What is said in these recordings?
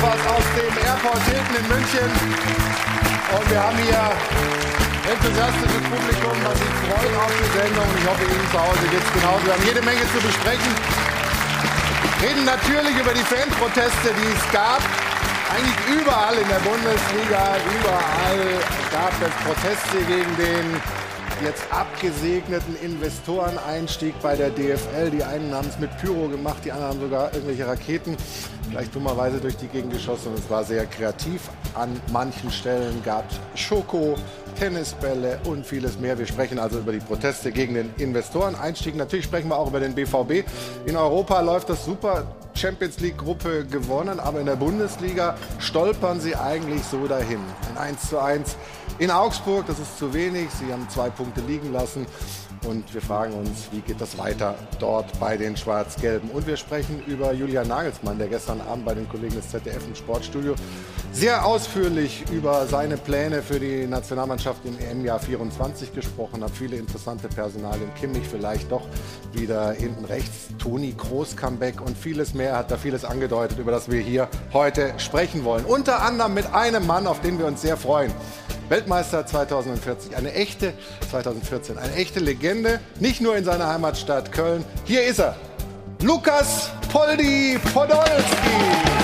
Studios aus dem Airport Hilton in München. Und wir haben hier enthusiastisches Publikum, was sich freut auf die Sendung. Und ich hoffe, Ihnen zu Hause geht es genauso. Wir haben jede Menge zu besprechen. Reden natürlich über die Fanproteste, die es gab. Eigentlich überall in der Bundesliga, überall gab es Proteste gegen den jetzt abgesegneten Investoreneinstieg bei der DFL. Die einen haben es mit Pyro gemacht, die anderen haben sogar irgendwelche Raketen vielleicht dummerweise durch die Gegend geschossen. Und es war sehr kreativ. An manchen Stellen gab es Schoko, Tennisbälle und vieles mehr. Wir sprechen also über die Proteste gegen den Investoreneinstieg. Natürlich sprechen wir auch über den BVB. In Europa läuft das super. Champions League Gruppe gewonnen, aber in der Bundesliga stolpern sie eigentlich so dahin. Ein 1:1 in Augsburg, das ist zu wenig. Sie haben 2 Punkte liegen lassen. Und wir fragen uns, wie geht das weiter dort bei den Schwarz-Gelben? Und wir sprechen über Julian Nagelsmann, der gestern Abend bei den Kollegen des ZDF im Sportstudio sehr ausführlich über seine Pläne für die Nationalmannschaft im EM-Jahr 24 gesprochen hat. Viele interessante Personalien. Kimmich vielleicht doch wieder hinten rechts. Toni Kroos Comeback und vieles mehr. Er hat da vieles angedeutet, über das wir hier heute sprechen wollen. Unter anderem mit einem Mann, auf den wir uns sehr freuen. Weltmeister 2014, eine echte Legende, nicht nur in seiner Heimatstadt Köln. Hier ist er, Lukas Poldi Podolski.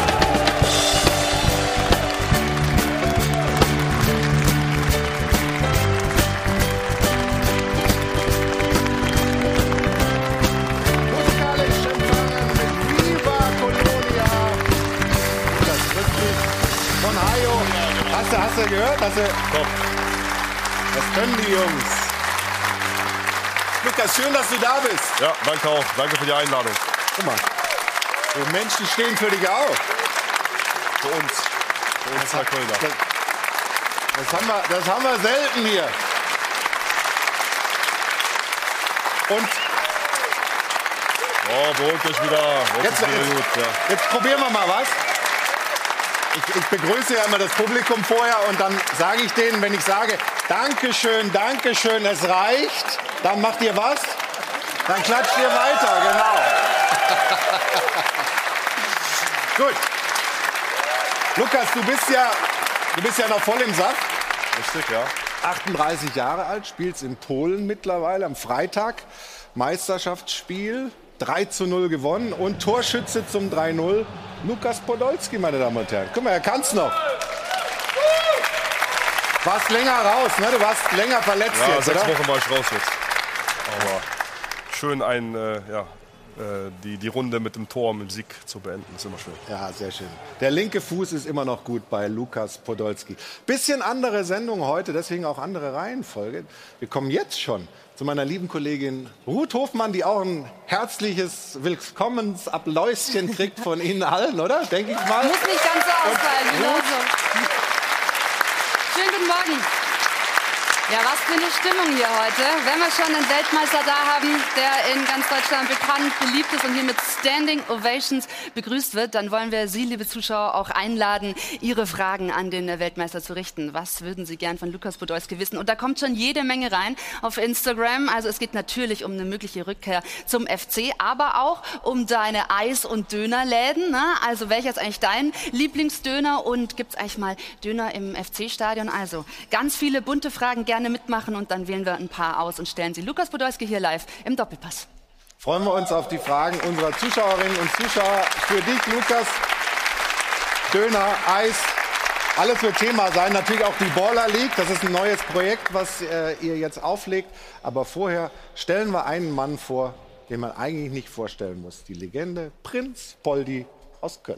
Musikalisch empfangen mit Viva Colonia. Das richtig von Hajo. Hast du gehört? Top. Das können die Jungs. Lukas, schön, dass du da bist. Ja, danke auch. Danke für die Einladung. Guck mal, die Menschen stehen für dich auf. Für uns. Für uns, Herr Kölner. Das haben wir selten hier. Und beruhigt euch wieder. Jetzt probieren wir mal was. Ich begrüße ja immer das Publikum vorher und dann sage ich denen, wenn ich sage, Dankeschön, Dankeschön, es reicht, dann macht ihr was? Dann klatscht ihr weiter, genau. Gut. Lukas, du bist ja noch voll im Saft. Richtig, ja. 38 Jahre alt, spielst in Polen mittlerweile am Freitag. Meisterschaftsspiel, 3:0 gewonnen und Torschütze zum 3:0. Lukas Podolski, meine Damen und Herren. Guck mal, er kann's noch. Warst länger raus, ne? Du warst länger verletzt Ja, jetzt, 6 oder? Wochen war ich raus jetzt. Aber schön die Runde mit dem Tor, mit dem Sieg zu beenden, ist immer schön. Ja, sehr schön. Der linke Fuß ist immer noch gut bei Lukas Podolski. Bisschen andere Sendung heute, deswegen auch andere Reihenfolge. Wir kommen jetzt schon zu meiner lieben Kollegin Ruth Hofmann, die auch ein herzliches Willkommensapplausschen kriegt von Ihnen allen, oder? Denke ich mal. Muss nicht ganz so ausfallen, genau so. Schönen guten Morgen. Ja, was für eine Stimmung hier heute. Wenn wir schon einen Weltmeister da haben, der in ganz Deutschland bekannt, beliebt ist und hier mit Standing Ovations begrüßt wird, dann wollen wir Sie, liebe Zuschauer, auch einladen, Ihre Fragen an den Weltmeister zu richten. Was würden Sie gern von Lukas Podolski wissen? Und da kommt schon jede Menge rein auf Instagram. Also es geht natürlich um eine mögliche Rückkehr zum FC, aber auch um deine Eis- und Dönerläden. Ne? Also welcher ist eigentlich dein Lieblingsdöner und gibt es eigentlich mal Döner im FC-Stadion? Also ganz viele bunte Fragen, gerne mitmachen und dann wählen wir ein paar aus und stellen sie Lukas Podolski hier live im Doppelpass. Freuen wir uns auf die Fragen unserer Zuschauerinnen und Zuschauer. Für dich, Lukas, Döner, Eis, alles wird Thema sein. Natürlich auch die Baller League, das ist ein neues Projekt, was ihr jetzt auflegt. Aber vorher stellen wir einen Mann vor, den man eigentlich nicht vorstellen muss. Die Legende Prinz Poldi aus Köln.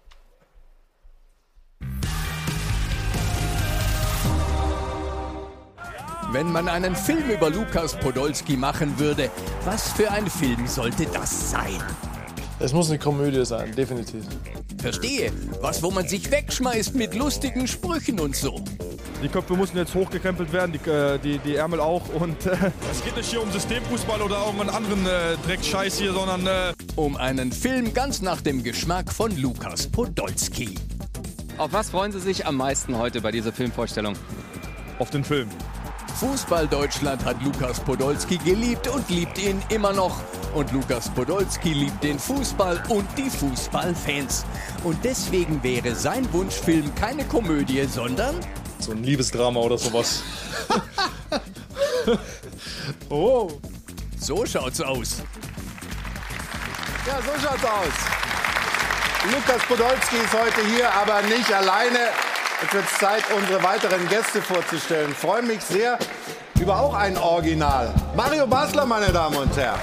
Wenn man einen Film über Lukas Podolski machen würde, was für ein Film sollte das sein? Es muss eine Komödie sein, definitiv. Verstehe. Was, wo man sich wegschmeißt mit lustigen Sprüchen und so. Die Köpfe mussten jetzt hochgekrempelt werden, die Ärmel auch. Und es geht nicht hier um Systemfußball oder um einen anderen Dreckscheiß hier, sondern um einen Film ganz nach dem Geschmack von Lukas Podolski. Auf was freuen Sie sich am meisten heute bei dieser Filmvorstellung? auf den Film. Fußball Deutschland hat Lukas Podolski geliebt und liebt ihn immer noch. Und Lukas Podolski liebt den Fußball und die Fußballfans. Und deswegen wäre sein Wunschfilm keine Komödie, sondern... So ein Liebesdrama oder sowas. Oh. So schaut's aus. Ja, so schaut's aus. Lukas Podolski ist heute hier, aber nicht alleine. Jetzt wird es Zeit, unsere weiteren Gäste vorzustellen. Ich freue mich sehr über auch ein Original. Mario Basler, meine Damen und Herren.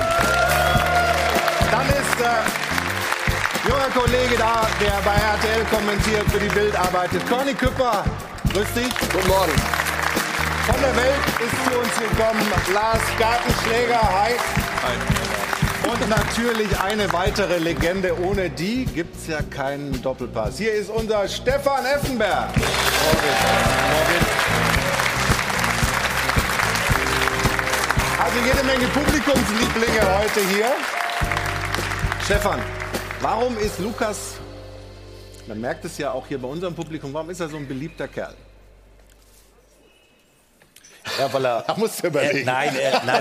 Dann ist junger Kollege da, der bei RTL kommentiert, für die Bild arbeitet. Corny Küpper, grüß dich. Guten Morgen. Von der Welt ist zu uns gekommen Lars Gartenschläger. Hi. Hi. Und natürlich eine weitere Legende. Ohne die gibt es ja keinen Doppelpass. Hier ist unser Stefan Effenberg. Also jede Menge Publikumslieblinge heute hier. Stefan, warum ist Lukas, man merkt es ja auch hier bei unserem Publikum, warum ist er so ein beliebter Kerl? Ja, weil er, Da musst du überlegen. nein.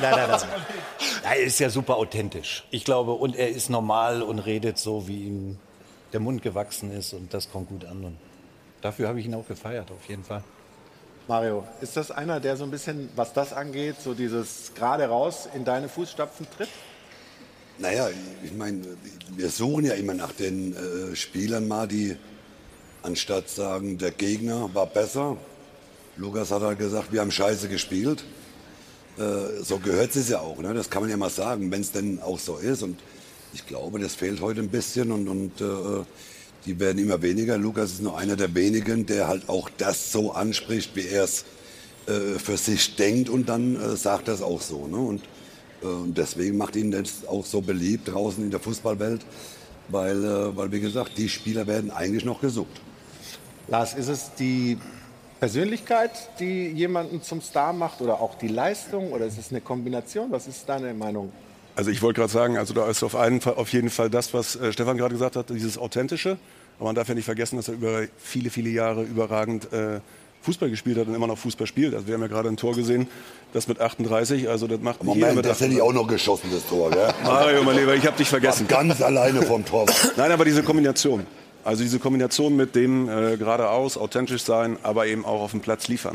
Er ist ja super authentisch. Ich glaube, und er ist normal und redet so, wie ihm der Mund gewachsen ist. Und das kommt gut an. Und dafür habe ich ihn auch gefeiert, auf jeden Fall. Mario, ist das einer, der so ein bisschen, was das angeht, so dieses gerade raus in deine Fußstapfen tritt? Naja, ich meine, wir suchen ja immer nach den Spielern mal, die anstatt sagen, der Gegner war besser. Lukas hat halt gesagt, wir haben scheiße gespielt. So gehört es ja auch, ne? Das kann man ja mal sagen, wenn es denn auch so ist. Und ich glaube, das fehlt heute ein bisschen und die werden immer weniger. Lukas ist nur einer der wenigen, der halt auch das so anspricht, wie er es für sich denkt und dann sagt das auch so. Ne? Und deswegen macht ihn das auch so beliebt draußen in der Fußballwelt, weil wie gesagt, die Spieler werden eigentlich noch gesucht. Lars, ist es die Persönlichkeit, die jemanden zum Star macht oder auch die Leistung oder ist es eine Kombination? Was ist deine Meinung? Also ich wollte gerade sagen, also da ist auf jeden Fall das, was Stefan gerade gesagt hat, dieses Authentische. Aber man darf ja nicht vergessen, dass er über viele, viele Jahre überragend Fußball gespielt hat und immer noch Fußball spielt. Also wir haben ja gerade ein Tor gesehen, das mit 38, also das macht nicht jeder mit das hätte ich auch noch geschossen, das Tor. Gell? Mario, mein Lieber, ich habe dich vergessen. Ganz alleine vom Tor. Nein, aber diese Kombination. Also diese Kombination mit dem geradeaus, authentisch sein, aber eben auch auf dem Platz liefern.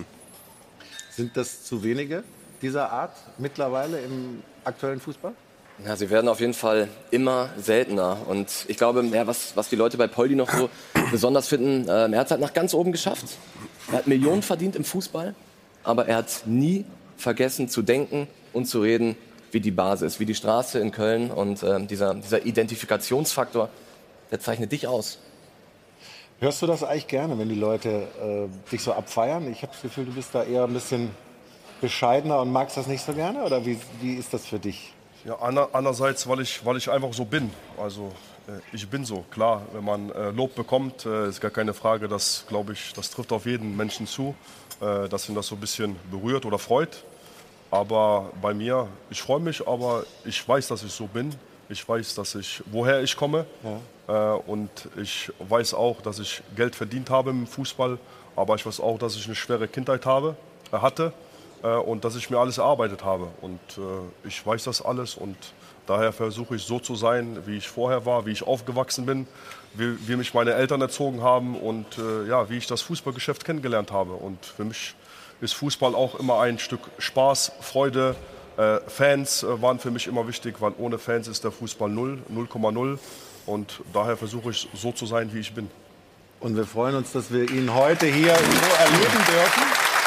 Sind das zu wenige dieser Art mittlerweile im aktuellen Fußball? Ja, sie werden auf jeden Fall immer seltener. Und ich glaube, ja, was die Leute bei Poldi noch so besonders finden, er hat es halt nach ganz oben geschafft. Er hat Millionen verdient im Fußball, aber er hat nie vergessen zu denken und zu reden, wie die Basis, wie die Straße in Köln. Und dieser Identifikationsfaktor, der zeichnet dich aus. Hörst du das eigentlich gerne, wenn die Leute dich so abfeiern? Ich habe das Gefühl, du bist da eher ein bisschen bescheidener und magst das nicht so gerne? Oder wie ist das für dich? Ja, andererseits, weil ich einfach so bin. Also ich bin so, klar. Wenn man Lob bekommt, ist gar keine Frage, das glaube ich, das trifft auf jeden Menschen zu, dass ihn das so ein bisschen berührt oder freut. Aber bei mir, ich freue mich, aber ich weiß, dass ich so bin. Ich weiß, woher ich komme. Ja. Und ich weiß auch, dass ich Geld verdient habe im Fußball. Aber ich weiß auch, dass ich eine schwere Kindheit hatte. Und dass ich mir alles erarbeitet habe. Und ich weiß das alles. Und daher versuche ich so zu sein, wie ich vorher war, wie ich aufgewachsen bin, wie mich meine Eltern erzogen haben und ja, wie ich das Fußballgeschäft kennengelernt habe. Und für mich ist Fußball auch immer ein Stück Spaß, Freude. Fans waren für mich immer wichtig, weil ohne Fans ist der Fußball 0,0. Und daher versuche ich so zu sein, wie ich bin. Und wir freuen uns, dass wir ihn heute hier so erleben dürfen.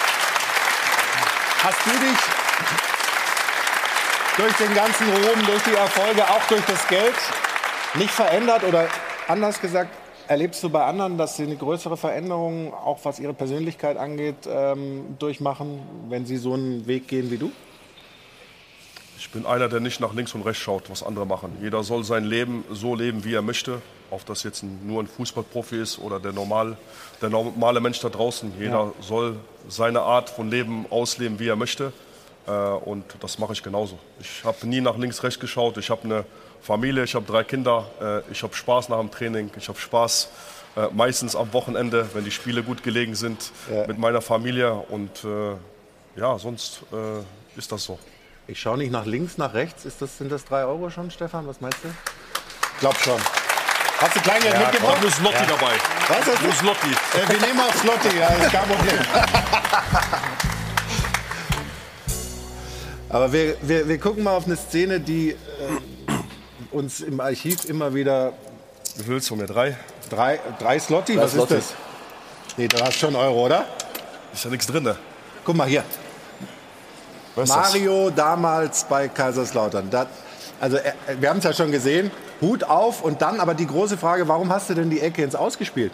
Hast du dich durch den ganzen Ruhm, durch die Erfolge, auch durch das Geld nicht verändert? Oder anders gesagt, erlebst du bei anderen, dass sie eine größere Veränderung, auch was ihre Persönlichkeit angeht, durchmachen, wenn sie so einen Weg gehen wie du? Ich bin einer, der nicht nach links und rechts schaut, was andere machen. Jeder soll sein Leben so leben, wie er möchte. Ob das jetzt nur ein Fußballprofi ist oder der normale Mensch da draußen. Jeder soll seine Art von Leben ausleben, wie er möchte. Und das mache ich genauso. Ich habe nie nach links, rechts geschaut. Ich habe eine Familie, ich habe 3 Kinder. Ich habe Spaß nach dem Training. Ich habe Spaß meistens am Wochenende, wenn die Spiele gut gelegen sind, mit meiner Familie. Und ja, sonst ist das so. Ich schaue nicht nach links, nach rechts. Sind das 3 Euro schon, Stefan? Was meinst du? Glaub schon. Hast du Kleingeld mitgebracht? Nur Slotti dabei. Was hast du? Nur Slotti. Wir nehmen auch Slotti, ja, ist kein Problem. Aber wir gucken mal auf eine Szene, die uns im Archiv immer wieder... Wie viel willst du von mir? 3? 3 Slotti? Was Slotti. ist das? Nee, du hast schon Euro, oder? Ist ja nichts drin, ne? Guck mal hier. Was ist Mario damals bei Kaiserslautern. Wir haben es ja schon gesehen. Hut auf und dann aber die große Frage, warum hast du denn die Ecke ins Ausgespielt?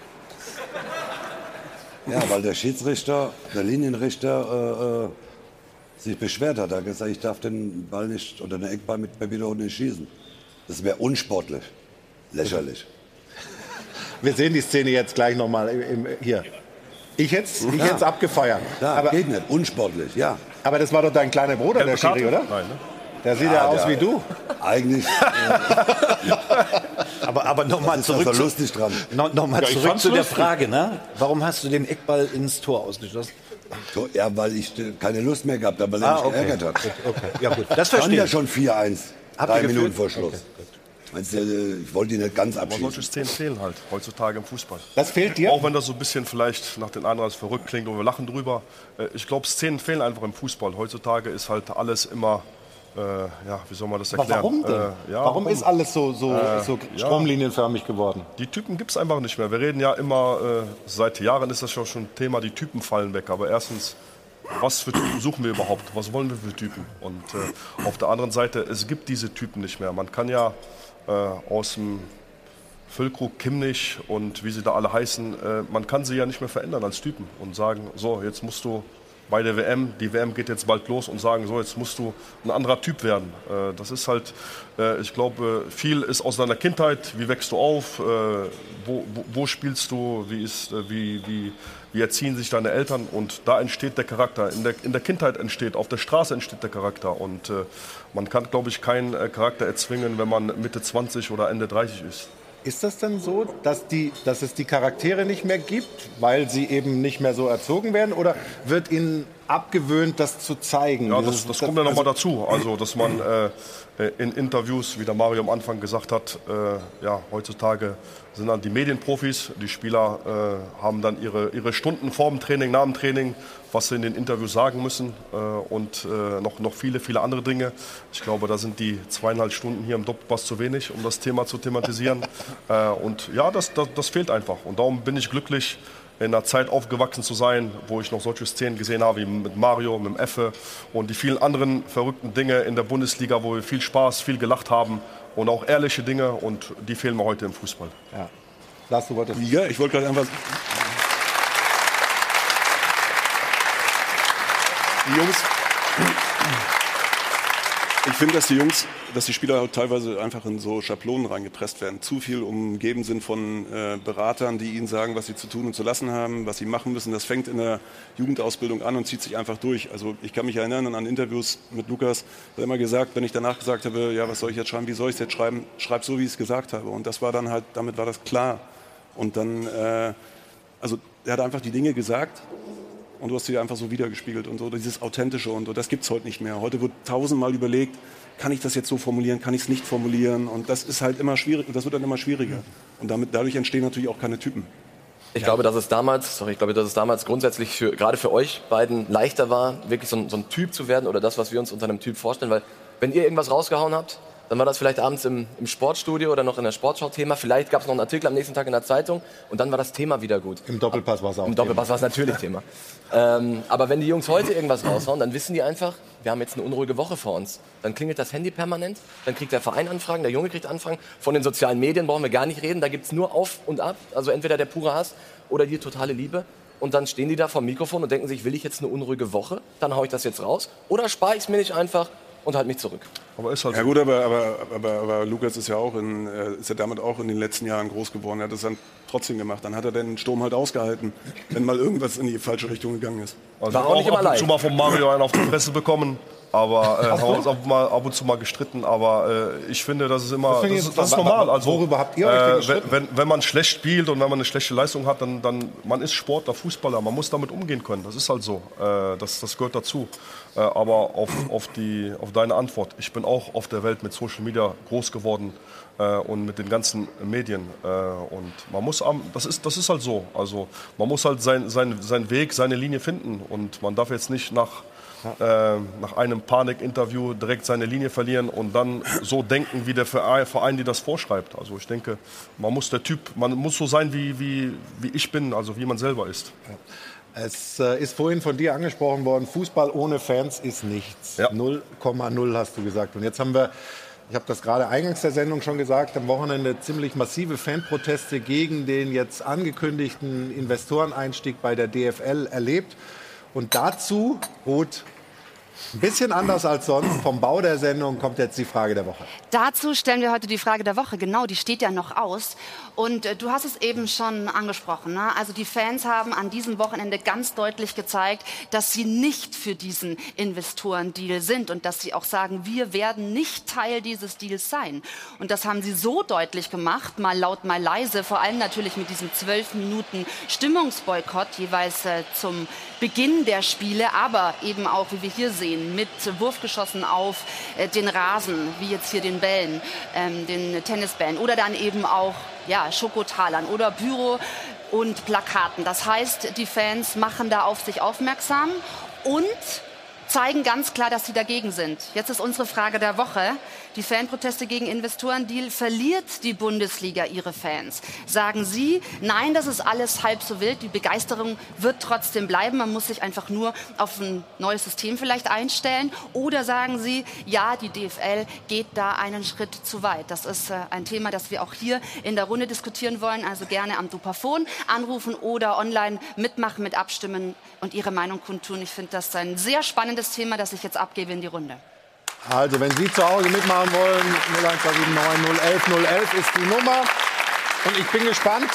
Ja, weil der Schiedsrichter, der Linienrichter sich beschwert hat. Er hat gesagt, ich darf den Ball nicht oder den Eckball mit Pepito nicht schießen. Das wäre unsportlich. Lächerlich. Wir sehen die Szene jetzt gleich nochmal hier. Ich hätte es abgefeiert. Ja, aber, geht nicht. Unsportlich, ja. Aber das war doch dein kleiner Bruder, der Schiri, oder? Nein, ne? Der sieht ja aus wie du. Eigentlich Aber nochmal ist das zurück, so lustig dran. noch zurück zu der Frage, ne? Warum hast du den Eckball ins Tor ausgeschossen? Ja, weil ich keine Lust mehr gehabt habe, weil er mich geärgert hat. Okay. Ja, gut. Das Stand verstehe ja ich. schon 4-1. Habt 3 ihr Minuten geführt? vor Schluss. Meinst du, ich wollte ihn nicht ganz Aber abschießen. solche Szenen fehlen halt heutzutage im Fußball. Das fehlt dir? Auch wenn das so ein bisschen vielleicht nach den anderen als verrückt klingt und wir lachen drüber. Ich glaube, Szenen fehlen einfach im Fußball. Heutzutage ist halt alles immer, ja, wie soll man das erklären? Aber warum denn? Warum ist alles so stromlinienförmig geworden? Die Typen gibt es einfach nicht mehr. Wir reden ja immer, seit Jahren ist das schon ein Thema, die Typen fallen weg. Aber erstens, was für Typen suchen wir überhaupt? Was wollen wir für Typen? Und auf der anderen Seite, es gibt diese Typen nicht mehr. Man kann ja aus dem Füllkrug, Kimmich und wie sie da alle heißen, man kann sie ja nicht mehr verändern als Typen und sagen, so, jetzt musst du bei der WM, die WM geht jetzt bald los und sagen, so, jetzt musst du ein anderer Typ werden. Das ist halt, ich glaube, viel ist aus deiner Kindheit, wie wächst du auf, wo spielst du, wie erziehen sich deine Eltern und da entsteht der Charakter. In der Kindheit entsteht, auf der Straße entsteht der Charakter und man kann, glaube ich, keinen Charakter erzwingen, wenn man Mitte 20 oder Ende 30 ist. Ist das denn so, dass es die Charaktere nicht mehr gibt, weil sie eben nicht mehr so erzogen werden? Oder wird ihnen abgewöhnt, das zu zeigen? Ja, das kommt ja nochmal dazu. Also, dass man in Interviews, wie der Mario am Anfang gesagt hat, ja, heutzutage sind dann die Medienprofis, die Spieler haben dann ihre Stunden vor dem Training, nach dem Training, was sie in den Interviews sagen müssen und noch viele andere Dinge. Ich glaube, da sind die 2,5 Stunden hier im Doppelpass zu wenig, um das Thema zu thematisieren. Und ja, das fehlt einfach. Und darum bin ich glücklich, in einer Zeit aufgewachsen zu sein, wo ich noch solche Szenen gesehen habe, wie mit Mario, mit dem Effe und die vielen anderen verrückten Dinge in der Bundesliga, wo wir viel Spaß, viel gelacht haben und auch ehrliche Dinge und die fehlen mir heute im Fußball. Ja. Lars, du wolltest... Ja, ich wollte gerade einfach... Die Jungs... Ich finde, dass die Spieler teilweise einfach in so Schablonen reingepresst werden. Zu viel umgeben sind von Beratern, die ihnen sagen, was sie zu tun und zu lassen haben, was sie machen müssen. Das fängt in der Jugendausbildung an und zieht sich einfach durch. Also ich kann mich erinnern an Interviews mit Lukas, der immer gesagt, wenn ich danach gesagt habe, ja, was soll ich jetzt schreiben, wie soll ich es jetzt schreiben, schreib so, wie ich es gesagt habe. Und das war dann halt, damit war das klar. Und dann, also er hat einfach die Dinge gesagt. Und du hast sie einfach so wiedergespiegelt und so, dieses Authentische und so, das gibt es heute nicht mehr. Heute wird 1000-mal überlegt, kann ich das jetzt so formulieren, kann ich es nicht formulieren und das ist halt immer schwierig und das wird dann immer schwieriger. Und dadurch entstehen natürlich auch keine Typen. Ich glaube, dass es damals grundsätzlich gerade für euch beiden leichter war, wirklich so ein Typ zu werden oder das, was wir uns unter einem Typ vorstellen, weil wenn ihr irgendwas rausgehauen habt, dann war das vielleicht abends im Sportstudio oder noch in der Sportschau-Thema. Vielleicht gab es noch einen Artikel am nächsten Tag in der Zeitung und dann war das Thema wieder gut. Im Doppelpass war es auch. Im Doppelpass war es natürlich Thema. Aber wenn die Jungs heute irgendwas raushauen, dann wissen die einfach, wir haben jetzt eine unruhige Woche vor uns. Dann klingelt das Handy permanent, dann kriegt der Verein Anfragen, der Junge kriegt Anfragen. Von den sozialen Medien brauchen wir gar nicht reden, da gibt es nur Auf und Ab. Also entweder der pure Hass oder die totale Liebe. Und dann stehen die da vor dem Mikrofon und denken sich, will ich jetzt eine unruhige Woche? Dann haue ich das jetzt raus. Oder spare ich es mir nicht einfach und halte mich zurück. Aber ist halt ja gut, aber Lukas ist ja damit auch in den letzten Jahren groß geworden. Er hat das dann trotzdem gemacht. Dann hat er den Sturm halt ausgehalten, wenn mal irgendwas in die falsche Richtung gegangen ist. Also war auch nicht immer leicht. Schon mal von Mario einen auf die Fresse bekommen, aber haben uns ab und zu mal gestritten. Aber ich finde, das ist immer das ist normal. Also, worüber habt ihr euch gestritten? Wenn man schlecht spielt und wenn man eine schlechte Leistung hat, dann man ist Sportler, Fußballer. Man muss damit umgehen können. Das ist halt so. Das gehört dazu. Aber auf deine Antwort: Ich bin auch auf der Welt mit Social Media groß geworden. Und mit den ganzen Medien. Und man muss, das ist halt so. Also man muss halt seinen Weg, seine Linie finden. Und man darf jetzt nicht nach einem Panikinterview direkt seine Linie verlieren und dann so denken, wie der Verein die das vorschreibt. Also ich denke, man muss so sein, wie ich bin, also wie man selber ist. Es ist vorhin von dir angesprochen worden, Fußball ohne Fans ist nichts. Ja. 0,0 hast du gesagt. Und jetzt haben wir, ich habe das gerade eingangs der Sendung schon gesagt, am Wochenende ziemlich massive Fanproteste gegen den jetzt angekündigten Investoreneinstieg bei der DFL erlebt. Und dazu, Ruth, ein bisschen anders als sonst, vom Bau der Sendung kommt jetzt die Frage der Woche. Dazu stellen wir heute die Frage der Woche. Genau, die steht ja noch aus. Und du hast es eben schon angesprochen. Ne? Also die Fans haben an diesem Wochenende ganz deutlich gezeigt, dass sie nicht für diesen Investorendeal sind und dass sie auch sagen, wir werden nicht Teil dieses Deals sein. Und das haben sie so deutlich gemacht, mal laut, mal leise, vor allem natürlich mit diesem 12 Minuten Stimmungsboykott jeweils zum Beginn der Spiele, aber eben auch, wie wir hier sehen, mit Wurfgeschossen auf den Rasen, wie jetzt hier den Bällen, den Tennisbällen oder dann eben auch Schokotalern oder Pyro und Plakaten. Das heißt, die Fans machen da auf sich aufmerksam und zeigen ganz klar, dass sie dagegen sind. Jetzt ist unsere Frage der Woche. Die Fanproteste gegen Investorendeal, verliert die Bundesliga ihre Fans? Sagen Sie, nein, das ist alles halb so wild, die Begeisterung wird trotzdem bleiben, man muss sich einfach nur auf ein neues System vielleicht einstellen? Oder sagen Sie, ja, die DFL geht da einen Schritt zu weit? Das ist ein Thema, das wir auch hier in der Runde diskutieren wollen, also gerne am Dupafon anrufen oder online mitmachen, mit abstimmen und Ihre Meinung kundtun. Ich finde das ein sehr spannendes Thema, das ich jetzt abgebe in die Runde. Also, wenn Sie zu Hause mitmachen wollen, 01279 011 ist die Nummer. Und ich bin gespannt,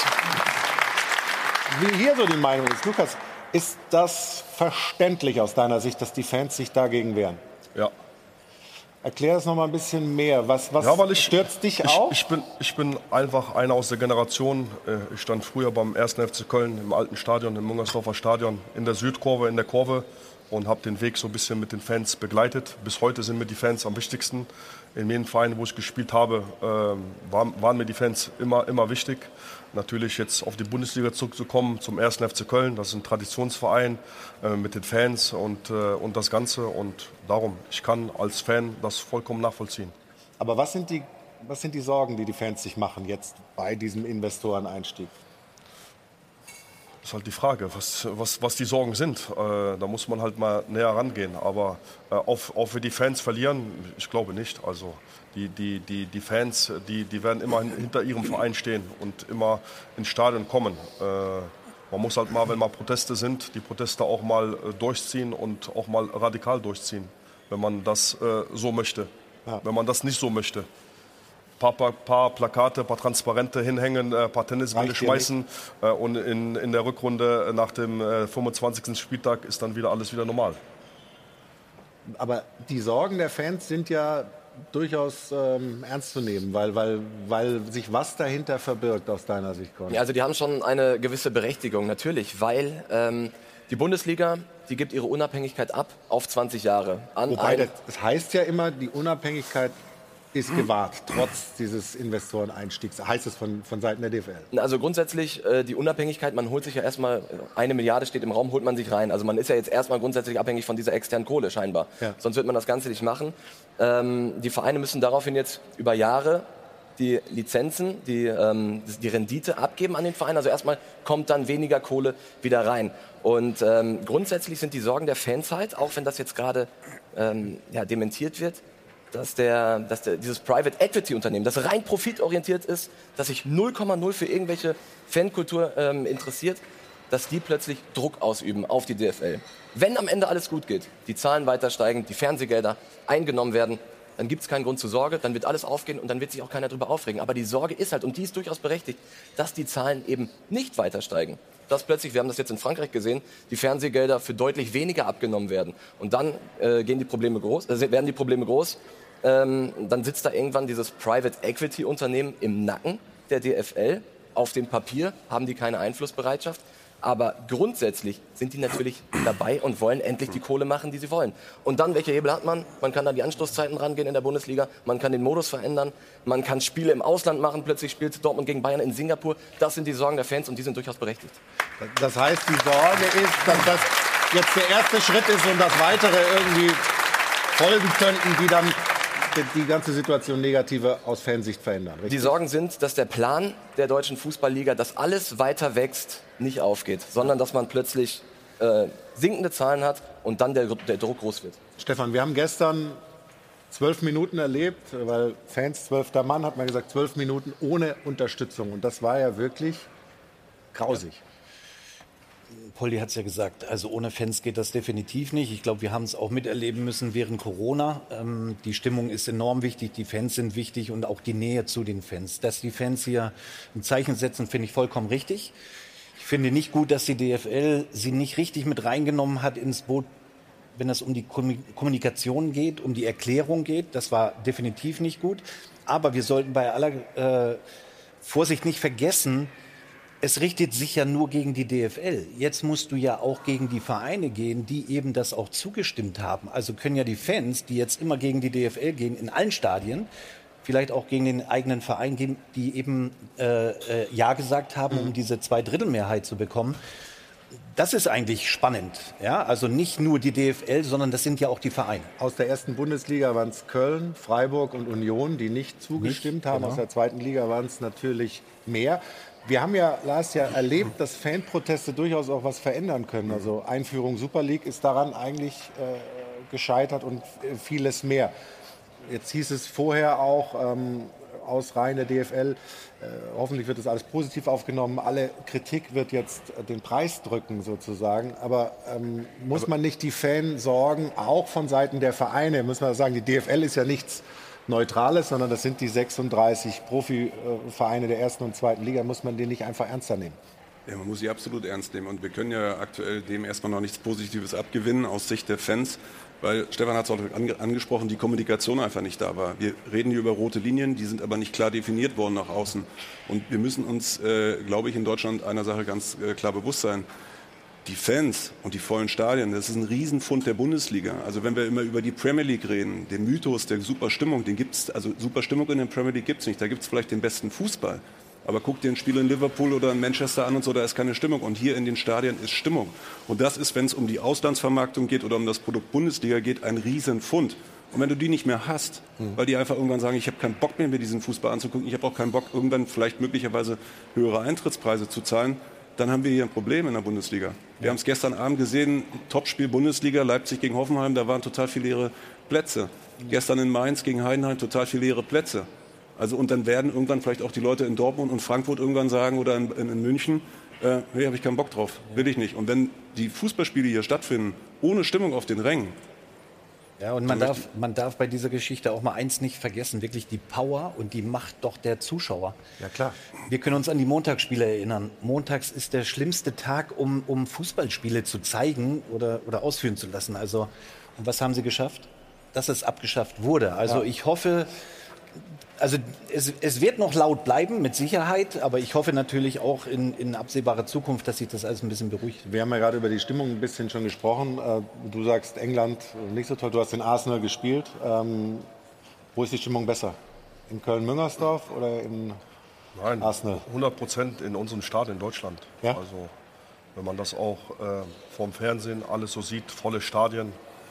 wie hier so die Meinung ist. Lukas, ist das verständlich aus deiner Sicht, dass die Fans sich dagegen wehren? Ja. Erklär das noch mal ein bisschen mehr. Was stört dich auch? Ich bin einfach einer aus der Generation. Ich stand früher beim 1. FC Köln im alten Stadion, im Mungersdorfer Stadion, in der Südkurve, in der Kurve. Und habe den Weg so ein bisschen mit den Fans begleitet. Bis heute sind mir die Fans am wichtigsten. In jedem Verein, wo ich gespielt habe, waren mir die Fans immer wichtig. Natürlich jetzt auf die Bundesliga zurückzukommen, zum 1. FC Köln. Das ist ein Traditionsverein mit den Fans und das Ganze. Und darum, ich kann als Fan das vollkommen nachvollziehen. Aber was sind die Sorgen, die Fans sich machen jetzt bei diesem Investoreneinstieg? Das ist halt die Frage, was die Sorgen sind. Da muss man halt mal näher rangehen. Aber ob wir die Fans verlieren, ich glaube nicht. Also die Fans, die werden immer hinter ihrem Verein stehen und immer ins Stadion kommen. Man muss halt mal, wenn mal Proteste sind, die Proteste auch mal durchziehen und auch mal radikal durchziehen, wenn man das so möchte. Ja. Wenn man das nicht so möchte. Paar Plakate, paar Transparente hinhängen, paar Tennisbälle schmeißen und in der Rückrunde nach dem 25. Spieltag ist dann alles wieder normal. Aber die Sorgen der Fans sind ja durchaus ernst zu nehmen, weil sich was dahinter verbirgt aus deiner Sicht, Conny. Ja, also die haben schon eine gewisse Berechtigung, natürlich, weil die Bundesliga, die gibt ihre Unabhängigkeit ab auf 20 Jahre. Wobei, das heißt ja immer, die Unabhängigkeit ist gewahrt, trotz dieses Investoreneinstiegs, heißt es von Seiten der DFL? Also grundsätzlich die Unabhängigkeit, man holt sich ja erstmal, 1 Milliarde steht im Raum, holt man sich rein. Also man ist ja jetzt erstmal grundsätzlich abhängig von dieser externen Kohle scheinbar. Ja. Sonst wird man das Ganze nicht machen. Die Vereine müssen daraufhin jetzt über Jahre die Lizenzen, die Rendite abgeben an den Verein. Also erstmal kommt dann weniger Kohle wieder rein. Und grundsätzlich sind die Sorgen der Fans halt, auch wenn das jetzt gerade dementiert wird, dass dieses Private Equity Unternehmen, das rein profitorientiert ist, das sich 0,0 für irgendwelche Fankultur interessiert, dass die plötzlich Druck ausüben auf die DFL. Wenn am Ende alles gut geht, die Zahlen weiter steigen, die Fernsehgelder eingenommen werden, dann gibt es keinen Grund zur Sorge, dann wird alles aufgehen und dann wird sich auch keiner darüber aufregen. Aber die Sorge ist halt, und die ist durchaus berechtigt, dass die Zahlen eben nicht weiter steigen. Dass plötzlich, wir haben das jetzt in Frankreich gesehen, die Fernsehgelder für deutlich weniger abgenommen werden. Und dann werden die Probleme groß. Dann sitzt da irgendwann dieses Private Equity Unternehmen im Nacken der DFL. Auf dem Papier haben die keine Einflussbereitschaft. Aber grundsätzlich sind die natürlich dabei und wollen endlich die Kohle machen, die sie wollen. Und dann, welche Hebel hat man? Man kann an die Anstoßzeiten rangehen in der Bundesliga. Man kann den Modus verändern. Man kann Spiele im Ausland machen. Plötzlich spielt Dortmund gegen Bayern in Singapur. Das sind die Sorgen der Fans und die sind durchaus berechtigt. Das heißt, die Sorge ist, dass das jetzt der erste Schritt ist und dass weitere irgendwie folgen könnten, die dann die ganze Situation negativer aus Fansicht verändern. Richtig? Die Sorgen sind, dass der Plan der deutschen Fußballliga, dass alles weiter wächst, nicht aufgeht, sondern dass man plötzlich sinkende Zahlen hat und dann der Druck groß wird. Stefan, wir haben gestern 12 Minuten erlebt, weil Fans, 12. Mann, hat man gesagt, 12 Minuten ohne Unterstützung. Und das war ja wirklich grausig. Ja. Poldi hat es ja gesagt, also ohne Fans geht das definitiv nicht. Ich glaube, wir haben es auch miterleben müssen während Corona. Die Stimmung ist enorm wichtig, die Fans sind wichtig und auch die Nähe zu den Fans. Dass die Fans hier ein Zeichen setzen, finde ich vollkommen richtig. Ich finde nicht gut, dass die DFL sie nicht richtig mit reingenommen hat ins Boot, wenn es um die Kommunikation geht, um die Erklärung geht. Das war definitiv nicht gut. Aber wir sollten bei aller Vorsicht nicht vergessen, es richtet sich ja nur gegen die DFL. Jetzt musst du ja auch gegen die Vereine gehen, die eben das auch zugestimmt haben. Also können ja die Fans, die jetzt immer gegen die DFL gehen, in allen Stadien, vielleicht auch gegen den eigenen Verein gehen, die eben Ja gesagt haben, um diese Zweidrittelmehrheit zu bekommen. Das ist eigentlich spannend. Ja? Also nicht nur die DFL, sondern das sind ja auch die Vereine. Aus der ersten Bundesliga waren es Köln, Freiburg und Union, die nicht zugestimmt haben. Genau. Aus der zweiten Liga waren es natürlich mehr. Wir haben ja, Lars, erlebt, dass Fanproteste durchaus auch was verändern können. Also Einführung Super League ist daran eigentlich gescheitert und vieles mehr. Jetzt hieß es vorher auch aus Reihen der DFL, hoffentlich wird das alles positiv aufgenommen. Alle Kritik wird jetzt den Preis drücken sozusagen. Aber muss man nicht die Fansorgen auch von Seiten der Vereine, muss man sagen, die DFL ist ja nichts Neutrales, sondern das sind die 36 Profivereine der ersten und zweiten Liga. Muss man den nicht einfach ernster nehmen? Ja, man muss sie absolut ernst nehmen. Und wir können ja aktuell dem erstmal noch nichts Positives abgewinnen aus Sicht der Fans. Weil, Stefan hat es auch angesprochen, die Kommunikation einfach nicht da war. Wir reden hier über rote Linien, die sind aber nicht klar definiert worden nach außen. Und wir müssen uns, glaube ich, in Deutschland einer Sache ganz klar bewusst sein. Die Fans und die vollen Stadien, das ist ein Riesenfund der Bundesliga. Also wenn wir immer über die Premier League reden, den Mythos der Superstimmung, den gibt's, also Superstimmung in der Premier League gibt es nicht. Da gibt es vielleicht den besten Fußball. Aber guck dir ein Spiel in Liverpool oder in Manchester an und so, da ist keine Stimmung. Und hier in den Stadien ist Stimmung. Und das ist, wenn es um die Auslandsvermarktung geht oder um das Produkt Bundesliga geht, ein Riesenfund. Und wenn du die nicht mehr hast, weil die einfach irgendwann sagen, ich habe keinen Bock mehr, mir diesen Fußball anzugucken, ich habe auch keinen Bock, irgendwann vielleicht möglicherweise höhere Eintrittspreise zu zahlen, dann haben wir hier ein Problem in der Bundesliga. Wir haben es gestern Abend gesehen, Topspiel Bundesliga, Leipzig gegen Hoffenheim, da waren total viele leere Plätze. Gestern in Mainz gegen Heidenheim total viele leere Plätze. Also, und dann werden irgendwann vielleicht auch die Leute in Dortmund und Frankfurt irgendwann sagen oder in München, hey, habe ich keinen Bock drauf, will ich nicht. Und wenn die Fußballspiele hier stattfinden, ohne Stimmung auf den Rängen. Ja, und man darf bei dieser Geschichte auch mal eins nicht vergessen, wirklich die Power und die Macht doch der Zuschauer. Ja, klar. Wir können uns an die Montagsspiele erinnern. Montags ist der schlimmste Tag, um Fußballspiele zu zeigen oder ausführen zu lassen. Also, und was haben sie geschafft? Dass es abgeschafft wurde. Also ich hoffe, also es wird noch laut bleiben, mit Sicherheit, aber ich hoffe natürlich auch in absehbarer Zukunft, dass sich das alles ein bisschen beruhigt. Wir haben ja gerade über die Stimmung ein bisschen schon gesprochen. Du sagst, England nicht so toll, du hast in Arsenal gespielt. Wo ist die Stimmung besser? In Köln-Müngersdorf oder in Arsenal? 100% in unserem Stadion in Deutschland. Ja? Also wenn man das auch vom Fernsehen alles so sieht, volle Stadien.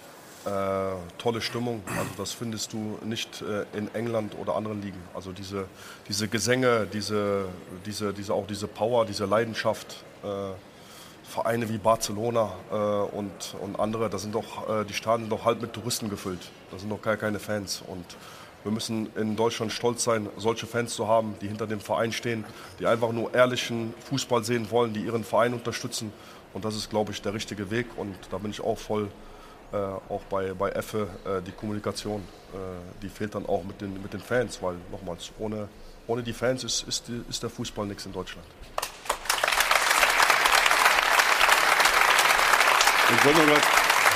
Tolle Stimmung, also das findest du nicht in England oder anderen Ligen. Also diese Gesänge, auch diese Power, diese Leidenschaft, Vereine wie Barcelona und andere, da sind doch die Stadien doch halb mit Touristen gefüllt. Da sind doch keine Fans. Und wir müssen in Deutschland stolz sein, solche Fans zu haben, die hinter dem Verein stehen, die einfach nur ehrlichen Fußball sehen wollen, die ihren Verein unterstützen. Und das ist, glaube ich, der richtige Weg. Und da bin ich auch voll auch bei Effe, die Kommunikation, die fehlt dann auch mit den Fans, weil nochmals, ohne die Fans ist der Fußball nichts in Deutschland. Ich wollte nur gerade,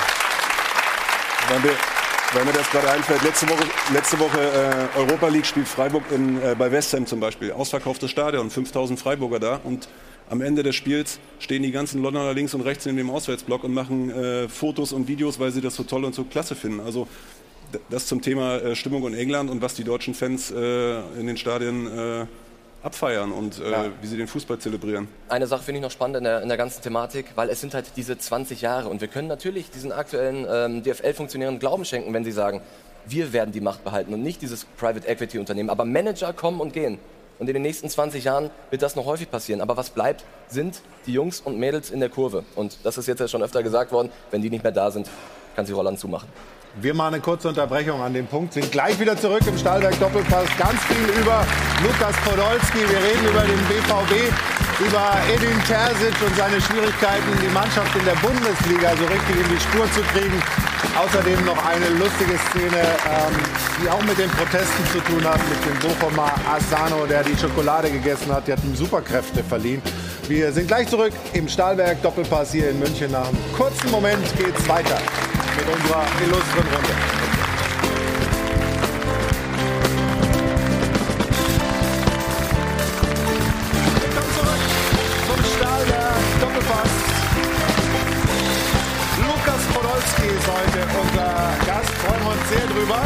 weil mir das gerade einfällt, letzte Woche Europa League spielt Freiburg bei West Ham zum Beispiel. Ausverkauftes Stadion, 5000 Freiburger da und am Ende des Spiels stehen die ganzen Londoner links und rechts neben dem Auswärtsblock und machen Fotos und Videos, weil sie das so toll und so klasse finden. Also das zum Thema Stimmung in England und was die deutschen Fans in den Stadien abfeiern und wie sie den Fußball zelebrieren. Eine Sache finde ich noch spannend in der ganzen Thematik, weil es sind halt diese 20 Jahre und wir können natürlich diesen aktuellen DFL-Funktionären Glauben schenken, wenn sie sagen, wir werden die Macht behalten und nicht dieses Private Equity Unternehmen, aber Manager kommen und gehen. Und in den nächsten 20 Jahren wird das noch häufig passieren. Aber was bleibt, sind die Jungs und Mädels in der Kurve. Und das ist jetzt ja schon öfter gesagt worden, wenn die nicht mehr da sind, kann sie Roland zumachen. Wir machen eine kurze Unterbrechung an dem Punkt, sind gleich wieder zurück im Stahlwerk Doppelpass. Ganz viel über Lukas Podolski, wir reden über den BVB, über Edin Terzic und seine Schwierigkeiten, die Mannschaft in der Bundesliga so richtig in die Spur zu kriegen. Außerdem noch eine lustige Szene, die auch mit den Protesten zu tun hat, mit dem Bochumer Asano, der die Schokolade gegessen hat. Die hat ihm Superkräfte verliehen. Wir sind gleich zurück im Stahlwerk Doppelpass hier in München. Nach einem kurzen Moment geht's weiter mit unserer illustren Runde. Willkommen zurück zum Stahlwerk Doppelpass. Lukas Podolski ist heute unser Gast, freuen wir uns sehr drüber.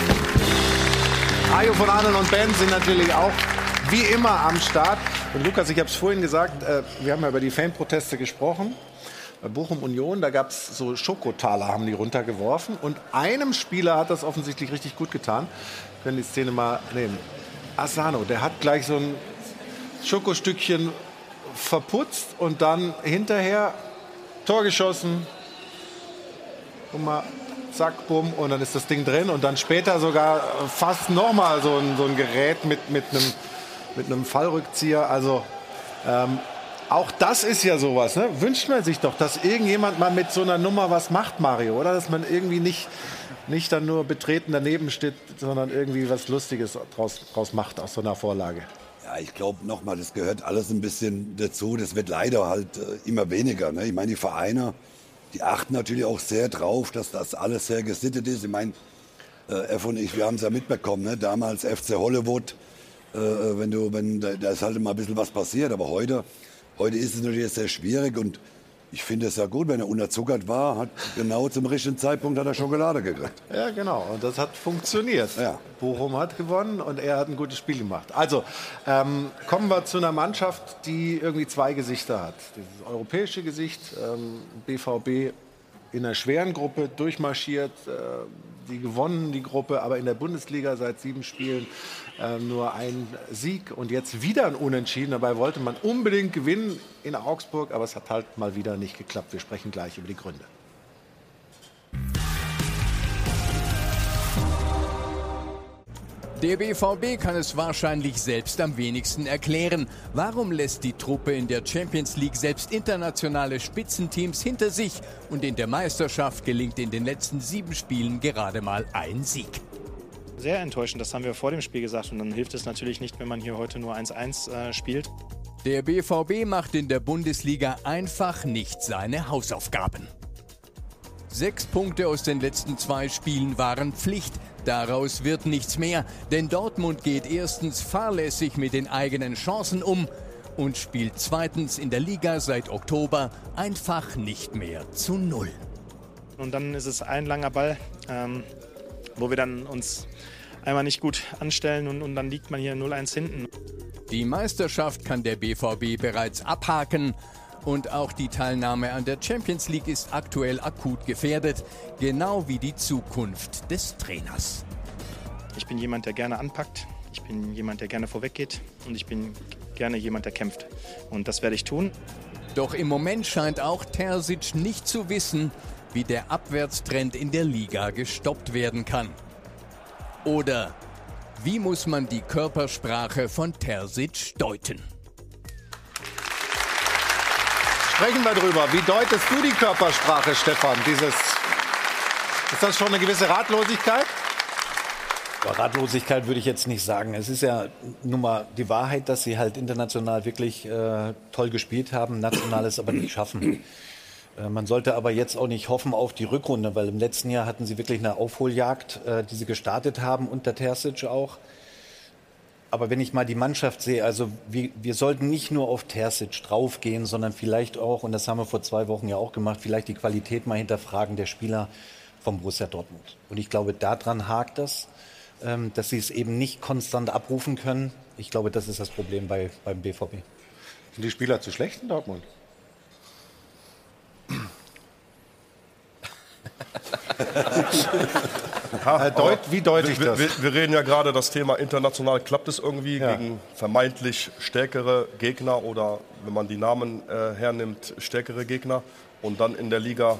Ajo von Adel und Ben sind natürlich auch wie immer am Start. Und Lukas, ich habe es vorhin gesagt, wir haben ja über die Fanproteste gesprochen. Bei Bochum Union, da gab es so Schokotaler, haben die runtergeworfen. Und einem Spieler hat das offensichtlich richtig gut getan. Wir können die Szene mal nehmen. Asano, der hat gleich so ein Schokostückchen verputzt und dann hinterher Tor geschossen. Guck mal, zack, bumm, und dann ist das Ding drin. Und dann später sogar fast nochmal so ein Gerät mit einem Fallrückzieher. Also auch das ist ja sowas, ne? Wünscht man sich doch, dass irgendjemand mal mit so einer Nummer was macht, Mario, oder? Dass man irgendwie nicht dann nur betreten daneben steht, sondern irgendwie was Lustiges draus macht aus so einer Vorlage. Ja, ich glaube nochmal, das gehört alles ein bisschen dazu. Das wird leider halt immer weniger, ne? Ich meine, die Vereine, die achten natürlich auch sehr drauf, dass das alles sehr gesittet ist. Ich meine, F und ich, wir haben es ja mitbekommen, ne? Damals FC Hollywood, da ist halt immer ein bisschen was passiert, aber heute ist es natürlich sehr schwierig und ich finde es ja gut, wenn er unterzuckert war, hat genau zum richtigen Zeitpunkt hat er Schokolade gekriegt. Ja, genau. Und das hat funktioniert. Ja. Bochum hat gewonnen und er hat ein gutes Spiel gemacht. Also, kommen wir zu einer Mannschaft, die irgendwie zwei Gesichter hat. Dieses europäische Gesicht, BVB in einer schweren Gruppe durchmarschiert, die gewonnen, die Gruppe, aber in der Bundesliga seit 7 Spielen nur ein Sieg und jetzt wieder ein Unentschieden. Dabei wollte man unbedingt gewinnen in Augsburg, aber es hat halt mal wieder nicht geklappt. Wir sprechen gleich über die Gründe. Der BVB kann es wahrscheinlich selbst am wenigsten erklären. Warum lässt die Truppe in der Champions League selbst internationale Spitzenteams hinter sich und in der Meisterschaft gelingt in den letzten 7 Spielen gerade mal ein Sieg? Sehr enttäuschend, das haben wir vor dem Spiel gesagt und dann hilft es natürlich nicht, wenn man hier heute nur 1-1 spielt. Der BVB macht in der Bundesliga einfach nicht seine Hausaufgaben. 6 Punkte aus den letzten 2 Spielen waren Pflicht. Daraus wird nichts mehr, denn Dortmund geht erstens fahrlässig mit den eigenen Chancen um und spielt zweitens in der Liga seit Oktober einfach nicht mehr zu 0. Und dann ist es ein langer Ball, wo wir dann uns einmal nicht gut anstellen und dann liegt man hier 0-1 hinten. Die Meisterschaft kann der BVB bereits abhaken. Und auch die Teilnahme an der Champions League ist aktuell akut gefährdet, genau wie die Zukunft des Trainers. Ich bin jemand, der gerne anpackt, ich bin jemand, der gerne vorweggeht und ich bin gerne jemand, der kämpft. Und das werde ich tun. Doch im Moment scheint auch Terzic nicht zu wissen, wie der Abwärtstrend in der Liga gestoppt werden kann. Oder wie muss man die Körpersprache von Terzic deuten? Sprechen wir drüber. Wie deutest du die Körpersprache, Stefan, dieses Ist das schon eine gewisse Ratlosigkeit? Ratlosigkeit würde ich jetzt nicht sagen. Es ist ja nun mal die Wahrheit, dass sie halt international wirklich toll gespielt haben, national es aber nicht schaffen. Man sollte aber jetzt auch nicht hoffen auf die Rückrunde, weil im letzten Jahr hatten sie wirklich eine Aufholjagd, die sie gestartet haben, unter Terzic auch. Aber wenn ich mal die Mannschaft sehe, also wir sollten nicht nur auf Terzic draufgehen, sondern vielleicht auch, und das haben wir vor 2 Wochen ja auch gemacht, vielleicht die Qualität mal hinterfragen der Spieler vom Borussia Dortmund. Und ich glaube, daran hakt das, dass sie es eben nicht konstant abrufen können. Ich glaube, das ist das Problem beim BVB. Sind die Spieler zu schlecht in Dortmund? Wie deutlich das? Wir reden ja gerade das Thema international. Klappt es irgendwie gegen vermeintlich stärkere Gegner oder, wenn man die Namen hernimmt, stärkere Gegner? Und dann in der Liga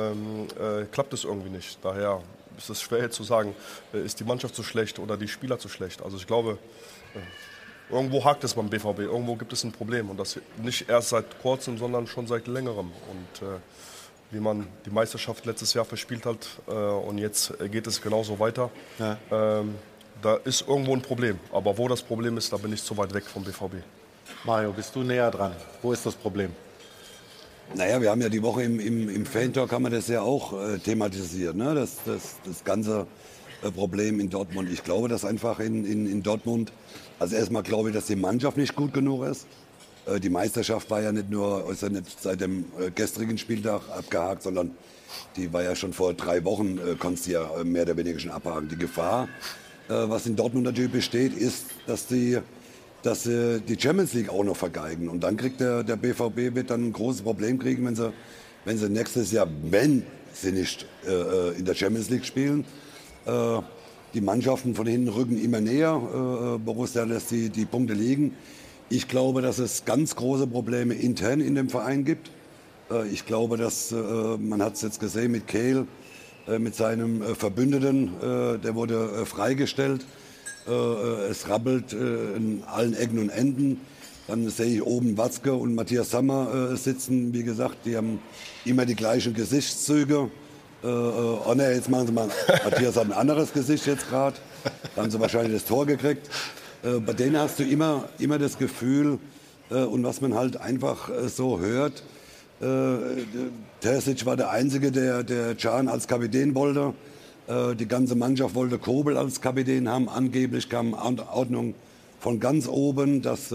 klappt es irgendwie nicht. Daher ist es schwer zu sagen, ist die Mannschaft zu schlecht oder die Spieler zu schlecht. Also ich glaube, irgendwo hakt es beim BVB. Irgendwo gibt es ein Problem. Und das nicht erst seit kurzem, sondern schon seit längerem. Und wie man die Meisterschaft letztes Jahr verspielt hat und jetzt geht es genauso weiter. Ja. Da ist irgendwo ein Problem. Aber wo das Problem ist, da bin ich zu weit weg vom BVB. Mario, bist du näher dran? Wo ist das Problem? Naja, wir haben ja die Woche im Fan-Talk haben wir das ja auch thematisiert, ne? Das ganze Problem in Dortmund. Ich glaube, dass einfach in Dortmund, also erstmal glaube ich, dass die Mannschaft nicht gut genug ist. Die Meisterschaft war ja nicht nur nicht seit dem gestrigen Spieltag abgehakt, sondern die war ja schon vor 3 Wochen, konntest du ja mehr oder weniger schon abhaken. Die Gefahr, was in Dortmund natürlich besteht, ist, dass die Champions League auch noch vergeigen. Und dann kriegt der BVB wird dann ein großes Problem kriegen, wenn sie nächstes Jahr, wenn sie nicht in der Champions League spielen, die Mannschaften von hinten rücken immer näher. Borussia lässt die Punkte liegen. Ich glaube, dass es ganz große Probleme intern in dem Verein gibt. Ich glaube, dass man hat es jetzt gesehen mit Kehl, mit seinem Verbündeten, der wurde freigestellt. Es rappelt in allen Ecken und Enden. Dann sehe ich oben Watzke und Matthias Sammer sitzen. Wie gesagt, die haben immer die gleichen Gesichtszüge. Oh ne, jetzt machen sie mal. Matthias hat ein anderes Gesicht jetzt gerade. Da haben sie wahrscheinlich das Tor gekriegt. Bei denen hast du immer das Gefühl, und was man halt einfach so hört, Terzic war der Einzige, der Can als Kapitän wollte. Die ganze Mannschaft wollte Kobel als Kapitän haben. Angeblich kam Ordnung von ganz oben, dass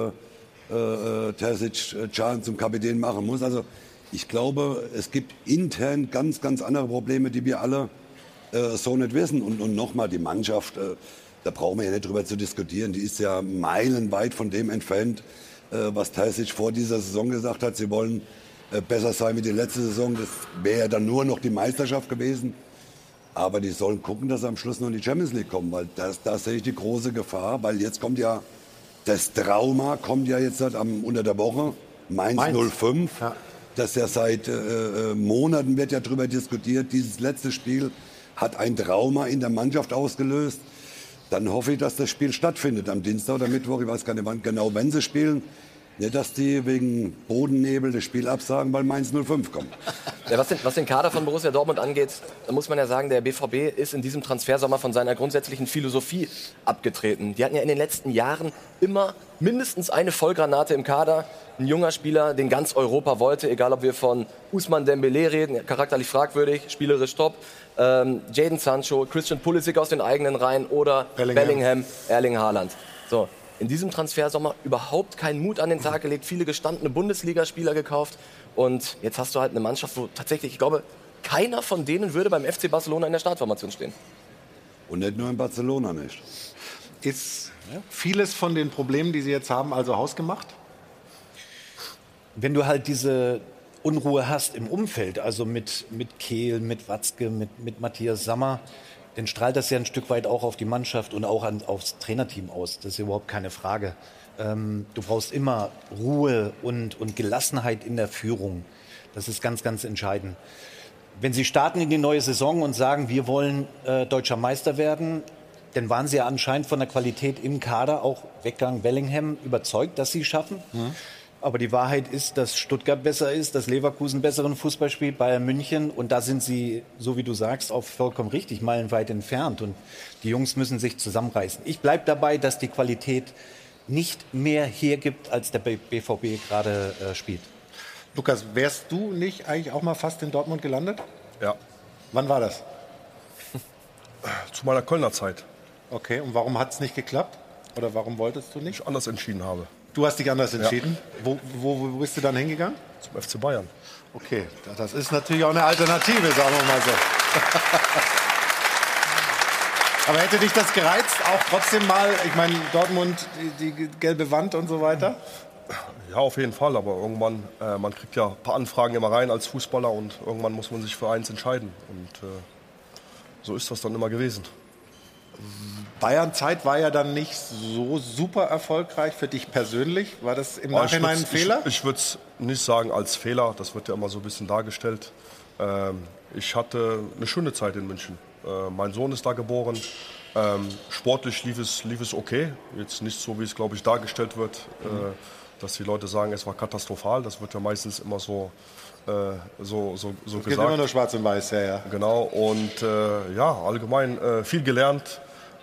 Terzic Can zum Kapitän machen muss. Also ich glaube, es gibt intern ganz, ganz andere Probleme, die wir alle so nicht wissen. Und nochmal, die Mannschaft, da brauchen wir ja nicht drüber zu diskutieren. Die ist ja meilenweit von dem entfernt, was Terzic vor dieser Saison gesagt hat. Sie wollen besser sein wie die letzte Saison. Das wäre ja dann nur noch die Meisterschaft gewesen. Aber die sollen gucken, dass sie am Schluss noch in die Champions League kommen. Weil da sehe ich die große Gefahr. Weil jetzt kommt ja, das Trauma kommt ja jetzt unter der Woche. Mainz 05. Ja. Das ja seit Monaten wird ja darüber diskutiert. Dieses letzte Spiel hat ein Trauma in der Mannschaft ausgelöst. Dann hoffe ich, dass das Spiel stattfindet am Dienstag oder Mittwoch. Ich weiß gar nicht wann genau, wenn sie spielen. Nicht, dass die wegen Bodennebel das Spiel absagen, weil Mainz 05 kommt. Ja, was den Kader von Borussia Dortmund angeht, da muss man ja sagen, der BVB ist in diesem Transfersommer von seiner grundsätzlichen Philosophie abgetreten. Die hatten ja in den letzten Jahren immer mindestens eine Vollgranate im Kader. Ein junger Spieler, den ganz Europa wollte, egal ob wir von Ousmane Dembélé reden, charakterlich fragwürdig, spielerisch top, Jadon Sancho, Christian Pulisic aus den eigenen Reihen oder Bellingham, Erling Haaland. So, in diesem Transfersommer überhaupt keinen Mut an den Tag gelegt, viele gestandene Bundesligaspieler gekauft und jetzt hast du halt eine Mannschaft, wo tatsächlich, ich glaube, keiner von denen würde beim FC Barcelona in der Startformation stehen. Und nicht nur in Barcelona nicht. Ist vieles von den Problemen, die Sie jetzt haben, also hausgemacht? Wenn du halt diese Unruhe hast im Umfeld, also mit Kehl, mit Watzke, mit Matthias Sammer, dann strahlt das ja ein Stück weit auch auf die Mannschaft und auch aufs Trainerteam aus. Das ist überhaupt keine Frage. Du brauchst immer Ruhe und Gelassenheit in der Führung. Das ist ganz, ganz entscheidend. Wenn Sie starten in die neue Saison und sagen, wir wollen deutscher Meister werden, dann waren Sie ja anscheinend von der Qualität im Kader, auch Weggang Bellingham, überzeugt, dass Sie es schaffen. Mhm. Aber die Wahrheit ist, dass Stuttgart besser ist, dass Leverkusen besseren Fußball spielt, Bayern München. Und da sind sie, so wie du sagst, auch vollkommen richtig, meilenweit entfernt. Und die Jungs müssen sich zusammenreißen. Ich bleibe dabei, dass die Qualität nicht mehr hergibt, als der BVB gerade spielt. Lukas, wärst du nicht eigentlich auch mal fast in Dortmund gelandet? Ja. Wann war das? Zu meiner Kölner Zeit. Okay, und warum hat es nicht geklappt? Oder warum wolltest du nicht? Ich anders entschieden habe. Du hast dich anders entschieden? Ja. Wo bist du dann hingegangen? Zum FC Bayern. Okay, das ist natürlich auch eine Alternative, sagen wir mal so. Aber hätte dich das gereizt, auch trotzdem mal, ich meine, Dortmund, die gelbe Wand und so weiter? Ja, auf jeden Fall, aber irgendwann, man kriegt ja ein paar Anfragen immer rein als Fußballer und irgendwann muss man sich für eins entscheiden. Und so ist das dann immer gewesen. Bayern-Zeit war ja dann nicht so super erfolgreich für dich persönlich. War das im Nachhinein ein Fehler? Ich würde es nicht sagen als Fehler, das wird ja immer so ein bisschen dargestellt. Ich hatte eine schöne Zeit in München. Mein Sohn ist da geboren. Sportlich lief es okay. Jetzt nicht so, wie es, glaube ich, dargestellt wird, dass die Leute sagen, es war katastrophal. Das wird ja meistens immer so gesagt. Es gibt immer nur schwarz und weiß, ja. Genau, und ja, allgemein viel gelernt.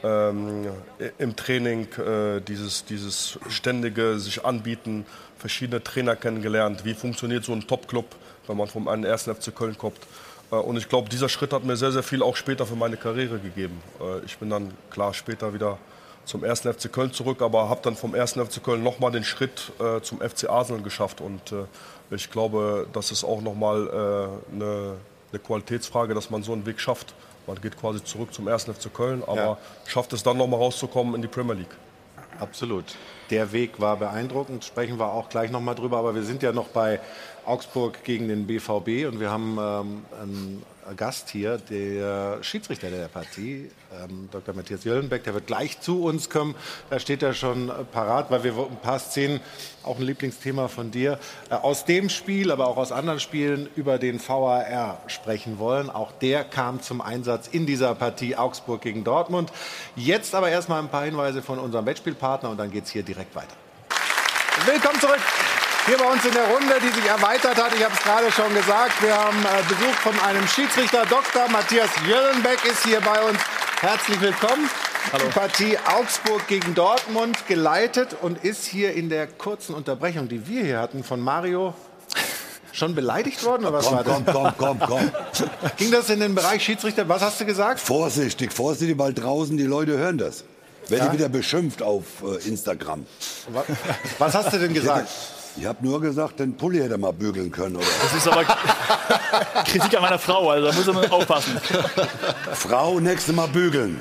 Im Training dieses ständige sich anbieten, verschiedene Trainer kennengelernt, wie funktioniert so ein Top-Club, wenn man vom 1. FC Köln kommt. Und ich glaube, dieser Schritt hat mir sehr, sehr viel auch später für meine Karriere gegeben. Ich bin dann klar später wieder zum 1. FC Köln zurück, aber habe dann vom 1. FC Köln nochmal den Schritt zum FC Arsenal geschafft. Und ich glaube, das ist auch nochmal eine Qualitätsfrage, dass man so einen Weg schafft. Man geht quasi zurück zum 1. FC Köln, aber schafft es dann nochmal rauszukommen in die Premier League. Absolut. Der Weg war beeindruckend, sprechen wir auch gleich nochmal drüber. Aber wir sind ja noch bei Augsburg gegen den BVB und wir haben einen Gast hier, der Schiedsrichter der Partie, Dr. Matthias Jöllenbeck, der wird gleich zu uns kommen. Da steht er schon parat, weil wir ein paar Szenen, auch ein Lieblingsthema von dir, aus dem Spiel, aber auch aus anderen Spielen über den VAR sprechen wollen. Auch der kam zum Einsatz in dieser Partie Augsburg gegen Dortmund. Jetzt aber erstmal ein paar Hinweise von unserem Wettspielpartner und dann geht es hier direkt weiter. Willkommen zurück. Hier bei uns in der Runde, die sich erweitert hat. Ich habe es gerade schon gesagt. Wir haben Besuch von einem Schiedsrichter. Dr. Matthias Jöllenbeck ist hier bei uns. Herzlich willkommen. Hallo. Die Partie Augsburg gegen Dortmund geleitet und ist hier in der kurzen Unterbrechung, die wir hier hatten, von Mario schon beleidigt worden? Oder was war das? Komm. Ging das in den Bereich Schiedsrichter? Was hast du gesagt? Vorsichtig, weil draußen die Leute hören das. Werde wieder beschimpft auf Instagram. Was hast du denn gesagt? Ich habe nur gesagt, den Pulli hätte er mal bügeln können. Oder? Das ist aber Kritik an meiner Frau, also da muss man aufpassen. Frau, nächstes Mal bügeln.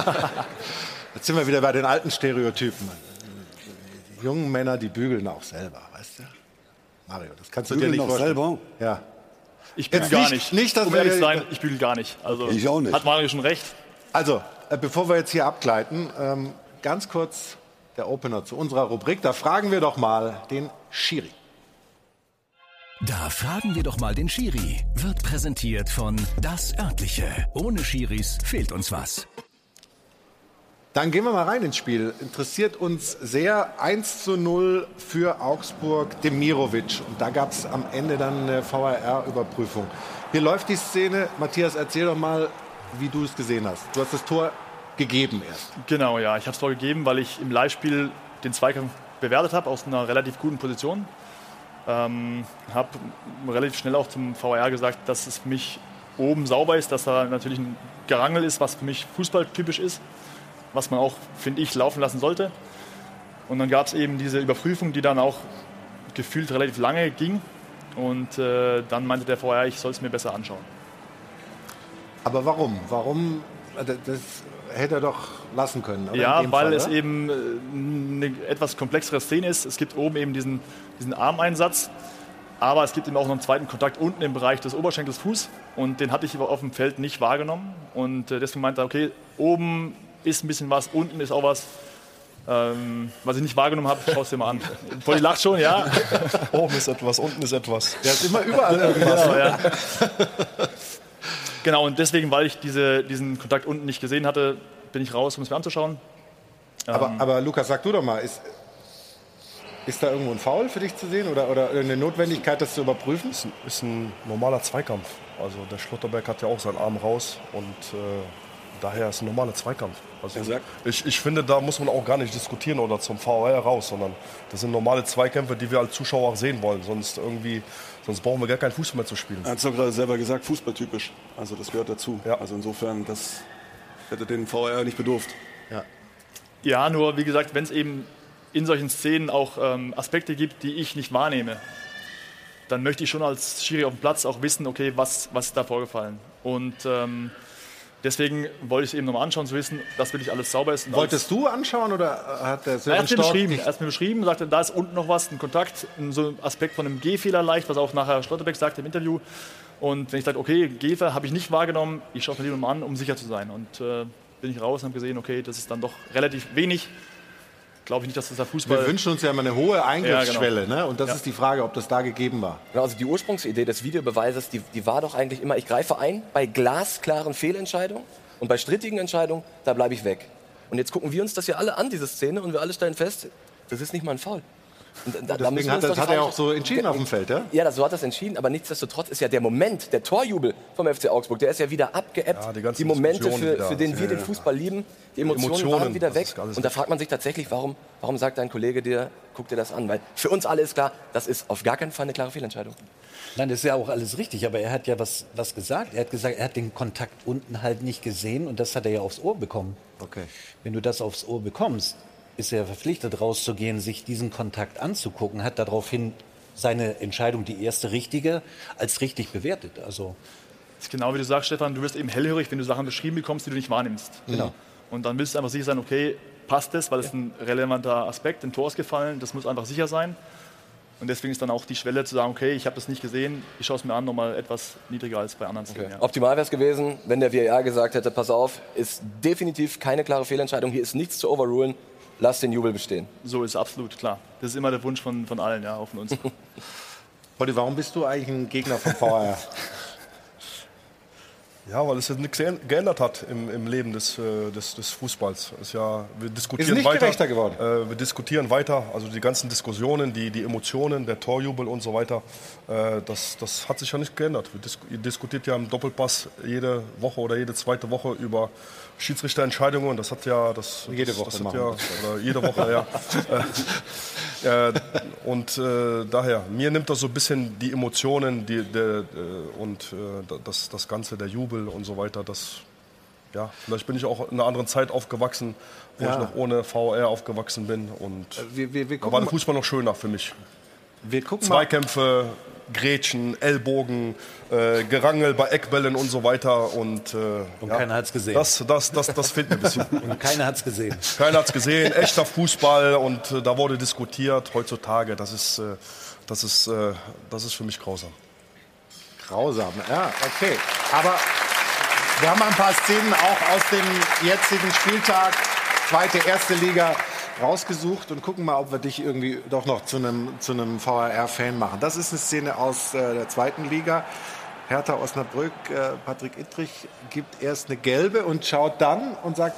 Jetzt sind wir wieder bei den alten Stereotypen. Die jungen Männer, die bügeln auch selber, weißt du? Mario, das kannst du dir nicht vorstellen. Selber? Ja. Ich bügel gar nicht. Um ehrlich zu sein, ich bügel gar nicht. Also, ich auch nicht. Hat Mario schon recht. Also, bevor wir jetzt hier abgleiten, ganz kurz der Opener zu unserer Rubrik. Da fragen wir doch mal den Schiri. Da fragen wir doch mal den Schiri. Wird präsentiert von Das Örtliche. Ohne Schiris fehlt uns was. Dann gehen wir mal rein ins Spiel. Interessiert uns sehr 1:0 für Augsburg, Demirovic. Und da gab es am Ende dann eine VAR-Überprüfung. Hier läuft die Szene. Matthias, erzähl doch mal, wie du es gesehen hast. Du hast das Tor gegeben erst. Genau, ja. Ich habe es Tor gegeben, weil ich im Live-Spiel den Zweikampf bewertet habe aus einer relativ guten Position. Habe relativ schnell auch zum VAR gesagt, dass es für mich oben sauber ist, dass da natürlich ein Gerangel ist, was für mich fußballtypisch ist, was man auch, finde ich, laufen lassen sollte. Und dann gab es eben diese Überprüfung, die dann auch gefühlt relativ lange ging. Und dann meinte der VAR, ich soll es mir besser anschauen. Aber warum? Warum? Das hätte er doch lassen können, oder? Ja, weil Fall, es oder? eben eine etwas komplexere Szene ist. Es gibt oben eben diesen Armeinsatz, aber es gibt eben auch noch einen zweiten Kontakt unten im Bereich des Oberschenkels Fuß und den hatte ich auf dem Feld nicht wahrgenommen und deswegen meinte er, okay, oben ist ein bisschen was, unten ist auch was, was ich nicht wahrgenommen habe, schau es dir mal an. Polly lacht schon, ja. Oben ist etwas, unten ist etwas. Der ist immer überall irgendwas. Genau, ja. Genau, und deswegen, weil ich diesen Kontakt unten nicht gesehen hatte, bin ich raus, um es mir anzuschauen. Aber Lukas, sag du doch mal, Ist da irgendwo ein Foul für dich zu sehen oder eine Notwendigkeit, das zu überprüfen? Ist ein normaler Zweikampf. Also der Schlotterbeck hat ja auch seinen Arm raus und daher ist ein normaler Zweikampf. Also ich finde, da muss man auch gar nicht diskutieren oder zum VAR raus, sondern das sind normale Zweikämpfe, die wir als Zuschauer auch sehen wollen. Sonst brauchen wir gar keinen Fußball mehr zu spielen. Er hat es doch gerade selber gesagt, fußballtypisch. Also das gehört dazu. Ja. Also insofern, das hätte den VAR nicht bedurft. Ja, nur wie gesagt, wenn es eben in solchen Szenen auch Aspekte gibt, die ich nicht wahrnehme, dann möchte ich schon als Schiri auf dem Platz auch wissen, okay, was ist da vorgefallen. Und deswegen wollte ich es eben nochmal anschauen, zu wissen, dass wirklich alles sauber ist. Wolltest du anschauen oder hat der Sören Stork... Er hat mir beschrieben, sagte, da ist unten noch was, ein Kontakt, so ein Aspekt von einem Gehfehler leicht, was auch nachher Schlotterbeck sagte im Interview. Und wenn ich sage, okay, Gehfehler habe ich nicht wahrgenommen, ich schaue es mir lieber mal an, um sicher zu sein. Und bin ich raus und habe gesehen, okay, das ist dann doch relativ wenig. Glaube ich nicht, dass das der Fußball... Wir wünschen uns ja immer eine hohe Eingriffsschwelle, ne? Und das ist die Frage, ob das da gegeben war. Genau, also die Ursprungsidee des Videobeweises, die war doch eigentlich immer, ich greife ein bei glasklaren Fehlentscheidungen und bei strittigen Entscheidungen, da bleibe ich weg. Und jetzt gucken wir uns das ja alle an, diese Szene, und wir alle stellen fest, das ist nicht mal ein Foul. Deswegen hat er auch so entschieden auf dem Feld, ja? Ja, so hat er es entschieden, aber nichtsdestotrotz ist ja der Moment, der Torjubel vom FC Augsburg, der ist ja wieder abgeebbt. Ja, die Momente, für den wir den Fußball lieben, die Emotionen waren wieder weg. Und da fragt man sich tatsächlich, warum sagt dein Kollege dir, guck dir das an? Weil für uns alle ist klar, das ist auf gar keinen Fall eine klare Fehlentscheidung. Nein, das ist ja auch alles richtig, aber er hat ja was gesagt. Er hat gesagt, er hat den Kontakt unten halt nicht gesehen und das hat er ja aufs Ohr bekommen. Okay. Wenn du das aufs Ohr bekommst, ist er verpflichtet, rauszugehen, sich diesen Kontakt anzugucken, hat daraufhin seine Entscheidung, die erste richtige, als richtig bewertet. Also das ist genau wie du sagst, Stefan, du wirst eben hellhörig, wenn du Sachen beschrieben bekommst, die du nicht wahrnimmst. Genau. Und dann willst du einfach sicher sein, okay, passt das, weil das ist ein relevanter Aspekt, ein Tor ist gefallen, das muss einfach sicher sein. Und deswegen ist dann auch die Schwelle zu sagen, okay, ich habe das nicht gesehen, ich schaue es mir an, nochmal etwas niedriger als bei anderen Szenen. Okay. Ja. Optimal wäre es gewesen, wenn der VAR gesagt hätte, pass auf, ist definitiv keine klare Fehlentscheidung, hier ist nichts zu overrulen. Lass den Jubel bestehen. So ist absolut klar. Das ist immer der Wunsch von allen, ja, auch von uns. Holly, warum bist du eigentlich ein Gegner vom VAR? Ja, weil es jetzt nichts geändert hat im Leben des Fußballs. Wir diskutieren ist nicht weiter, gerechter geworden. Wir diskutieren weiter, also die ganzen Diskussionen, die Emotionen, der Torjubel und so weiter, das hat sich ja nicht geändert. Ihr diskutiert ja im Doppelpass jede Woche oder jede zweite Woche über Schiedsrichterentscheidungen. Das hat ja... Jede Woche das oder jede Woche, ja. Und daher, mir nimmt das so ein bisschen die Emotionen und das Ganze, der Jubel und so weiter. Vielleicht bin ich auch in einer anderen Zeit aufgewachsen, wo ich noch ohne VAR aufgewachsen bin. Und da war der Fußball noch schöner für mich. Zweikämpfe, Grätschen, Ellbogen, Gerangel bei Eckbällen und so weiter. Und keiner hat es gesehen. Das fehlt mir ein bisschen. Und keiner hat es gesehen. Keiner hat es gesehen. Echter Fußball und da wurde diskutiert. Heutzutage, das ist für mich grausam. Grausam, ja, okay. Aber wir haben ein paar Szenen auch aus dem jetzigen Spieltag, erste Liga, rausgesucht und gucken mal, ob wir dich irgendwie doch noch zu einem VAR-Fan machen. Das ist eine Szene aus der zweiten Liga. Hertha Osnabrück, Patrick Ittrich gibt erst eine gelbe und schaut dann und sagt,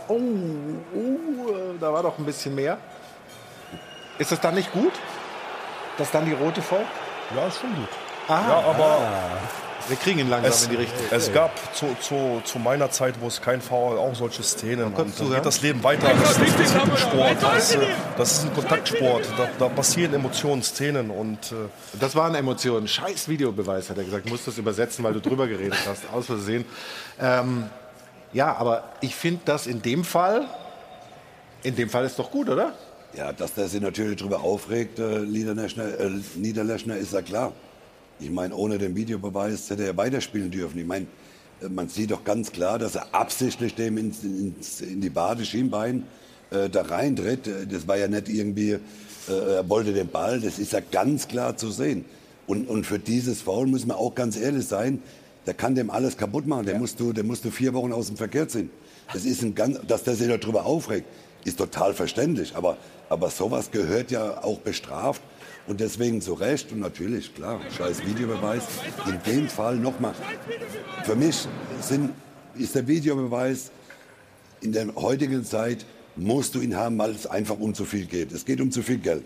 da war doch ein bisschen mehr. Ist das dann nicht gut, dass dann die rote folgt? Ja, ist schon gut. Ja, aber wir kriegen ihn langsam in die Richtung. Es gab zu meiner Zeit, wo es kein VAR, auch solche Szenen. Und dann geht das Leben weiter. Das ist ein Kontaktsport. Das ist ein Kontaktsport. Da passieren Emotionen, Szenen. Und, das waren Emotionen. Scheiß Videobeweis, hat er gesagt. Du musst das übersetzen, weil du drüber geredet hast. Aus Versehen. Ja, aber ich finde das in dem Fall ist doch gut, oder? Ja, dass der sich natürlich darüber aufregt, Niederlechner, ist ja klar. Ich meine, ohne den Videobeweis hätte er weiterspielen dürfen. Ich meine, man sieht doch ganz klar, dass er absichtlich dem in die Bade, Schienbein da reintritt. Das war ja nicht irgendwie, er wollte den Ball, das ist ja ganz klar zu sehen. Und für dieses Foul müssen wir auch ganz ehrlich sein, der kann dem alles kaputt machen. Den musst du 4 Wochen aus dem Verkehr ziehen. Das ist dass der sich darüber aufregt, ist total verständlich. Aber sowas gehört ja auch bestraft. Und deswegen zu Recht und natürlich, klar, scheiß Videobeweis. In dem Fall nochmal, für mich ist der Videobeweis in der heutigen Zeit, musst du ihn haben, weil es einfach um zu viel geht. Es geht um zu viel Geld.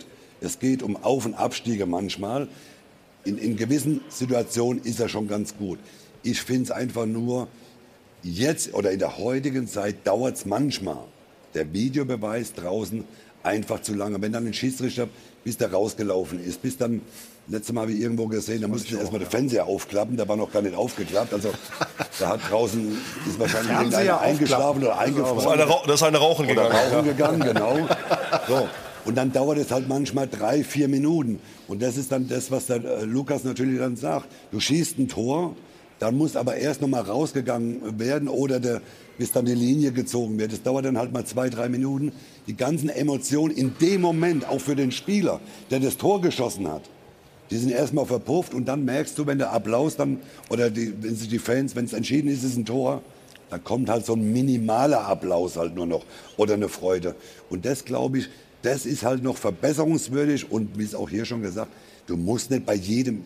Es geht um Auf- und Abstiege manchmal. In gewissen Situationen ist er schon ganz gut. Ich finde es einfach nur, jetzt oder in der heutigen Zeit dauert es manchmal. Der Videobeweis draußen einfach zu lange. Wenn dann ein Schiedsrichter, bis der rausgelaufen ist, bis dann, letztes Mal habe ich irgendwo gesehen, da mussten sie erstmal den Fernseher aufklappen, der war noch gar nicht aufgeklappt. Also da hat draußen, ist wahrscheinlich irgendeiner eingeschlafen oder eingefroren. Da ist eine rauchen gegangen. Oder rauchen gegangen, genau. So. Und dann dauert es halt manchmal 3-4 Minuten. Und das ist dann das, was der Lukas natürlich dann sagt. Du schießt ein Tor, dann muss aber erst noch mal rausgegangen werden oder bis dann die Linie gezogen wird. Das dauert dann halt mal 2-3 Minuten. Die ganzen Emotionen in dem Moment, auch für den Spieler, der das Tor geschossen hat, die sind erstmal verpufft. Und dann merkst du, wenn der Applaus dann, oder wenn sich die Fans, wenn es entschieden ist, ist ein Tor, dann kommt halt so ein minimaler Applaus halt nur noch oder eine Freude. Und das, glaube ich, das ist halt noch verbesserungswürdig. Und wie es auch hier schon gesagt, du musst nicht bei jedem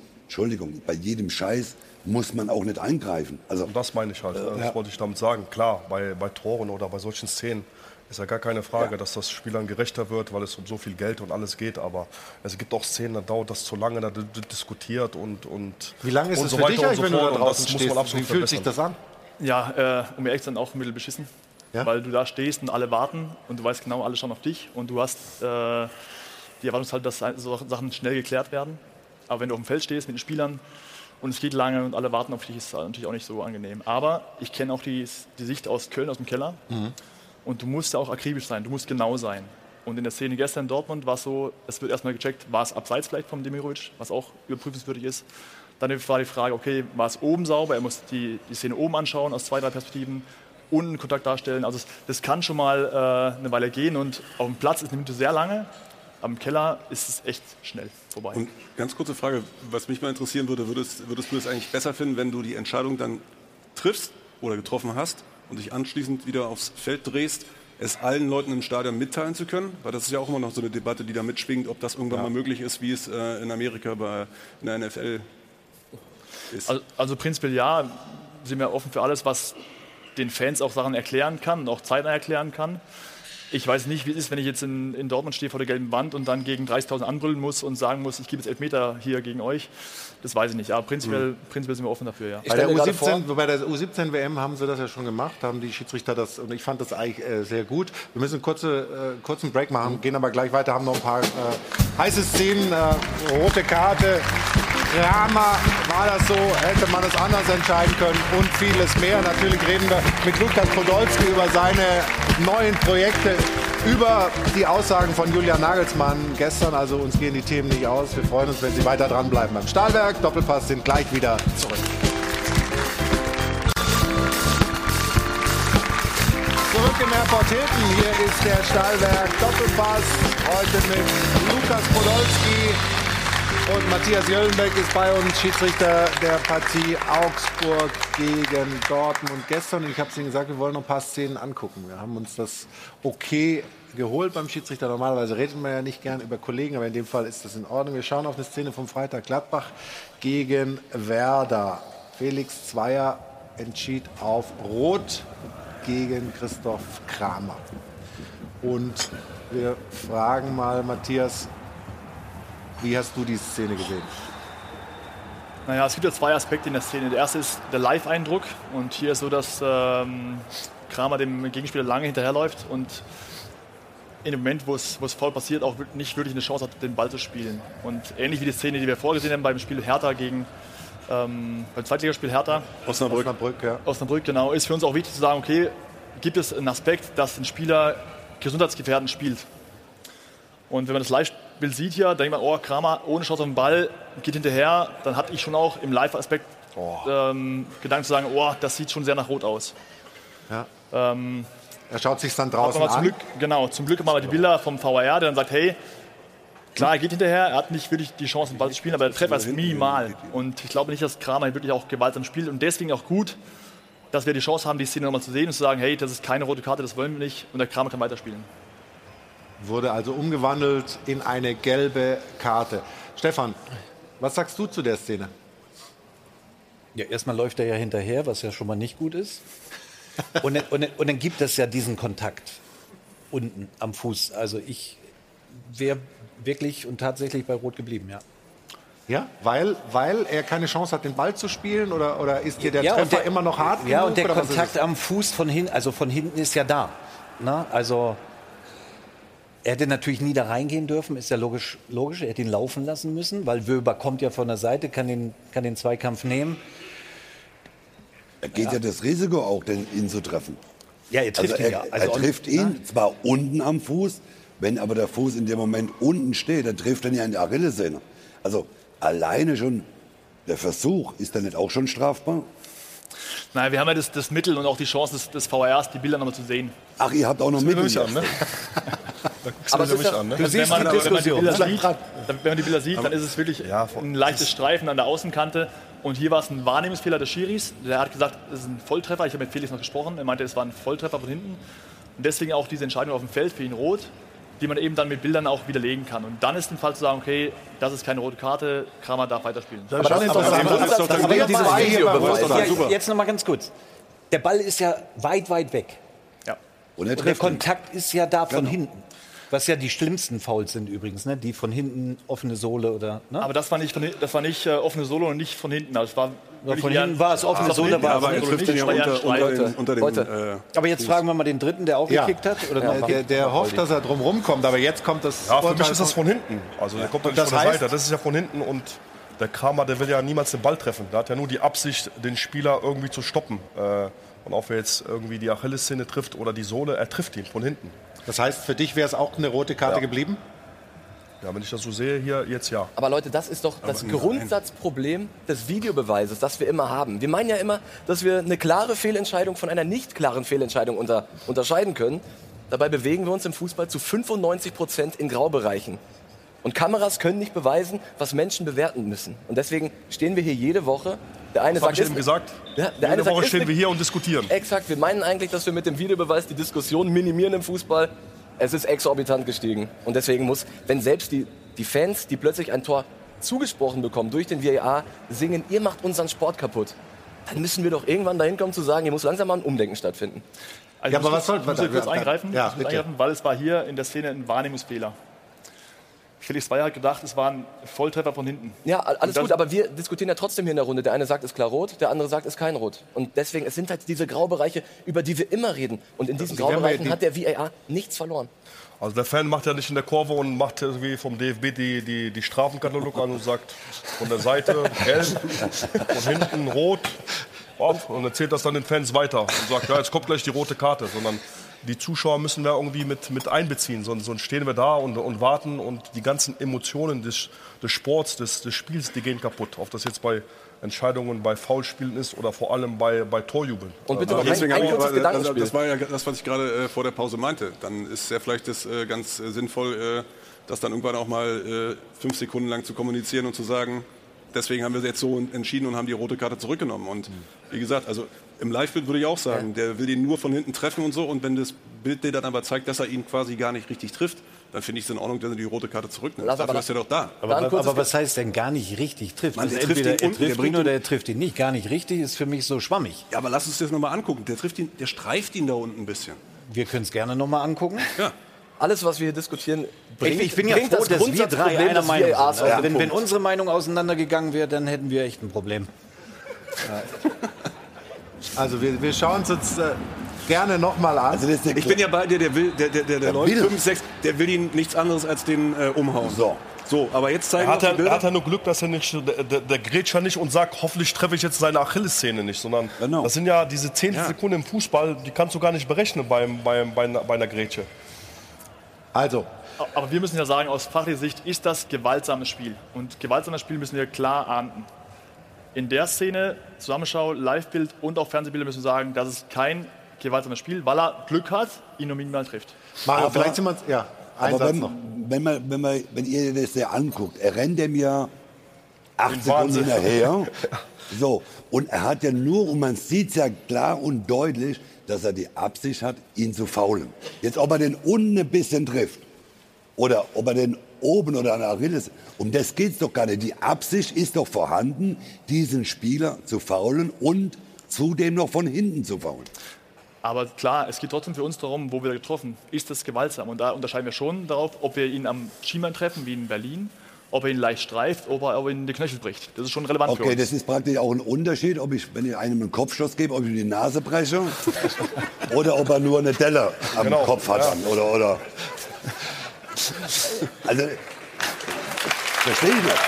Scheiß muss man auch nicht eingreifen. Also, und das meine ich halt, das wollte ich damit sagen. Klar, bei Toren oder bei solchen Szenen ist ja gar keine Frage, dass das Spielern gerechter wird, weil es um so viel Geld und alles geht. Aber es gibt auch Szenen, da dauert das zu lange, da wird diskutiert und wie lange ist und es so für weiter dich und eigentlich, so wenn du da fort. Und draußen das muss stehst? man absolut Wie fühlt sich verbessern. das an? Ja, um ehrlich zu sein, auch ein bisschen beschissen. Ja? Weil du da stehst und alle warten und du weißt genau, alle schauen auf dich und du hast die Erwartungshaltung, dass so Sachen schnell geklärt werden. Aber wenn du auf dem Feld stehst mit den Spielern und es geht lange und alle warten auf dich, ist es natürlich auch nicht so angenehm. Aber ich kenne auch die Sicht aus Köln, aus dem Keller. Mhm. Und du musst ja auch akribisch sein, du musst genau sein. Und in der Szene gestern in Dortmund war es so, es wird erstmal gecheckt, war es abseits vielleicht vom Demirovic, was auch überprüfenswürdig ist. Dann war die Frage, okay, war es oben sauber? Er muss die Szene oben anschauen, aus 2-3 Perspektiven, unten Kontakt darstellen. Also das kann schon mal eine Weile gehen und auf dem Platz ist eine Minute sehr lange. Am Keller ist es echt schnell vorbei. Und ganz kurze Frage, was mich mal interessieren würde, würdest du es eigentlich besser finden, wenn du die Entscheidung dann triffst oder getroffen hast und dich anschließend wieder aufs Feld drehst, es allen Leuten im Stadion mitteilen zu können? Weil das ist ja auch immer noch so eine Debatte, die da mitschwingt, ob das irgendwann mal möglich ist, wie es in Amerika in der NFL ist. Also prinzipiell ja, sind wir offen für alles, was den Fans auch Sachen erklären kann und auch zeitnah erklären kann. Ich weiß nicht, wie es ist, wenn ich jetzt in Dortmund stehe vor der gelben Wand und dann gegen 30.000 anbrüllen muss und sagen muss, ich gebe jetzt Elfmeter hier gegen euch. Das weiß ich nicht. Aber prinzipiell sind wir offen dafür, ja. Bei der U17-WM haben sie das ja schon gemacht, haben die Schiedsrichter das, und ich fand das eigentlich sehr gut. Wir müssen einen kurzen Break machen, gehen aber gleich weiter, haben noch ein paar heiße Szenen, rote Karte. Kramer, war das so, hätte man es anders entscheiden können und vieles mehr. Natürlich reden wir mit Lukas Podolski über seine neuen Projekte, über die Aussagen von Julian Nagelsmann gestern. Also uns gehen die Themen nicht aus. Wir freuen uns, wenn Sie weiter dranbleiben beim Stahlwerk. Doppelpass sind gleich wieder zurück. Zurück im Airport Hilton. Hier ist der Stahlwerk Doppelpass. Heute mit Lukas Podolski. Und Matthias Jöllenbeck ist bei uns, Schiedsrichter der Partie Augsburg gegen Dortmund gestern. Ich habe es Ihnen gesagt, wir wollen noch ein paar Szenen angucken. Wir haben uns das okay geholt beim Schiedsrichter. Normalerweise redet man ja nicht gern über Kollegen, aber in dem Fall ist das in Ordnung. Wir schauen auf eine Szene vom Freitag Gladbach gegen Werder. Felix Zweier entschied auf Rot gegen Christoph Kramer. Und wir fragen mal Matthias, wie hast du diese Szene gesehen? Naja, es gibt ja zwei Aspekte in der Szene. Der erste ist der Live-Eindruck. Und hier ist so, dass Kramer dem Gegenspieler lange hinterherläuft und in dem Moment, wo es faul passiert, auch nicht wirklich eine Chance hat, den Ball zu spielen. Und ähnlich wie die Szene, die wir vorgesehen haben beim Spiel Hertha beim Zweitligaspiel Hertha. Osnabrück, genau. Ist für uns auch wichtig zu sagen, okay, gibt es einen Aspekt, dass ein Spieler gesundheitsgefährdend spielt. Und wenn man das Live-Bild sieht hier, denkt man, oh, Kramer ohne Chance auf den Ball, geht hinterher. Dann hatte ich schon auch im Live-Aspekt Gedanken zu sagen, oh, das sieht schon sehr nach Rot aus. Ja. Er schaut sich dann draußen an. Zum Glück haben wir die Bilder vom VAR, der dann sagt, hey, klar, er geht hinterher, er hat nicht wirklich die Chance, den Ball zu spielen, aber der Treffer ist minimal. Und ich glaube nicht, dass Kramer wirklich auch gewaltsam spielt. Und deswegen auch gut, dass wir die Chance haben, die Szene nochmal zu sehen und zu sagen, hey, das ist keine rote Karte, das wollen wir nicht. Und der Kramer kann weiterspielen. Wurde also umgewandelt in eine gelbe Karte. Stefan, was sagst du zu der Szene? Ja, erstmal läuft er ja hinterher, was ja schon mal nicht gut ist. Und dann gibt es ja diesen Kontakt unten am Fuß. Also wer wirklich und tatsächlich bei Rot geblieben, ja. Ja, weil er keine Chance hat, den Ball zu spielen? Oder ist dir der Ja, und Treffer der- immer noch hart Ja, genug? und der oder was ist Kontakt es? am Fuß von hinten, also von hinten ist ja da. Na, also er hätte natürlich nie da reingehen dürfen, ist ja logisch. Er hätte ihn laufen lassen müssen, weil Wöber kommt ja von der Seite, kann den Zweikampf nehmen. Er geht ja das Risiko auch, ihn zu treffen. Ja, er trifft ihn ja. Er trifft ihn zwar unten am Fuß, wenn aber der Fuß in dem Moment unten steht, dann trifft er ihn ja in die Achillessehne. Also alleine schon der Versuch, ist der nicht auch schon strafbar? Nein, wir haben ja das Mittel und auch die Chance des VARs, die Bilder nochmal zu sehen. Ach, ihr habt auch noch Mittel. Mich an, ne? Aber es ist ja, an, ne? Also wenn man die Bilder sieht, dann ist es wirklich ein leichtes Streifen an der Außenkante. Und hier war es ein Wahrnehmungsfehler des Schiris. Der hat gesagt, es ist ein Volltreffer. Ich habe mit Felix noch gesprochen. Er meinte, es war ein Volltreffer von hinten. Und deswegen auch diese Entscheidung auf dem Feld für ihn rot, die man eben dann mit Bildern auch widerlegen kann. Und dann ist ein Fall zu sagen, okay, das ist keine rote Karte, Kramer darf weiterspielen. Jetzt noch mal ganz kurz. Der Ball ist ja weit weg. Ja. Und er der trifft ihn. Kontakt ist ja da von hinten. Was ja die schlimmsten Fouls sind übrigens, ne? Die von hinten offene Sohle oder. Ne? Aber das war nicht offene Solo und nicht von hinten. Also es war von hinten war es offene Sohle, aber er trifft ihn ja unter den Aber jetzt fragen wir mal den Dritten, der auch gekickt hat. Oder Der hofft, dass er drum rumkommt, aber jetzt kommt das. Ja, für mich ist das von hinten. Also der kommt ja nicht von der Seite. Das ist ja von hinten und der Kramer, der will ja niemals den Ball treffen. Der hat ja nur die Absicht, den Spieler irgendwie zu stoppen. Und auch wer jetzt irgendwie die Achillessehne trifft oder die Sohle, er trifft ihn von hinten. Das heißt, für dich wäre es auch eine rote Karte geblieben? Ja, wenn ich das so sehe, hier jetzt ja. Aber Leute, das ist doch das Grundsatzproblem des Videobeweises, das wir immer haben. Wir meinen ja immer, dass wir eine klare Fehlentscheidung von einer nicht klaren Fehlentscheidung unterscheiden können. Dabei bewegen wir uns im Fußball zu 95% in Graubereichen. Und Kameras können nicht beweisen, was Menschen bewerten müssen. Und deswegen stehen wir hier jede Woche. Der eine sagt, eben gesagt, der jede eine sagt, Woche stehen wir hier und diskutieren. Exakt, wir meinen eigentlich, dass wir mit dem Videobeweis die Diskussion minimieren im Fußball. Es ist exorbitant gestiegen. Und deswegen muss, wenn selbst die Fans, die plötzlich ein Tor zugesprochen bekommen durch den VAR, singen, ihr macht unseren Sport kaputt, dann müssen wir doch irgendwann dahin kommen zu sagen, hier muss langsam mal ein Umdenken stattfinden. Also Ja, aber was soll- ich muss kurz eingreifen, Ja, ich muss bitte. eingreifen, weil es war hier in der Szene ein Wahrnehmungsfehler. Felix Zweier hat gedacht, es war ein Volltreffer von hinten. Ja, alles Und das- gut, aber wir diskutieren ja trotzdem hier in der Runde. Der eine sagt, es ist klar rot, der andere sagt, es ist kein rot. Und deswegen, es sind halt diese Graubereiche, über die wir immer reden. Und in diesen Graubereichen hat der VAR nichts verloren. Also der Fan macht ja nicht in der Kurve und macht irgendwie vom DFB die Strafenkatalog an und sagt von der Seite gelb, von hinten rot. Und erzählt das dann den Fans weiter und sagt, ja, jetzt kommt gleich die rote Karte. Sondern die Zuschauer müssen wir irgendwie mit einbeziehen. Sonst stehen wir da und warten und die ganzen Emotionen des Sports, des Spiels, die gehen kaputt. Ob das jetzt bei Entscheidungen bei Foulspielen ist oder vor allem bei Torjubeln. Und bitte noch Deswegen ein habe ich kurzes aber, Gedankenspiel. das war ja das, was ich gerade vor der Pause meinte. Dann ist ja vielleicht das ganz sinnvoll, das dann irgendwann auch mal 5 Sekunden lang zu kommunizieren und zu sagen, deswegen haben wir jetzt so entschieden und haben die rote Karte zurückgenommen. Und wie gesagt, also im Live-Bild würde ich auch sagen, der will ihn nur von hinten treffen und so. Und wenn das Bild dir dann aber zeigt, dass er ihn quasi gar nicht richtig trifft, dann finde ich es in Ordnung, dass er die rote Karte zurücknimmt. Dafür ist er doch da. Aber was heißt denn gar nicht richtig trifft? Mann, Also der trifft entweder ihn er unten, der trifft bringt ihn oder er trifft ihn nicht. Gar nicht richtig ist für mich so schwammig. Ja, aber lass uns das nochmal angucken. Der trifft ihn, der streift ihn da unten ein bisschen. Wir können es gerne nochmal angucken. Ja. Alles, was wir hier diskutieren, bringt, Ich bin ja bringt froh, das dass wir drei Grundsatzproblem einer des Meinung VARs sind. auf Also den wenn Punkt. unsere Meinung auseinandergegangen wäre, dann hätten wir echt ein Problem. Also wir schauen uns jetzt gerne nochmal an. Also das ist der Ich bin ja bei dir, der läuft will. 5, 6, der will ihn nichts anderes als den umhauen. So, aber jetzt zeigen Er hat, wir er hat ja nur Glück, dass er nicht, der grätscht ja nicht und sagt, hoffentlich treffe ich jetzt seine Achillessehne nicht, sondern Genau. das sind ja diese 10 Sekunden im Fußball, die kannst du gar nicht berechnen bei einer Grätsche. Also, Aber wir müssen ja sagen, aus fachlicher Sicht ist das gewaltsames Spiel. Und gewaltsames Spiel müssen wir klar ahnden. In der Szene, Zusammenschau, Livebild und auch Fernsehbilder müssen wir sagen, das ist kein gewaltsames Spiel, weil er Glück hat, ihn nur minimal trifft. Mario, Aber- vielleicht sind wir uns. Ja, ein Aber Satz noch. wenn ihr das ja anguckt, er rennt dem ja 8 Sekunden Wahnsinn. hinterher. So, und er hat ja nur, und man sieht es ja klar und deutlich, dass er die Absicht hat, ihn zu faulen. Jetzt, ob er den unten ein bisschen trifft oder ob er den oben oder an der Achilles, um das geht es doch gar nicht. Die Absicht ist doch vorhanden, diesen Spieler zu faulen und zudem noch von hinten zu faulen. Aber klar, es geht trotzdem für uns darum, wo wird er getroffen. Ist das gewaltsam? Und da unterscheiden wir schon darauf, ob wir ihn am Schienbein treffen, wie in Berlin, ob er ihn leicht streift, ob er ihn die Knöchel bricht. Das ist schon relevant für uns. Okay, das ist praktisch auch ein Unterschied, ob ich, wenn ich einem einen Kopfstoß gebe, ob ich ihm die Nase breche oder ob er nur eine Delle am Kopf hat. Ja. Oder. Also, verstehe ich nicht.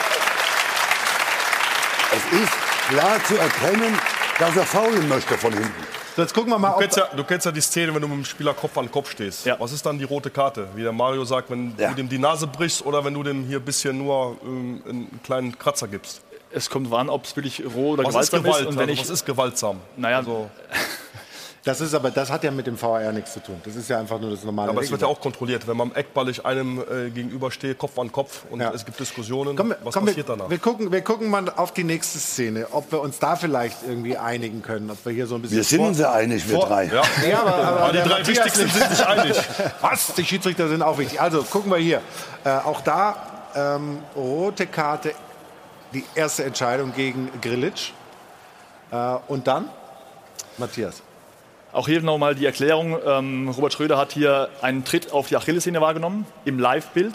Es ist klar zu erkennen, dass er faulen möchte von hinten. So, jetzt gucken wir mal. Du kennst ja die Szene, wenn du mit dem Spieler Kopf an Kopf stehst. Ja. Was ist dann die rote Karte? Wie der Mario sagt, wenn du dem die Nase brichst oder wenn du dem hier ein bisschen nur einen kleinen Kratzer gibst. Es kommt an, ob es wirklich roh oder gewaltsam ist. Und was ist gewaltsam? Naja, also, das hat ja mit dem VAR nichts zu tun. Das ist ja einfach nur das normale. Aber es wird ja auch kontrolliert. Wenn man eckballig einem gegenübersteht, Kopf an Kopf und es gibt Diskussionen, was passiert danach? Wir gucken mal auf die nächste Szene, ob wir uns da vielleicht irgendwie einigen können. Ob wir hier so ein bisschen. Wir sind uns ja einig, wir drei. Ja, aber die drei Wichtigsten sind sich einig. Was? Die Schiedsrichter sind auch wichtig. Also gucken wir hier. Auch da rote Karte, die erste Entscheidung gegen Grilic. Und dann Matthias. Auch hier nochmal die Erklärung. Robert Schröder hat hier einen Tritt auf die Achillessehne wahrgenommen, im Live-Bild.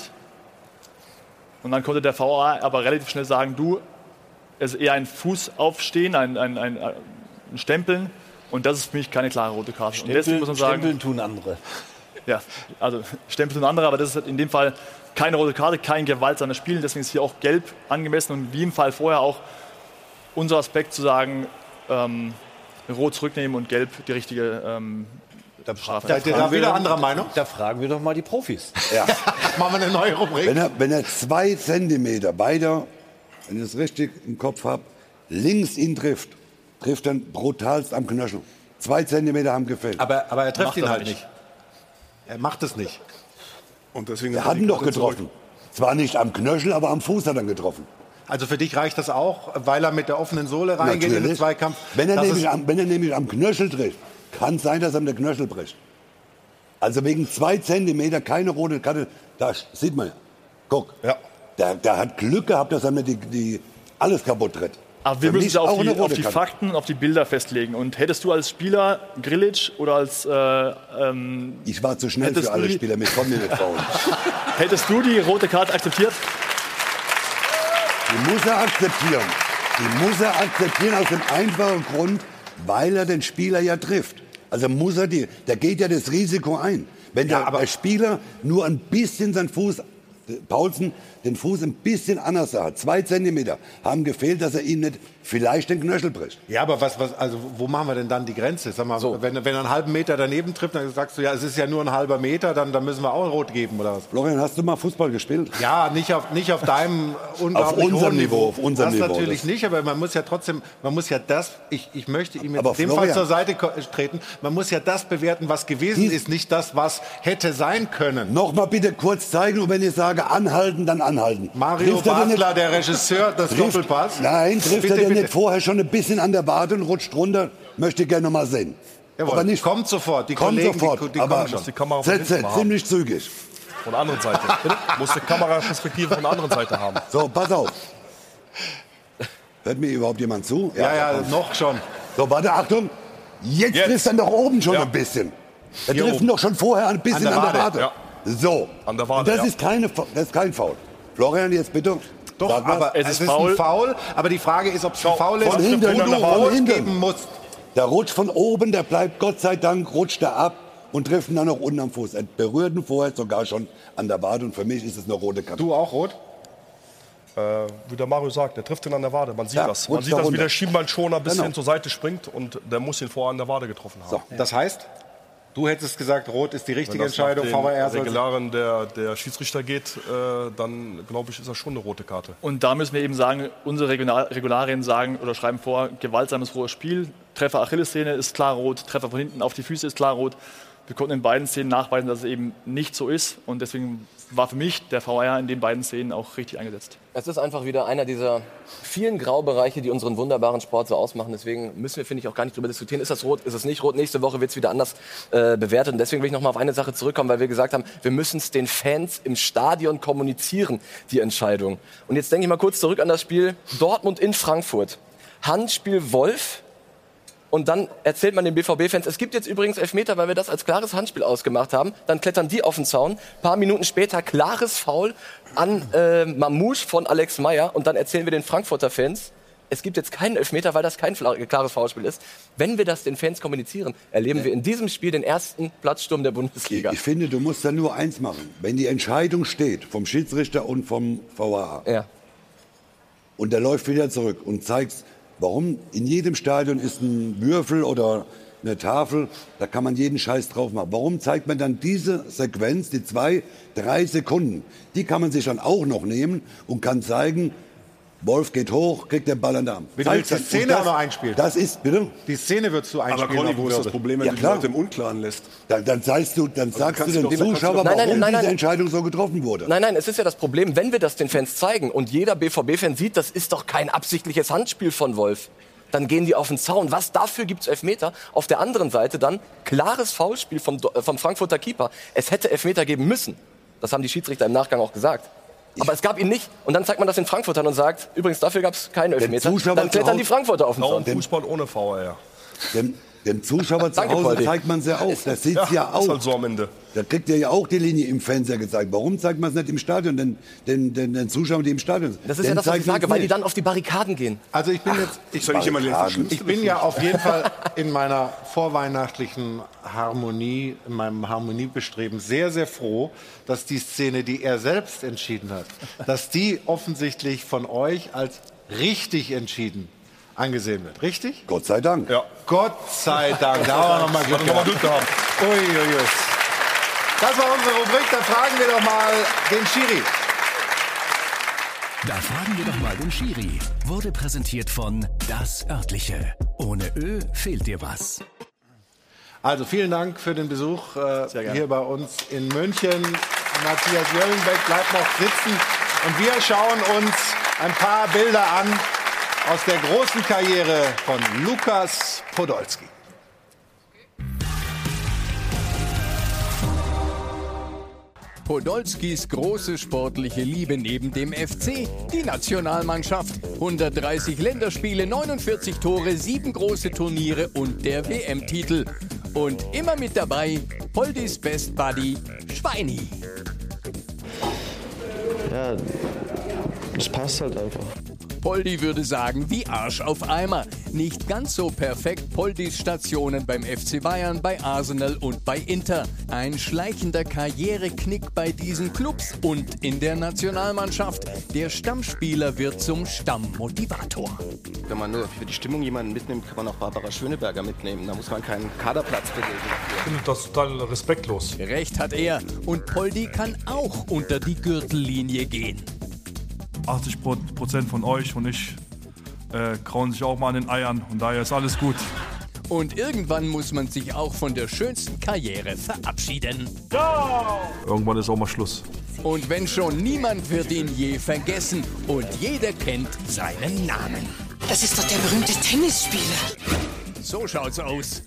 Und dann konnte der VAR aber relativ schnell sagen, es ist eher ein Fußaufstehen, ein Stempeln. Und das ist für mich keine klare rote Karte. Und deswegen muss man sagen, Stempeln tun andere. Ja, also Stempeln tun andere, aber das ist in dem Fall keine rote Karte, kein gewaltsames Spiel. Deswegen ist hier auch gelb angemessen. Und wie im Fall vorher auch unser Aspekt zu sagen, Rot zurücknehmen und Gelb die richtige Strafe. Da wieder anderer Meinung? Da fragen wir doch mal die Profis. Ja. Machen wir eine neue Rubrik. Wenn er 2 Zentimeter weiter, wenn ich es richtig im Kopf habe, links ihn trifft er brutalst am Knöchel. 2 Zentimeter haben gefällt. Aber er trifft ihn halt nicht. Er macht es nicht. Und deswegen er hat ihn doch getroffen. Zwar nicht am Knöchel, aber am Fuß hat er ihn getroffen. Also für dich reicht das auch, weil er mit der offenen Sohle reingeht in den Zweikampf? Wenn er nämlich am Knöchel trifft, kann es sein, dass er mit der Knöchel bricht. Also wegen 2 Zentimeter keine rote Karte. Da sieht man ja. Guck. Ja. Der hat Glück gehabt, dass er mir die alles kaputt tritt. Aber wir müssen es auf die Fakten, auf die Bilder festlegen. Und hättest du als Spieler Grilic oder als... ich war zu schnell für alle Spieler, mich konnte nicht trauen. Hättest du die rote Karte akzeptiert? Die muss er akzeptieren. Die muss er akzeptieren aus dem einfachen Grund, weil er den Spieler ja trifft. Also muss er der geht ja das Risiko ein. Wenn der Spieler nur ein bisschen seinen Fuß, Paulsen, den Fuß ein bisschen anders hat, 2 Zentimeter, haben gefehlt, dass er ihm nicht vielleicht den Knöchel bricht. Ja, aber also wo machen wir denn dann die Grenze? Sag mal, wenn er einen halben Meter daneben trifft, dann sagst du, ja, es ist ja nur ein halber Meter, dann müssen wir auch rot geben, oder was? Florian, hast du mal Fußball gespielt? Ja, nicht auf deinem unglaublich hohen Niveau. Auf unserem Niveau. Das natürlich nicht, aber man muss ja trotzdem, ich möchte ihm jetzt in dem Fall zur Seite treten, man muss ja das bewerten, was gewesen ist, nicht das, was hätte sein können. Nochmal bitte kurz zeigen, und wenn ich sage anhalten, dann anhalten. Mario Basler, der Regisseur des Doppelpass. Nein, trifft er denn nicht vorher schon ein bisschen an der Wade und rutscht runter? Möchte ich gerne noch mal sehen. Jawohl, aber nicht. Kommt sofort. Die Kollegen, die aber kommen schon. Die Kamera ziemlich zügig. Von der anderen Seite. Muss die Kameraperspektive von der anderen Seite haben. So, pass auf. Hört mir überhaupt jemand zu? Ja, noch schon. So, warte, Achtung. Jetzt trifft er doch oben schon ein bisschen. Er trifft doch schon vorher ein bisschen an der Wade. Ja. So. An der Wade, und das ist kein Foul. Florian, jetzt bitte. Doch, aber es ist ein Foul. Aber die Frage ist, ob es ein Foul ist, wo du rot geben musst. Der rutscht von oben, der bleibt, Gott sei Dank, rutscht er ab und trifft ihn dann noch unten am Fuß. Er berührt ihn vorher sogar schon an der Wade und für mich ist es eine rote Karte. Du auch rot? Wie der Mario sagt, der trifft ihn an der Wade. Man sieht das. Man sieht das, wie der Schienbeinschoner ein bisschen zur Seite springt und der muss ihn vorher an der Wade getroffen haben. So, das heißt, du hättest gesagt, rot ist die richtige Entscheidung. Wenn das nach den Regularien der Schiedsrichter geht, dann glaube ich, ist das schon eine rote Karte. Und da müssen wir eben sagen, unsere Regularien sagen oder schreiben vor, gewaltsames rohes Spiel, Treffer Achillessehne ist klar rot, Treffer von hinten auf die Füße ist klar rot. Wir konnten in beiden Szenen nachweisen, dass es eben nicht so ist. Und deswegen war für mich der VAR in den beiden Szenen auch richtig eingesetzt. Es ist einfach wieder einer dieser vielen Graubereiche, die unseren wunderbaren Sport so ausmachen. Deswegen müssen wir, finde ich, auch gar nicht darüber diskutieren. Ist das rot, ist es nicht rot? Nächste Woche wird es wieder anders bewertet. Und deswegen will ich noch mal auf eine Sache zurückkommen, weil wir gesagt haben, wir müssen es den Fans im Stadion kommunizieren, die Entscheidung. Und jetzt denke ich mal kurz zurück an das Spiel Dortmund in Frankfurt. Handspiel Wolf Und dann erzählt man den BVB-Fans, es gibt jetzt übrigens Elfmeter, weil wir das als klares Handspiel ausgemacht haben. Dann klettern die auf den Zaun. Ein paar Minuten später klares Foul an Mamouche von Alex Meyer. Und dann erzählen wir den Frankfurter Fans, es gibt jetzt keinen Elfmeter, weil das kein klares Foulspiel ist. Wenn wir das den Fans kommunizieren, erleben wir in diesem Spiel den ersten Platzsturm der Bundesliga. Ich finde, du musst da nur eins machen. Wenn die Entscheidung steht vom Schiedsrichter und vom VAR und der läuft wieder zurück und zeigt, warum in jedem Stadion ist ein Würfel oder eine Tafel, da kann man jeden Scheiß drauf machen. Warum zeigt man dann diese Sequenz, die 2-3 Sekunden? Die kann man sich dann auch noch nehmen und kann zeigen, Wolf geht hoch, kriegt den Ball an den Arm. Willst du die Szene auch noch einspielen? Das ist, bitte? Die Szene würdest du einspielen. Aber Conny, wo ist das Problem, wenn du die Leute im Unklaren lässt? Dann sagst du den Zuschauern, warum diese Entscheidung so getroffen wurde. Nein, es ist ja das Problem, wenn wir das den Fans zeigen und jeder BVB-Fan sieht, das ist doch kein absichtliches Handspiel von Wolf, dann gehen die auf den Zaun. Was dafür gibt's Elfmeter? Auf der anderen Seite dann klares Foulspiel vom Frankfurter Keeper. Es hätte Elfmeter geben müssen. Das haben die Schiedsrichter im Nachgang auch gesagt. Aber es gab ihn nicht. Und dann zeigt man das den Frankfurtern und sagt, übrigens, dafür gab es keinen Elfmeter. Dann klettern die Frankfurter auf den Zaun. Fußball ohne VAR. Dem Zuschauer zu Hause zeigt man es ja auch. Das sieht ja auch. Ist halt so am Ende. Da kriegt ihr ja auch die Linie im Fernseher gezeigt. Warum zeigt man es nicht im Stadion? Den Zuschauern, die im Stadion sind. Das ist ja das, was ich sage, weil die dann auf die Barrikaden gehen. Also ich bin ich bin ja auf jeden Fall in meiner vorweihnachtlichen Harmonie, in meinem Harmoniebestreben sehr, sehr froh, dass die Szene, die er selbst entschieden hat, dass die offensichtlich von euch als richtig entschieden angesehen wird. Richtig? Gott sei Dank. Ja. Gott sei Dank. Da haben wir noch mal Glück gehabt. Uiuiui. Das war unsere Rubrik. Da fragen wir doch mal den Schiri. Da fragen wir doch mal den Schiri. Wurde präsentiert von Das Örtliche. Ohne Ö fehlt dir was. Also vielen Dank für den Besuch hier bei uns in München. Matthias Jöllenbeck bleibt noch sitzen und wir schauen uns ein paar Bilder an aus der großen Karriere von Lukas Podolski. Podolskis große sportliche Liebe neben dem FC, die Nationalmannschaft. 130 Länderspiele, 49 Tore, 7 große Turniere und der WM-Titel. Und immer mit dabei Poldis Best Buddy Schweini. Ja, das passt halt einfach. Poldi würde sagen, wie Arsch auf Eimer. Nicht ganz so perfekt Poldis Stationen beim FC Bayern, bei Arsenal und bei Inter. Ein schleichender Karriereknick bei diesen Clubs und in der Nationalmannschaft. Der Stammspieler wird zum Stammmotivator. Wenn man nur für die Stimmung jemanden mitnimmt, kann man auch Barbara Schöneberger mitnehmen. Da muss man keinen Kaderplatz belegen. Ich finde das total respektlos. Recht hat er. Und Poldi kann auch unter die Gürtellinie gehen. 80% von euch und ich krauen sich auch mal an den Eiern und daher ist alles gut. Und irgendwann muss man sich auch von der schönsten Karriere verabschieden. Ja! Irgendwann ist auch mal Schluss. Und wenn schon, niemand wird ihn je vergessen und jeder kennt seinen Namen. Das ist doch der berühmte Tennisspieler. So schaut's aus.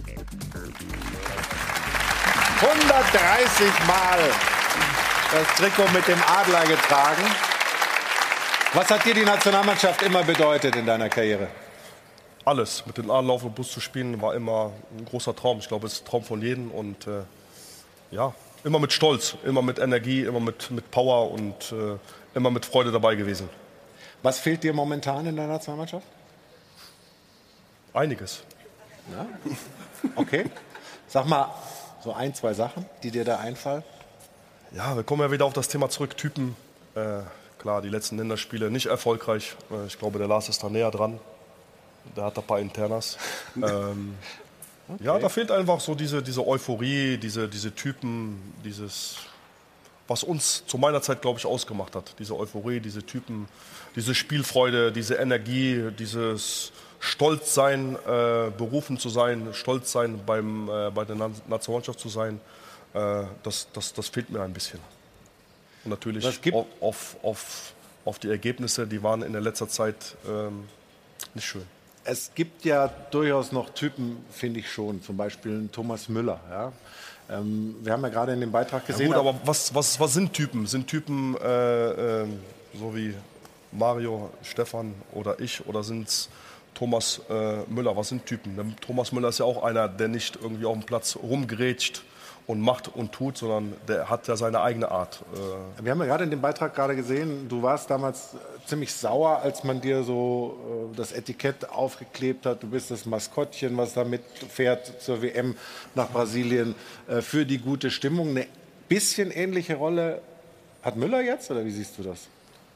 130 Mal das Trikot mit dem Adler getragen. Was hat dir die Nationalmannschaft immer bedeutet in deiner Karriere? Alles. Mit dem Adler auf dem Bus zu spielen war immer ein großer Traum. Ich glaube, es ist ein Traum von jedem. Und ja, immer mit Stolz, immer mit Energie, immer mit Power und immer mit Freude dabei gewesen. Was fehlt dir momentan in der Nationalmannschaft? Einiges. Ja? Okay. Sag mal so 1, 2 Sachen, die dir da einfallen. Ja, wir kommen ja wieder auf das Thema zurück. Typen. Klar, die letzten Länderspiele nicht erfolgreich. Ich glaube, der Lars ist da näher dran. Der hat ein paar Internas. Okay. Ja, da fehlt einfach so diese Euphorie, diese Typen, was uns zu meiner Zeit, glaube ich, ausgemacht hat. Diese Euphorie, diese Typen, diese Spielfreude, diese Energie, dieses Stolzsein, berufen zu sein, stolz sein, bei der Nationalmannschaft zu sein. Das fehlt mir ein bisschen. Und natürlich auf die Ergebnisse, die waren in der letzter Zeit nicht schön. Es gibt ja durchaus noch Typen, finde ich schon, zum Beispiel Thomas Müller. Ja? Wir haben ja gerade in dem Beitrag gesehen... Ja gut, aber was sind Typen? Sind Typen so wie Mario, Stefan oder ich? Oder sind es Thomas Müller, was sind Typen? Der Thomas Müller ist ja auch einer, der nicht irgendwie auf dem Platz rumgrätscht und macht und tut, sondern der hat ja seine eigene Art. Wir haben ja gerade in dem Beitrag gerade gesehen, du warst damals ziemlich sauer, als man dir so das Etikett aufgeklebt hat. Du bist das Maskottchen, was da mitfährt zur WM nach Brasilien für die gute Stimmung. Eine bisschen ähnliche Rolle hat Müller jetzt, oder wie siehst du das?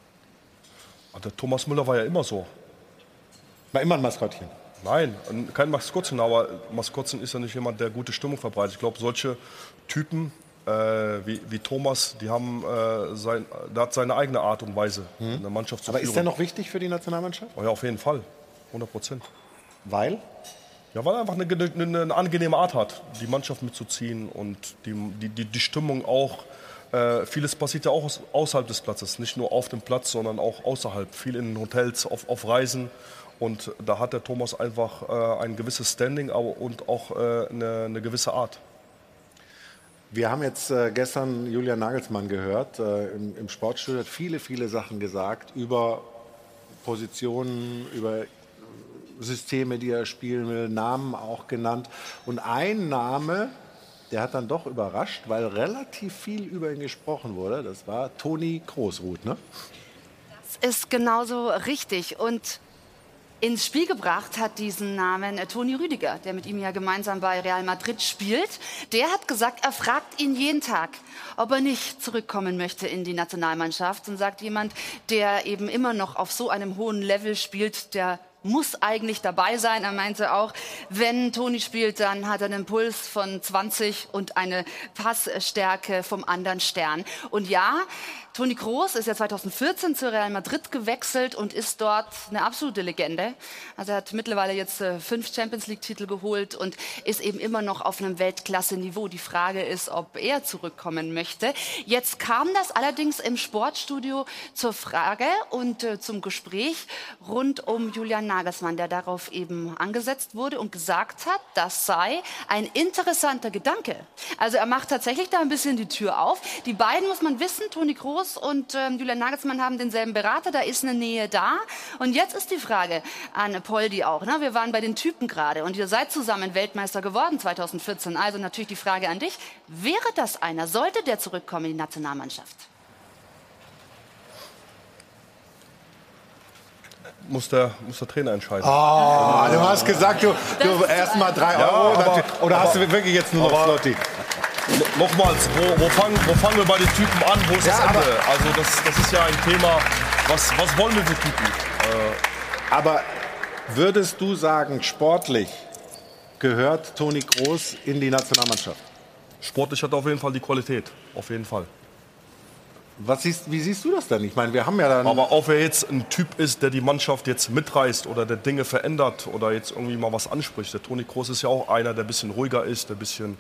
Der Thomas Müller war ja immer so. War immer ein Maskottchen? Nein, kein Maskottchen, aber Maskottchen ist ja nicht jemand, der gute Stimmung verbreitet. Ich glaube, solche Typen wie Thomas, der hat seine eigene Art und Weise, in der Mannschaft zu führen. Aber ist der noch wichtig für die Nationalmannschaft? Oh ja, auf jeden Fall, 100%. Weil? Ja, weil er einfach eine angenehme Art hat, die Mannschaft mitzuziehen und die Stimmung auch. Vieles passiert ja auch außerhalb des Platzes, nicht nur auf dem Platz, sondern auch außerhalb. Viel in Hotels, auf Reisen. Und da hat der Thomas einfach ein gewisses Standing und auch eine gewisse Art. Wir haben jetzt gestern Julian Nagelsmann gehört, im Sportstudio, hat viele Sachen gesagt über Positionen, über Systeme, die er spielen will, Namen auch genannt. Und ein Name, der hat dann doch überrascht, weil relativ viel über ihn gesprochen wurde. Das war Toni Kroos, Ruth, ne? Das ist genauso richtig. Und ins Spiel gebracht hat diesen Namen Toni Rüdiger, der mit ihm ja gemeinsam bei Real Madrid spielt. Der hat gesagt, er fragt ihn jeden Tag, ob er nicht zurückkommen möchte in die Nationalmannschaft. Und sagt jemand, der eben immer noch auf so einem hohen Level spielt, der muss eigentlich dabei sein. Er meinte auch, wenn Toni spielt, dann hat er einen Puls von 20 und eine Passstärke vom anderen Stern. Und ja, Toni Kroos ist ja 2014 zu Real Madrid gewechselt und ist dort eine absolute Legende. Also er hat mittlerweile jetzt 5 Champions-League-Titel geholt und ist eben immer noch auf einem Weltklasse-Niveau. Die Frage ist, ob er zurückkommen möchte. Jetzt kam das allerdings im Sportstudio zur Frage und zum Gespräch rund um Julian Nagelsmann, der darauf eben angesetzt wurde und gesagt hat, das sei ein interessanter Gedanke. Also er macht tatsächlich da ein bisschen die Tür auf. Die beiden, muss man wissen, Toni Kroos und Julian Nagelsmann haben denselben Berater, da ist eine Nähe da. Und jetzt ist die Frage an Poldi auch, ne? Wir waren bei den Typen gerade und ihr seid zusammen Weltmeister geworden 2014. Also natürlich die Frage an dich, wäre das einer, sollte der zurückkommen in die Nationalmannschaft? Muss der Trainer entscheiden. Oh, du hast gesagt, du erst mal 3 Euro. Ja, oder hast du wirklich jetzt nur noch Slotty? Nochmals, wo fangen wir bei den Typen an? Wo ist das Ende? Also das ist ja ein Thema, was wollen wir für Typen? Aber würdest du sagen, sportlich gehört Toni Kroos in die Nationalmannschaft? Sportlich hat er auf jeden Fall die Qualität, auf jeden Fall. Wie siehst du das denn? Ich meine, wir haben ja dann... Aber ob er jetzt ein Typ ist, der die Mannschaft jetzt mitreißt oder der Dinge verändert oder jetzt irgendwie mal was anspricht. Der Toni Kroos ist ja auch einer, der ein bisschen ruhiger ist, der ein bisschen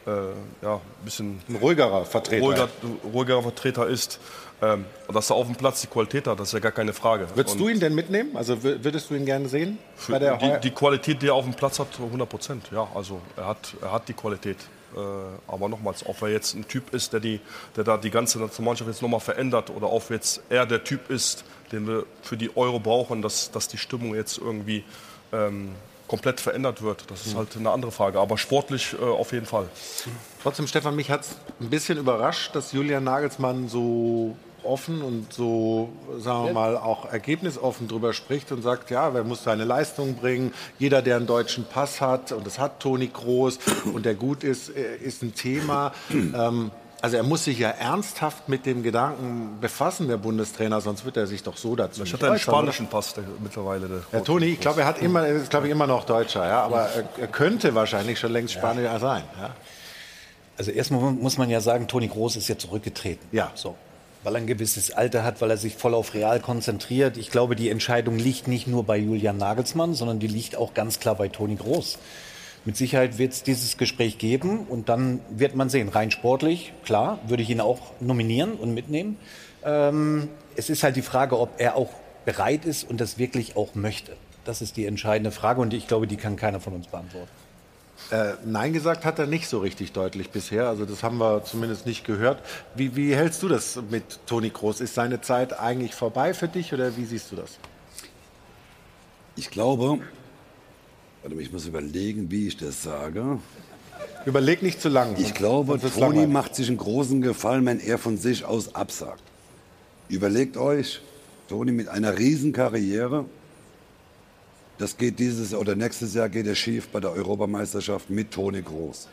ein ruhigerer Vertreter. Ruhigerer Vertreter ist. Und dass er auf dem Platz die Qualität hat, das ist ja gar keine Frage. Würdest du ihn denn mitnehmen? Also würdest du ihn gerne sehen? Die Qualität, die er auf dem Platz hat, 100%. Ja, also er hat die Qualität. Aber nochmals, ob er jetzt ein Typ ist, der da die ganze Nationalmannschaft jetzt nochmal verändert oder ob jetzt er der Typ ist, den wir für die Euro brauchen, dass die Stimmung jetzt irgendwie komplett verändert wird. Das ist halt eine andere Frage. Aber sportlich auf jeden Fall. Trotzdem, Stefan, mich hat es ein bisschen überrascht, dass Julian Nagelsmann so offen und so, sagen wir mal, auch ergebnisoffen drüber spricht und sagt, ja, wer muss seine Leistung bringen. Jeder, der einen deutschen Pass hat, und das hat Toni Kroos und der gut ist ein Thema. Also er muss sich ja ernsthaft mit dem Gedanken befassen, der Bundestrainer, sonst wird er sich doch so dazu nicht äußern. Einen spanischen Pass mittlerweile. Der Toni, ich glaube, er ist immer noch Deutscher, ja, aber er könnte wahrscheinlich schon längst Spanier sein. Ja. Also erstmal muss man ja sagen, Toni Kroos ist ja zurückgetreten. Ja. So. Weil er ein gewisses Alter hat, weil er sich voll auf Real konzentriert. Ich glaube, die Entscheidung liegt nicht nur bei Julian Nagelsmann, sondern die liegt auch ganz klar bei Toni Kroos. Mit Sicherheit wird es dieses Gespräch geben und dann wird man sehen. Rein sportlich, klar, würde ich ihn auch nominieren und mitnehmen. Es ist halt die Frage, ob er auch bereit ist und das wirklich auch möchte. Das ist die entscheidende Frage und ich glaube, die kann keiner von uns beantworten. Nein gesagt hat er nicht so richtig deutlich bisher. Also das haben wir zumindest nicht gehört. Wie hältst du das mit Toni Kroos? Ist seine Zeit eigentlich vorbei für dich oder wie siehst du das? Ich glaube, ich muss überlegen, wie ich das sage. Überleg nicht zu lang. Ich glaube, Toni macht sich einen großen Gefallen, wenn er von sich aus absagt. Überlegt euch, Toni mit einer Riesenkarriere, das geht dieses oder nächstes Jahr geht er schief bei der Europameisterschaft mit Toni Kroos.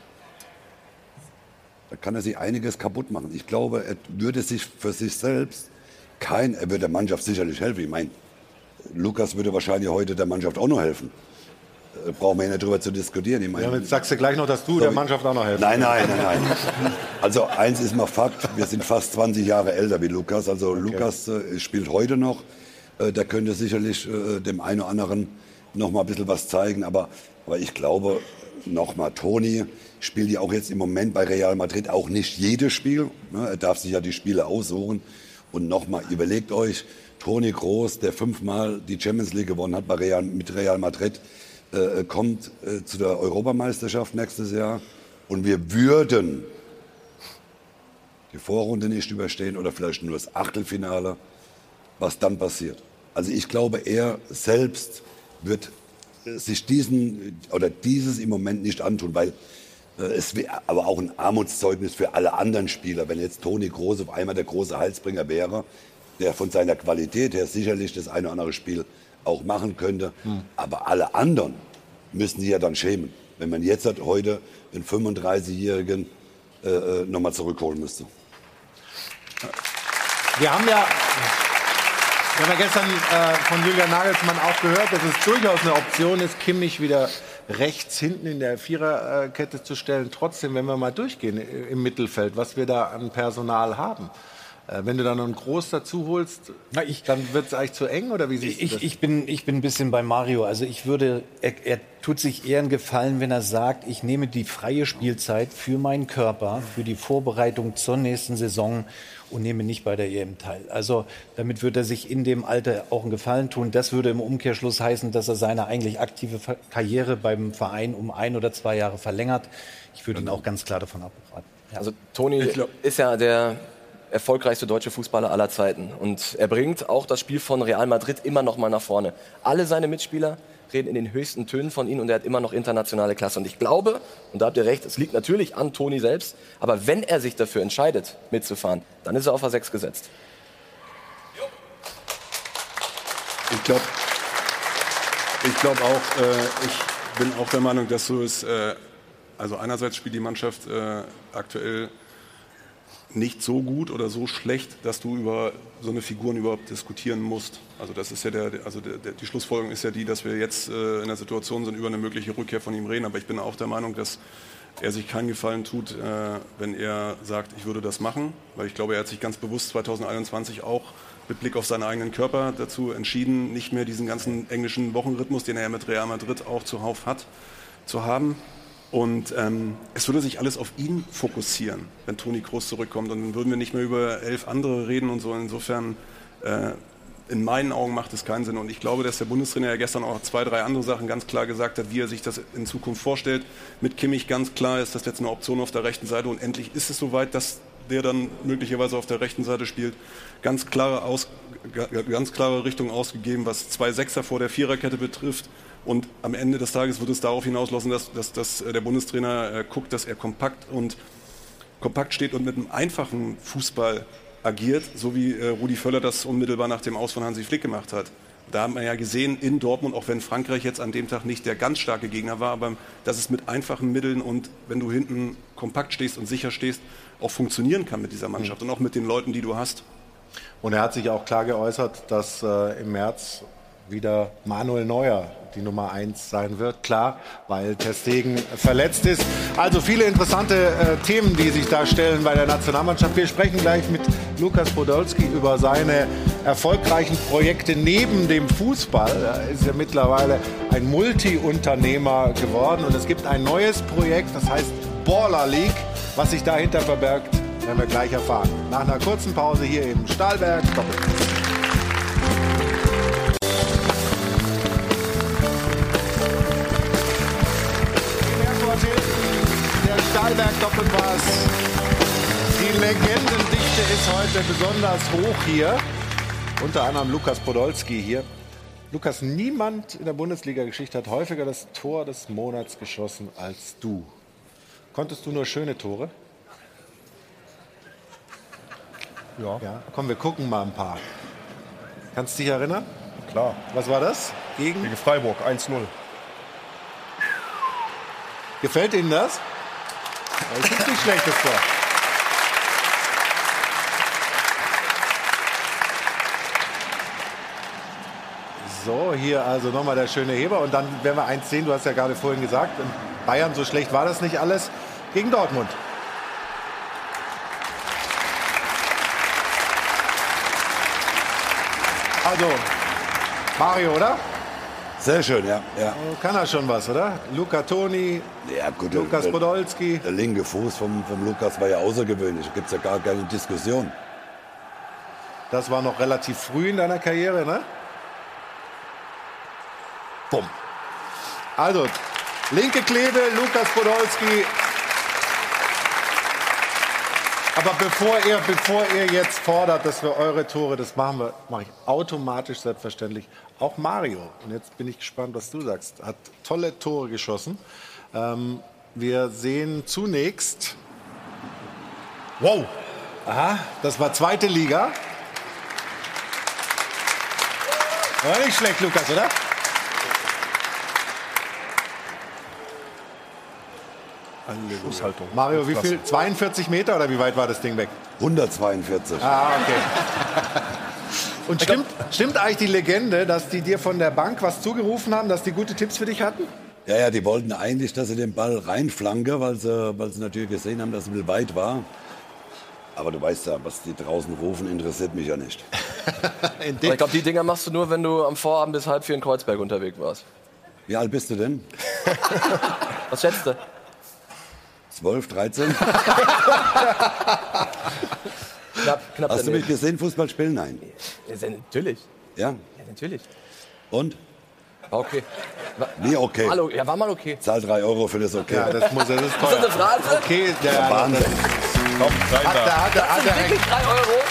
Da kann er sich einiges kaputt machen. Ich glaube, er würde sich für sich selbst er würde der Mannschaft sicherlich helfen. Ich meine, Lukas würde wahrscheinlich heute der Mannschaft auch noch helfen. Brauchen wir ja nicht drüber zu diskutieren. Ich meine, ja, jetzt sagst du gleich noch, dass du der Mannschaft auch noch helfen. Nein. Also eins ist mal Fakt, wir sind fast 20 Jahre älter wie Lukas. Also okay. Lukas spielt heute noch. Der könnte sicherlich dem einen oder anderen noch mal ein bisschen was zeigen. Aber ich glaube, noch mal, Toni spielt ja auch jetzt im Moment bei Real Madrid auch nicht jedes Spiel. Er darf sich ja die Spiele aussuchen. Und noch mal, überlegt euch, Toni Kroos, der 5-mal die Champions League gewonnen hat mit Real Madrid, kommt zu der Europameisterschaft nächstes Jahr und wir würden die Vorrunde nicht überstehen oder vielleicht nur das Achtelfinale, was dann passiert. Also ich glaube, er selbst wird sich dieses im Moment nicht antun, weil es wäre aber auch ein Armutszeugnis für alle anderen Spieler, wenn jetzt Toni Kroos auf einmal der große Heilsbringer wäre, der von seiner Qualität her sicherlich das eine oder andere Spiel auch machen könnte. Aber alle anderen müssen sich ja dann schämen, wenn man jetzt heute einen 35-Jährigen nochmal zurückholen müsste. Wir haben ja gestern von Julian Nagelsmann auch gehört, dass es durchaus eine Option ist, Kimmich wieder rechts hinten in der Viererkette zu stellen. Trotzdem, wenn wir mal durchgehen im Mittelfeld, was wir da an Personal haben. Wenn du dann noch einen Groß dazu holst, dann wird es eigentlich zu eng, oder wie siehst du das? Ich bin ein bisschen bei Mario. Also er tut sich eher einen Gefallen, wenn er sagt, ich nehme die freie Spielzeit für meinen Körper, für die Vorbereitung zur nächsten Saison und nehme nicht bei der EM teil. Also damit würde er sich in dem Alter auch einen Gefallen tun. Das würde im Umkehrschluss heißen, dass er seine eigentlich aktive Karriere beim Verein um 1 oder 2 Jahre verlängert. Ich würde ihn auch ganz klar davon abraten. Ja. Also Toni ist ja der erfolgreichste deutsche Fußballer aller Zeiten. Und er bringt auch das Spiel von Real Madrid immer noch mal nach vorne. Alle seine Mitspieler reden in den höchsten Tönen von ihm und er hat immer noch internationale Klasse. Und ich glaube, und da habt ihr recht, es liegt natürlich an Toni selbst, aber wenn er sich dafür entscheidet, mitzufahren, dann ist er auf A6 gesetzt. Ich glaube auch, ich bin auch der Meinung, dass so ist, also einerseits spielt die Mannschaft aktuell nicht so gut oder so schlecht, dass du über so eine Figuren überhaupt diskutieren musst. Also das ist ja die Schlussfolgerung ist ja die, dass wir jetzt in der Situation sind, über eine mögliche Rückkehr von ihm reden. Aber ich bin auch der Meinung, dass er sich keinen Gefallen tut, wenn er sagt, ich würde das machen. Weil ich glaube, er hat sich ganz bewusst 2021 auch mit Blick auf seinen eigenen Körper dazu entschieden, nicht mehr diesen ganzen englischen Wochenrhythmus, den er ja mit Real Madrid auch zuhauf hat, zu haben. Und es würde sich alles auf ihn fokussieren, wenn Toni Kroos zurückkommt. Und dann würden wir nicht mehr über 11 andere reden und so. Insofern, in meinen Augen macht es keinen Sinn. Und ich glaube, dass der Bundestrainer ja gestern auch 2, 3 andere Sachen ganz klar gesagt hat, wie er sich das in Zukunft vorstellt. Mit Kimmich ganz klar ist das jetzt eine Option auf der rechten Seite. Und endlich ist es soweit, dass der dann möglicherweise auf der rechten Seite spielt. Ganz klare Richtung ausgegeben, was 2 Sechser vor der Viererkette betrifft. Und am Ende des Tages wird es darauf hinauslaufen, dass der Bundestrainer guckt, dass er kompakt steht und mit einem einfachen Fußball agiert, so wie Rudi Völler das unmittelbar nach dem Aus von Hansi Flick gemacht hat. Da haben wir ja gesehen in Dortmund, auch wenn Frankreich jetzt an dem Tag nicht der ganz starke Gegner war, aber dass es mit einfachen Mitteln und wenn du hinten kompakt stehst und sicher stehst, auch funktionieren kann mit dieser Mannschaft und auch mit den Leuten, die du hast. Und er hat sich auch klar geäußert, dass im März wieder Manuel Neuer die Nummer 1 sein wird. Klar, weil Ter Stegen verletzt ist. Also viele interessante Themen, die sich da stellen bei der Nationalmannschaft. Wir sprechen gleich mit Lukas Podolski über seine erfolgreichen Projekte neben dem Fußball. Er ist ja mittlerweile ein Multi-Unternehmer geworden. Und es gibt ein neues Projekt, das heißt Baller League. Was sich dahinter verbirgt, werden wir gleich erfahren. Nach einer kurzen Pause hier im Stahlberg Doppelpass. Stahlberg Doppelpass. Die Legendendichte ist heute besonders hoch hier. Unter anderem Lukas Podolski hier. Lukas, niemand in der Bundesliga-Geschichte hat häufiger das Tor des Monats geschossen als du. Konntest du nur schöne Tore? Ja. Komm, wir gucken mal ein paar. Kannst du dich erinnern? Klar. Was war das? Gegen Freiburg, 1-0. Gefällt Ihnen das? Das ist nicht schlechtes Tor. So, hier also nochmal der schöne Heber. Und dann werden wir eins sehen, du hast ja gerade vorhin gesagt, in Bayern, so schlecht war das nicht alles, gegen Dortmund. Also, Mario, oder? Sehr schön, ja. Kann er schon was, oder? Luca Toni, ja, gut, Lukas Podolski. Der linke Fuß vom Lukas war ja außergewöhnlich. Da gibt es ja gar keine Diskussion. Das war noch relativ früh in deiner Karriere, ne? Bumm. Also, linke Klebe, Lukas Podolski. Aber bevor ihr jetzt fordert, dass wir eure Tore, das mache ich automatisch selbstverständlich. Auch Mario, und jetzt bin ich gespannt, was du sagst, hat tolle Tore geschossen. Wir sehen zunächst, wow, aha, das war zweite Liga. War nicht schlecht, Lukas, oder? Schusshaltung. Mario, wie viel? 42 Meter oder wie weit war das Ding weg? 142. Ah, okay. Und stimmt eigentlich die Legende, dass die dir von der Bank was zugerufen haben, dass die gute Tipps für dich hatten? Ja, die wollten eigentlich, dass sie den Ball reinflanke, weil sie natürlich gesehen haben, dass es ein bisschen weit war. Aber du weißt ja, was die draußen rufen, interessiert mich ja nicht. Aber ich glaube, die Dinger machst du nur, wenn du am Vorabend bis 3:30 in Kreuzberg unterwegs warst. Wie alt bist du denn? Was schätzt du? 12, 13? Knapp Hast du mich gesehen, Fußball spielen? Nein. Ja, natürlich. Ja? Ja, natürlich. Und? War okay. Wie okay? Ja, war mal okay. Zahl 3 Euro für das okay. Ja, das ist teuer. Ist das eine Phrase? Okay, der Wahnsinn. Komm, rein da. Das sind wirklich 3 Euro.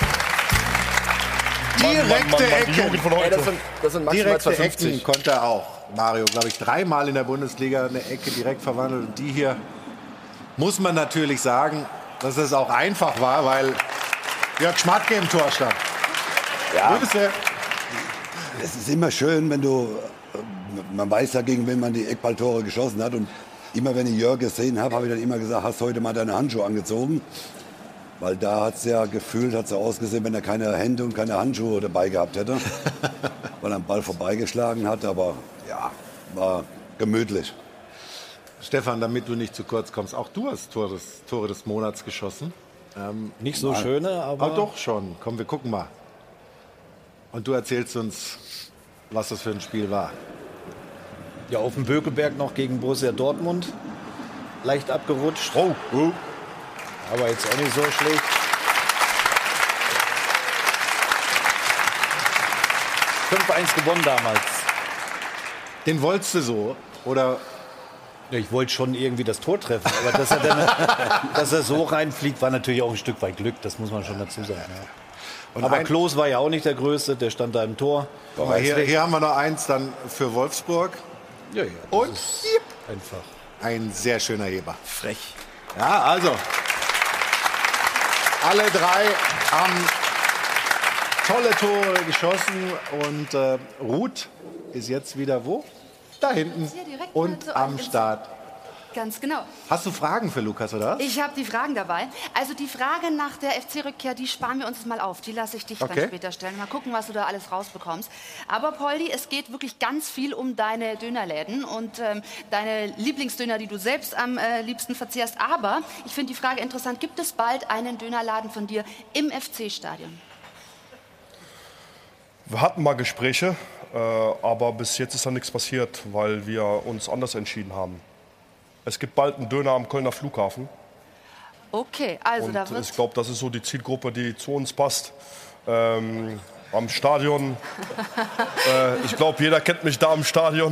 Direkte Ecken. Das sind maximal Direkte 2,50. Ecken konnte er auch. Mario, glaube ich, 3-mal in der Bundesliga eine Ecke direkt verwandelt. Und die hier muss man natürlich sagen, dass es auch einfach war, weil Jörg Schmatke im Tor stand. Ja. Grüße. Es ist immer schön, wenn du, man weiß ja, gegen wen man die Eckballtore geschossen hat. Und immer wenn ich Jörg gesehen habe, habe ich dann immer gesagt, hast heute mal deine Handschuhe angezogen. Weil da hat es ja gefühlt, hat es so ausgesehen, wenn er keine Hände und keine Handschuhe dabei gehabt hätte. Weil er am Ball vorbeigeschlagen hat, aber ja, war gemütlich. Stefan, damit du nicht zu kurz kommst, auch du hast Tore des Monats geschossen. Nicht so schöne, aber... Ah, doch schon. Komm, wir gucken mal. Und du erzählst uns, was das für ein Spiel war. Ja, auf dem Bökelberg noch gegen Borussia Dortmund. Leicht abgerutscht. Oh. Aber jetzt auch nicht so schlecht. gewonnen damals. Den wolltest du so? Oder? Ja, ich wollte schon irgendwie das Tor treffen. Aber dass er so reinfliegt, war natürlich auch ein Stück weit Glück. Das muss man schon dazu sagen. Ja. Aber Klose war ja auch nicht der Größte. Der stand da im Tor. Hier haben wir noch eins dann für Wolfsburg. Ja. Und einfach ein sehr schöner Heber. Frech. Ja, also. Alle drei haben tolle Tore geschossen. Und Ruth ist jetzt wieder wo? Da hinten. Und am Start. Ganz genau. Hast du Fragen für Lukas, oder? Ich habe die Fragen dabei. Also die Frage nach der FC-Rückkehr, die sparen wir uns mal auf. Die lasse ich dich dann später stellen. Mal gucken, was du da alles rausbekommst. Aber Poldi, es geht wirklich ganz viel um deine Dönerläden und deine Lieblingsdöner, die du selbst am liebsten verzehrst. Aber ich finde die Frage interessant. Gibt es bald einen Dönerladen von dir im FC-Stadion? Wir hatten mal Gespräche, aber bis jetzt ist da nichts passiert, weil wir uns anders entschieden haben. Es gibt bald einen Döner am Kölner Flughafen. Okay, also und da wird... ich glaube, das ist so die Zielgruppe, die zu uns passt. Am Stadion. Ich glaube, jeder kennt mich da am Stadion.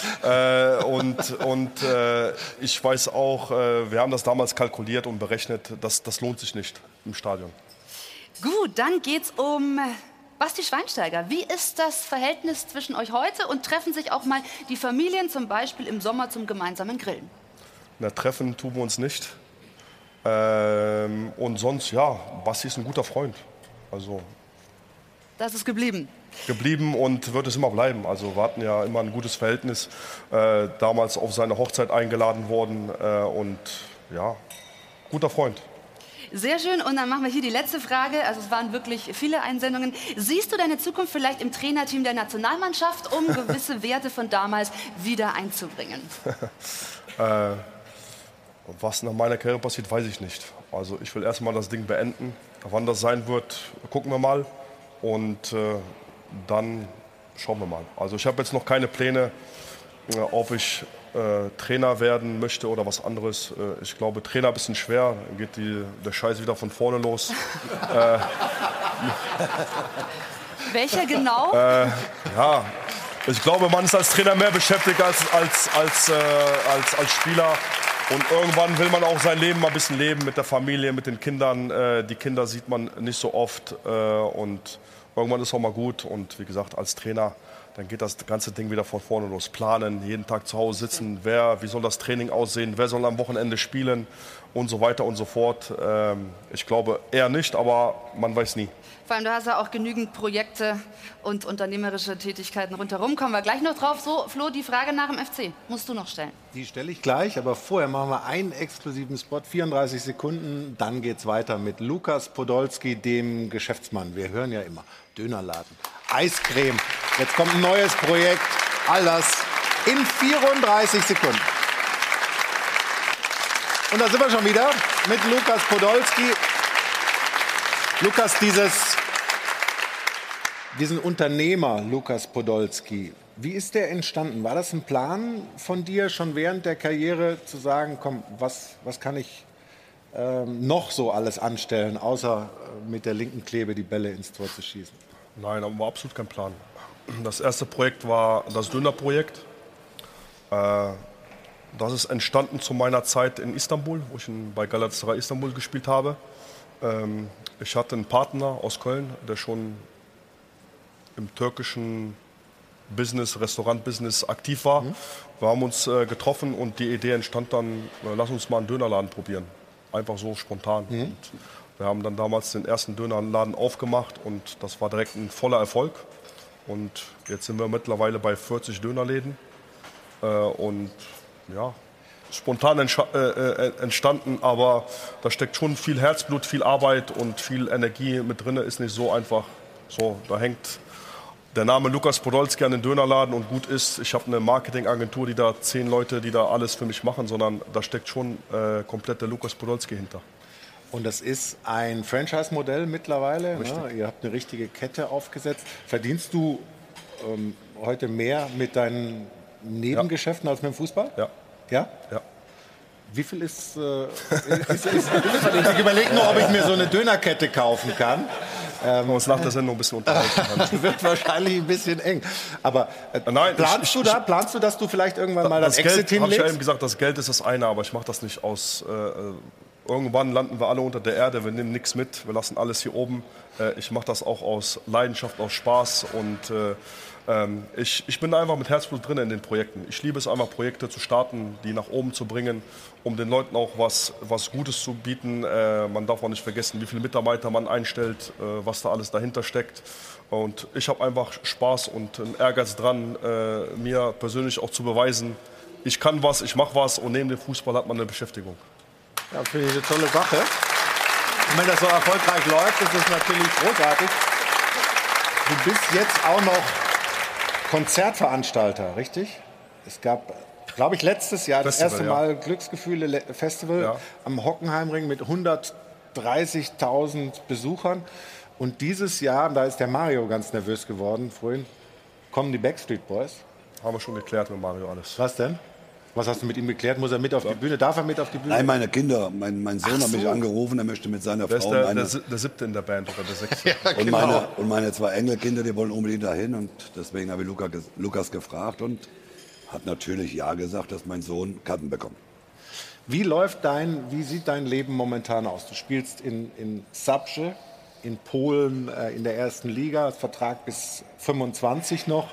Ich weiß auch, wir haben das damals kalkuliert und berechnet, das lohnt sich nicht im Stadion. Gut, dann geht's um Basti Schweinsteiger, wie ist das Verhältnis zwischen euch heute und treffen sich auch mal die Familien zum Beispiel im Sommer zum gemeinsamen Grillen? Na, treffen tun wir uns nicht. Und sonst, ja, Basti ist ein guter Freund. Also das ist geblieben. Geblieben und wird es immer bleiben. Also wir hatten ja immer ein gutes Verhältnis. Damals auf seine Hochzeit eingeladen worden und ja, guter Freund. Sehr schön. Und dann machen wir hier die letzte Frage. Also es waren wirklich viele Einsendungen. Siehst du deine Zukunft vielleicht im Trainerteam der Nationalmannschaft, um gewisse Werte von damals wieder einzubringen? Was nach meiner Karriere passiert, weiß ich nicht. Also ich will erst mal das Ding beenden. Wann das sein wird, gucken wir mal. Und dann schauen wir mal. Also ich habe jetzt noch keine Pläne, ob ich Trainer werden möchte oder was anderes. Ich glaube, Trainer ein bisschen schwer. Dann geht der Scheiß wieder von vorne los. Welcher genau? Ja, ich glaube, man ist als Trainer mehr beschäftigt als Spieler. Und irgendwann will man auch sein Leben mal ein bisschen leben mit der Familie, mit den Kindern. Die Kinder sieht man nicht so oft. Und irgendwann ist auch mal gut. Und wie gesagt, als Trainer, dann geht das ganze Ding wieder von vorne los. Planen, jeden Tag zu Hause sitzen. Wie soll das Training aussehen? Wer soll am Wochenende spielen? Und so weiter und so fort. Ich glaube eher nicht, aber man weiß nie. Vor allem, du hast ja auch genügend Projekte und unternehmerische Tätigkeiten rundherum. Kommen wir gleich noch drauf. So, Flo, die Frage nach dem FC musst du noch stellen. Die stelle ich gleich, aber vorher machen wir einen exklusiven Spot, 34 Sekunden. Dann geht es weiter mit Lukas Podolski, dem Geschäftsmann. Wir hören ja immer Dönerladen, Eiscreme. Jetzt kommt ein neues Projekt. All das in 34 Sekunden. Und da sind wir schon wieder mit Lukas Podolski. Lukas, diesen Unternehmer Lukas Podolski, wie ist der entstanden? War das ein Plan von dir, schon während der Karriere zu sagen, komm, was kann ich noch so alles anstellen, außer mit der linken Klebe die Bälle ins Tor zu schießen? Nein, aber war absolut kein Plan. Das erste Projekt war das Dönerprojekt. Das ist entstanden zu meiner Zeit in Istanbul, wo ich bei Galatasaray Istanbul gespielt habe. Ich hatte einen Partner aus Köln, der schon im türkischen Business, Restaurantbusiness aktiv war. Wir haben uns getroffen und die Idee entstand dann, lass uns mal einen Dönerladen probieren. Einfach so spontan. Und wir haben dann damals den ersten Dönerladen aufgemacht und das war direkt ein voller Erfolg. Und jetzt sind wir mittlerweile bei 40 Dönerläden. Und ja, spontan entstanden, aber da steckt schon viel Herzblut, viel Arbeit und viel Energie mit drin. Ist nicht so einfach. So, da hängt der Name Lukas Podolski an den Dönerladen und gut ist. Ich habe eine Marketingagentur, die da 10 Leute, die da alles für mich machen, sondern da steckt schon komplett der Lukas Podolski hinter. Und das ist ein Franchise-Modell mittlerweile. Ne? Ihr habt eine richtige Kette aufgesetzt. Verdienst du heute mehr mit deinen Nebengeschäften als mit dem Fußball? Ja. Ja? Ja. Wie viel ist... ich überlege nur, ob ich mir so eine Dönerkette kaufen kann. Uns nach der Sendung ein bisschen unterhalten. Das wird wahrscheinlich ein bisschen eng. Aber Nein, planst du, dass du vielleicht irgendwann mal das Exit hinlegst? Habe ich ja eben gesagt, das Geld ist das eine, aber ich mache das nicht aus... Irgendwann landen wir alle unter der Erde, wir nehmen nichts mit, wir lassen alles hier oben. Ich mache das auch aus Leidenschaft, aus Spaß und ich bin einfach mit Herzblut drin in den Projekten. Ich liebe es einfach, Projekte zu starten, die nach oben zu bringen, um den Leuten auch was Gutes zu bieten. Man darf auch nicht vergessen, wie viele Mitarbeiter man einstellt, was da alles dahinter steckt. Und ich habe einfach Spaß und einen Ehrgeiz dran, mir persönlich auch zu beweisen, ich kann was, ich mache was und neben dem Fußball hat man eine Beschäftigung. Ja, finde ich eine tolle Sache. Und wenn das so erfolgreich läuft, ist es natürlich großartig. Du bist jetzt auch noch Konzertveranstalter, richtig? Es gab, glaube ich, letztes Jahr das erste Mal Glücksgefühle-Festival am Hockenheimring mit 130.000 Besuchern. Und dieses Jahr, da ist der Mario ganz nervös geworden vorhin, kommen die Backstreet Boys. Haben wir schon geklärt mit Mario alles. Was denn? Was hast du mit ihm geklärt? Muss er mit auf die Bühne? Darf er mit auf die Bühne? Nein, meine Kinder. Mein Sohn hat mich angerufen, er möchte mit seiner Frau... Der 7. in der Band oder der 6. Ja, genau. und meine 2 Enkelkinder, die wollen unbedingt dahin. Und deswegen habe ich Lukas gefragt und hat natürlich ja gesagt, dass mein Sohn Karten bekommt. Wie sieht dein Leben momentan aus? Du spielst in Sapsche, in Polen in der ersten Liga, Vertrag bis 25 noch.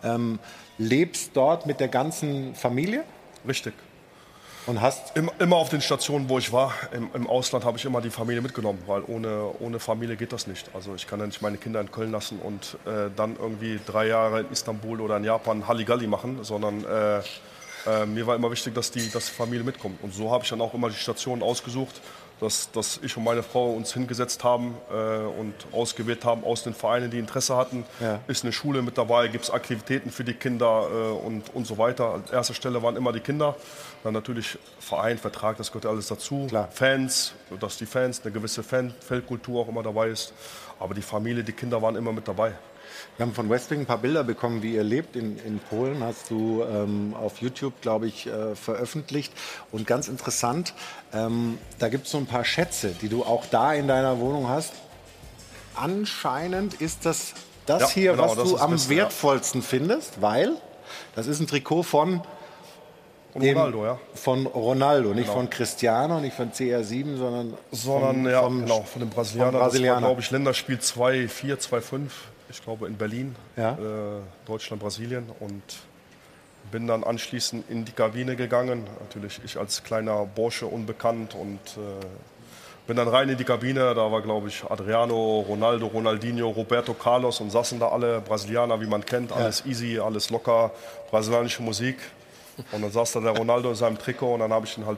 Lebst dort mit der ganzen Familie? Richtig. Und hast immer auf den Stationen, wo ich war, im Ausland, habe ich immer die Familie mitgenommen, weil ohne Familie geht das nicht. Also ich kann ja nicht meine Kinder in Köln lassen und dann irgendwie 3 Jahre in Istanbul oder in Japan Halligalli machen, sondern mir war immer wichtig, dass die Familie mitkommt. Und so habe ich dann auch immer die Stationen ausgesucht, dass ich und meine Frau uns hingesetzt haben und ausgewählt haben aus den Vereinen, die Interesse hatten. Ja. Ist eine Schule mit dabei, gibt es Aktivitäten für die Kinder und so weiter. An erster Stelle waren immer die Kinder. Dann natürlich Verein, Vertrag, das gehört alles dazu. Klar. Fans, dass die Fans, eine gewisse Feldkultur auch immer dabei ist. Aber die Familie, die Kinder waren immer mit dabei. Wir haben von Westwing ein paar Bilder bekommen, wie ihr lebt in Polen. Hast du auf YouTube, glaube ich, veröffentlicht. Und ganz interessant, da gibt es so ein paar Schätze, die du auch da in deiner Wohnung hast. Anscheinend ist das hier, genau, was du am wertvollsten findest, weil das ist ein Trikot von Ronaldo, von Ronaldo, nicht von Cristiano, nicht von CR7, sondern von dem Brasilianer. Das war, glaube ich, Länderspiel 2-4, 2-5. Ich glaube in Berlin, Deutschland, Brasilien, und bin dann anschließend in die Kabine gegangen. Natürlich ich als kleiner Bursche, unbekannt, und bin dann rein in die Kabine. Da war, glaube ich, Adriano, Ronaldo, Ronaldinho, Roberto Carlos, und saßen da alle Brasilianer, wie man kennt, alles easy, alles locker, brasilianische Musik. Und dann saß da der Ronaldo in seinem Trikot, und dann habe ich ihn halt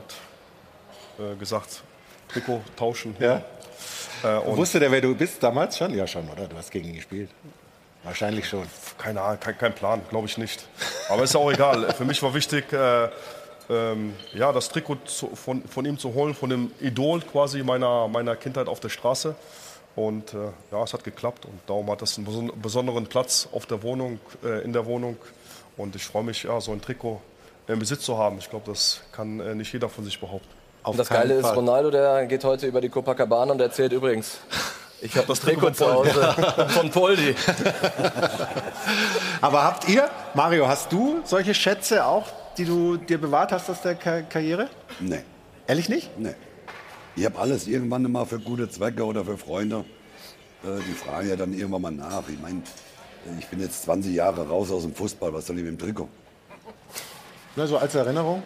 gesagt, Trikot tauschen. Ja. Wusste der, wer du bist damals schon? Ja, schon, oder? Du hast gegen ihn gespielt. Wahrscheinlich schon. Keine Ahnung, kein Plan, glaube ich nicht. Aber ist auch egal. Für mich war wichtig, das Trikot von ihm zu holen, von dem Idol quasi meiner Kindheit auf der Straße. Und es hat geklappt. Und darum hat das einen besonderen Platz auf der Wohnung, in der Wohnung. Und ich freue mich, so ein Trikot im Besitz zu haben. Ich glaube, das kann nicht jeder von sich behaupten. Und das Geile ist, Ronaldo, der geht heute über die Copacabana und erzählt übrigens, ich habe das Trikot zu Hause von Poldi. Aber habt ihr, Mario, hast du solche Schätze auch, die du dir bewahrt hast aus der Karriere? Nee. Ehrlich nicht? Nee. Ich habe alles irgendwann mal für gute Zwecke oder für Freunde. Die fragen ja dann irgendwann mal nach. Ich meine, ich bin jetzt 20 Jahre raus aus dem Fußball, was soll ich mit dem Trikot? Na, so als Erinnerung?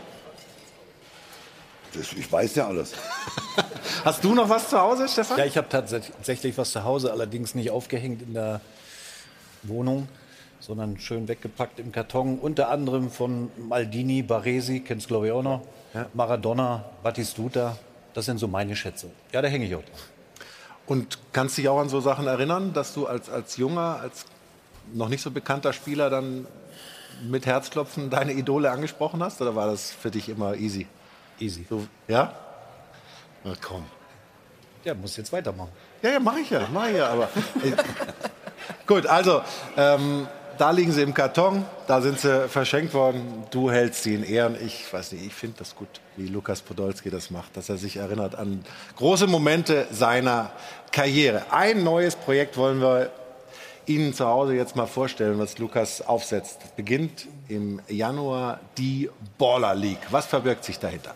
Ich weiß ja alles. Hast du noch was zu Hause, Stefan? Ja, ich habe tatsächlich was zu Hause, allerdings nicht aufgehängt in der Wohnung, sondern schön weggepackt im Karton. Unter anderem von Maldini, Baresi, kennst du, glaube ich, auch noch. Ja. Maradona, Batistuta, das sind so meine Schätze. Ja, da hänge ich auch. Und kannst dich auch an so Sachen erinnern, dass du als junger, als noch nicht so bekannter Spieler dann mit Herzklopfen deine Idole angesprochen hast? Oder war das für dich immer easy? Easy. So, ja? Na komm. Ja, muss jetzt weitermachen. Ja, mache ich ja. Aber gut, also da liegen sie im Karton, da sind sie verschenkt worden. Du hältst sie in Ehren. Ich weiß nicht, ich finde das gut, wie Lukas Podolski das macht, dass er sich erinnert an große Momente seiner Karriere. Ein neues Projekt wollen wir Ihnen zu Hause jetzt mal vorstellen, was Lukas aufsetzt. Es beginnt im Januar die Baller League. Was verbirgt sich dahinter?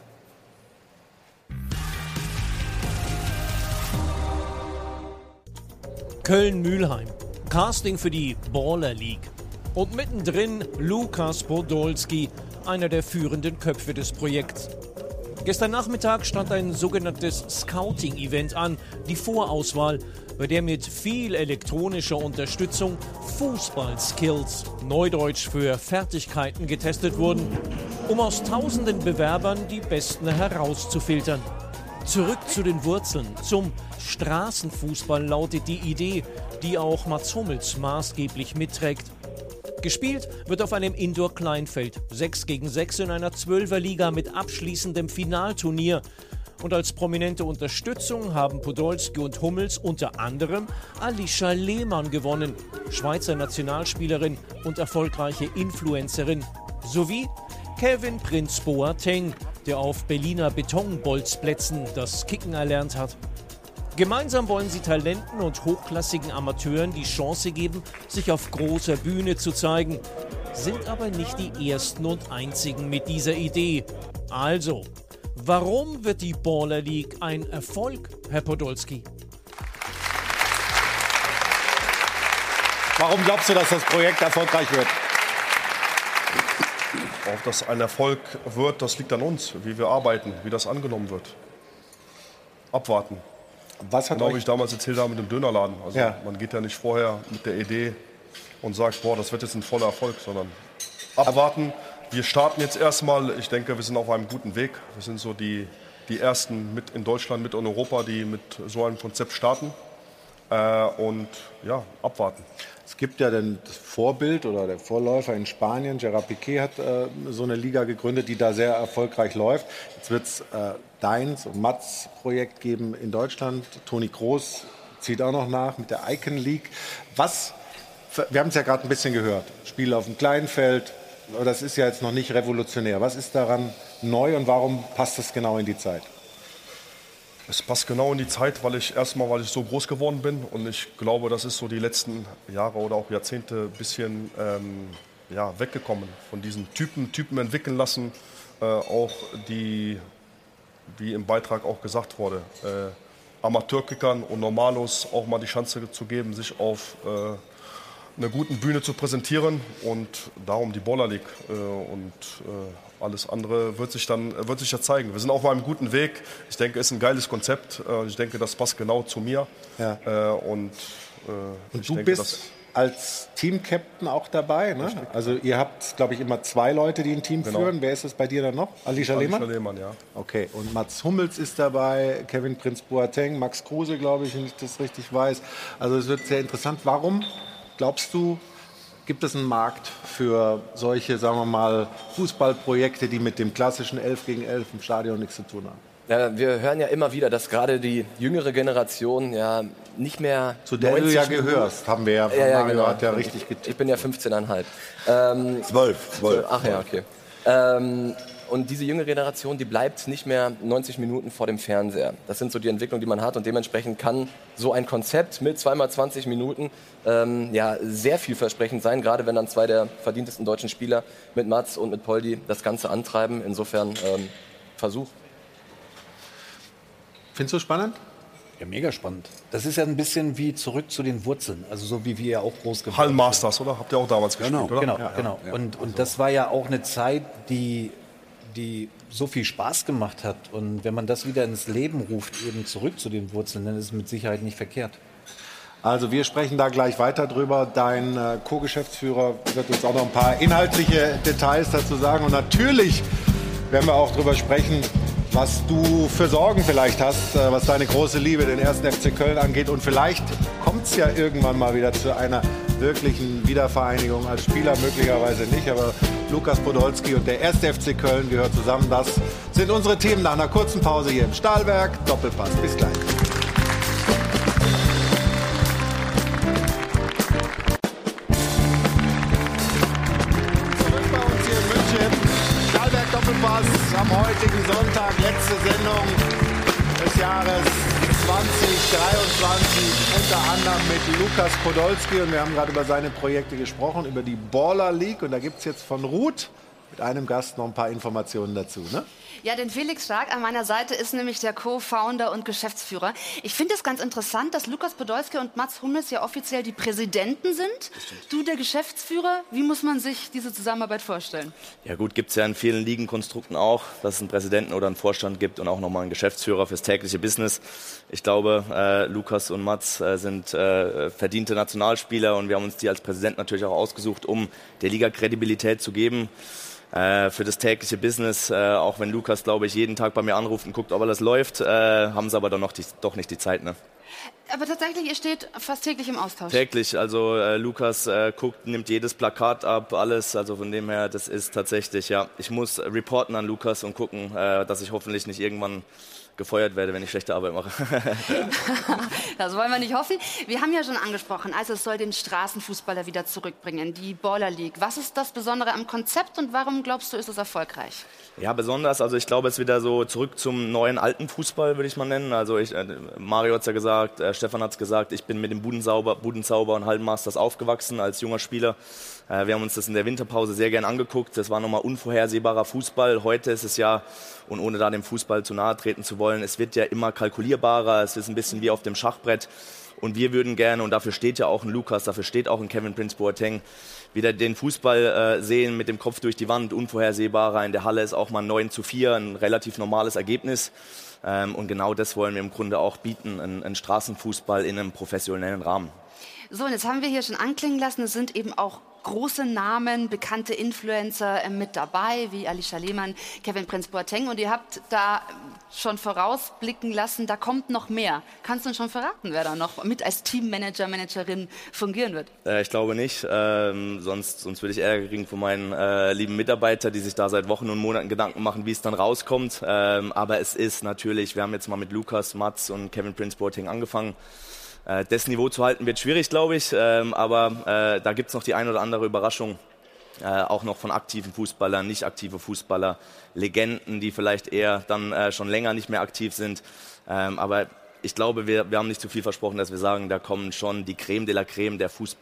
Köln-Mülheim. Casting für die Baller League. Und mittendrin Lukas Podolski, einer der führenden Köpfe des Projekts. Gestern Nachmittag stand ein sogenanntes Scouting-Event an, die Vorauswahl, bei der mit viel elektronischer Unterstützung Fußball-Skills, Neudeutsch für Fertigkeiten, getestet wurden, um aus tausenden Bewerbern die Besten herauszufiltern. Zurück zu den Wurzeln, zum Straßenfußball lautet die Idee, die auch Mats Hummels maßgeblich mitträgt. Gespielt wird auf einem Indoor-Kleinfeld, 6 gegen 6 in einer 12er-Liga mit abschließendem Finalturnier. Und als prominente Unterstützung haben Podolski und Hummels unter anderem Alicia Lehmann gewonnen, Schweizer Nationalspielerin und erfolgreiche Influencerin, sowie Kevin Prinz Boateng, der auf Berliner Betonbolzplätzen das Kicken erlernt hat. Gemeinsam wollen sie Talenten und hochklassigen Amateuren die Chance geben, sich auf großer Bühne zu zeigen, sind aber nicht die ersten und einzigen mit dieser Idee. Also, warum wird die Baller League ein Erfolg, Herr Podolski? Warum glaubst du, dass das Projekt erfolgreich wird? Ob das ein Erfolg wird, das liegt an uns, wie wir arbeiten, wie das angenommen wird. Abwarten. Was hat genau wie ich damals erzählt habe mit dem Dönerladen. Also Ja. man geht ja nicht vorher mit der Idee und sagt, boah, das wird jetzt ein voller Erfolg, sondern abwarten. Wir starten jetzt erstmal. Ich denke, wir sind auf einem guten Weg. Wir sind so die Ersten mit in Deutschland, mit in Europa, die mit so einem Konzept starten. Und ja, abwarten. Es gibt ja das Vorbild oder der Vorläufer in Spanien. Gerard Piqué hat so eine Liga gegründet, die da sehr erfolgreich läuft. Jetzt wird es deins und Mats Projekt geben in Deutschland. Toni Kroos zieht auch noch nach mit der Icon League. Wir haben es ja gerade ein bisschen gehört. Spiele auf dem kleinen Feld. Das ist ja jetzt noch nicht revolutionär. Was ist daran neu und warum passt das genau in die Zeit? Es passt genau in die Zeit, weil ich so groß geworden bin und ich glaube, das ist so die letzten Jahre oder auch Jahrzehnte ein bisschen weggekommen von diesen Typen entwickeln lassen, auch die, wie im Beitrag auch gesagt wurde, Amateurkickern und Normalos auch mal die Chance zu geben, sich auf einer guten Bühne zu präsentieren und darum die Baller League und alles andere wird sich ja zeigen. Wir sind auf einem guten Weg. Ich denke, es ist ein geiles Konzept. Ich denke, das passt genau zu mir. Ja. Und du bist als Team-Captain auch dabei, ne? Also ihr habt, glaube ich, immer 2 Leute, die ein Team führen. Wer ist es bei dir dann noch? Alicia Lehmann? Alicia Lehmann, ja. Okay, und Mats Hummels ist dabei, Kevin Prinz Boateng, Max Kruse, glaube ich, wenn ich das richtig weiß. Also es wird sehr interessant. Warum, glaubst du, gibt es einen Markt für solche, sagen wir mal, Fußballprojekte, die mit dem klassischen 11 gegen 11 im Stadion nichts zu tun haben? Ja, wir hören ja immer wieder, dass gerade die jüngere Generation ja nicht mehr. Zu der du ja gehörst, haben wir ja. Ja, Mario genau. hat ja richtig getippt. Ich bin ja 15,5. 12. Ach ja, okay. Und diese jüngere Generation, die bleibt nicht mehr 90 Minuten vor dem Fernseher. Das sind so die Entwicklungen, die man hat. Und dementsprechend kann so ein Konzept mit 2x20 Minuten sehr vielversprechend sein. Gerade wenn dann 2 der verdientesten deutschen Spieler mit Mats und mit Poldi das Ganze antreiben. Insofern Versuch. Findest du spannend? Ja, mega spannend. Das ist ja ein bisschen wie zurück zu den Wurzeln. Also so wie wir ja auch groß geworden sind. Hallenmasters, oder? Habt ihr auch damals gespielt, oder? Genau, Ja, genau. ja. Und das war ja auch eine Zeit, die so viel Spaß gemacht hat. Und wenn man das wieder ins Leben ruft, eben zurück zu den Wurzeln, dann ist es mit Sicherheit nicht verkehrt. Also wir sprechen da gleich weiter drüber. Dein Co-Geschäftsführer wird uns auch noch ein paar inhaltliche Details dazu sagen. Und natürlich werden wir auch drüber sprechen, was du für Sorgen vielleicht hast, was deine große Liebe, den 1. FC Köln angeht. Und vielleicht kommt es ja irgendwann mal wieder zu einer wirklichen Wiedervereinigung als Spieler, möglicherweise nicht. Aber Lukas Podolski und der 1. FC Köln gehört zusammen. Das sind unsere Themen nach einer kurzen Pause hier im Stahlwerk. Doppelpass. Bis gleich. Zurück bei uns hier in München. Stahlwerk Doppelpass am heutigen Sonntag. Letzte Sendung des Jahres 2023, unter anderem mit Lukas Podolski. Und wir haben gerade über seine Projekte gesprochen, über die Baller League. Und da gibt es jetzt von Ruth mit einem Gast noch ein paar Informationen dazu, ne? Ja, den Felix Stark an meiner Seite ist nämlich der Co-Founder und Geschäftsführer. Ich finde es ganz interessant, dass Lukas Podolski und Mats Hummels ja offiziell die Präsidenten sind. Du der Geschäftsführer. Wie muss man sich diese Zusammenarbeit vorstellen? Ja gut, gibt es ja in vielen Ligenkonstrukten auch, dass es einen Präsidenten oder einen Vorstand gibt und auch nochmal einen Geschäftsführer fürs tägliche Business. Ich glaube, Lukas und Mats sind verdiente Nationalspieler und wir haben uns die als Präsident natürlich auch ausgesucht, um der Liga Kredibilität zu geben. Für das tägliche Business, auch wenn Lukas, glaube ich, jeden Tag bei mir anruft und guckt, ob alles läuft, haben sie aber doch nicht die Zeit. Ne? Aber tatsächlich, ihr steht fast täglich im Austausch. Täglich, also Lukas nimmt jedes Plakat ab, alles, also von dem her, das ist tatsächlich, ja, ich muss reporten an Lukas und gucken, dass ich hoffentlich nicht irgendwann gefeuert werde, wenn ich schlechte Arbeit mache. Das wollen wir nicht hoffen. Wir haben ja schon angesprochen, also es soll den Straßenfußballer wieder zurückbringen, die Baller League. Was ist das Besondere am Konzept und warum glaubst du, ist es erfolgreich? Ja, besonders, also ich glaube, es ist wieder so zurück zum neuen alten Fußball, würde ich mal nennen. Also Mario hat es ja gesagt, Stefan hat es gesagt, ich bin mit dem Budenzauber und Hallenmasters aufgewachsen als junger Spieler. Wir haben uns das in der Winterpause sehr gern angeguckt. Das war nochmal unvorhersehbarer Fußball. Heute ist es ja, und ohne da dem Fußball zu nahe treten zu wollen, es wird ja immer kalkulierbarer. Es ist ein bisschen wie auf dem Schachbrett. Und wir würden gerne, und dafür steht ja auch ein Lukas, dafür steht auch ein Kevin Prince Boateng, wieder den Fußball sehen mit dem Kopf durch die Wand, unvorhersehbarer. In der Halle ist auch mal 9:4, ein relativ normales Ergebnis. Und genau das wollen wir im Grunde auch bieten, einen Straßenfußball in einem professionellen Rahmen. So, und jetzt haben wir hier schon anklingen lassen, es sind eben auch große Namen, bekannte Influencer mit dabei, wie Alisha Lehmann, Kevin Prince Boateng. Und ihr habt da schon vorausblicken lassen, da kommt noch mehr. Kannst du uns schon verraten, wer da noch mit als Teammanager, Managerin fungieren wird? Ich glaube nicht, sonst würde ich Ärger kriegen von meinen lieben Mitarbeitern, die sich da seit Wochen und Monaten Gedanken machen, wie es dann rauskommt. Aber es ist natürlich, wir haben jetzt mal mit Lukas, Mats und Kevin Prince Boateng angefangen. Das Niveau zu halten wird schwierig, glaube ich, aber da gibt es noch die ein oder andere Überraschung, auch noch von aktiven Fußballern, nicht aktive Fußballer, Legenden, die vielleicht eher dann schon länger nicht mehr aktiv sind, aber ich glaube, wir haben nicht zu viel versprochen, dass wir sagen, da kommen schon die Creme de la Creme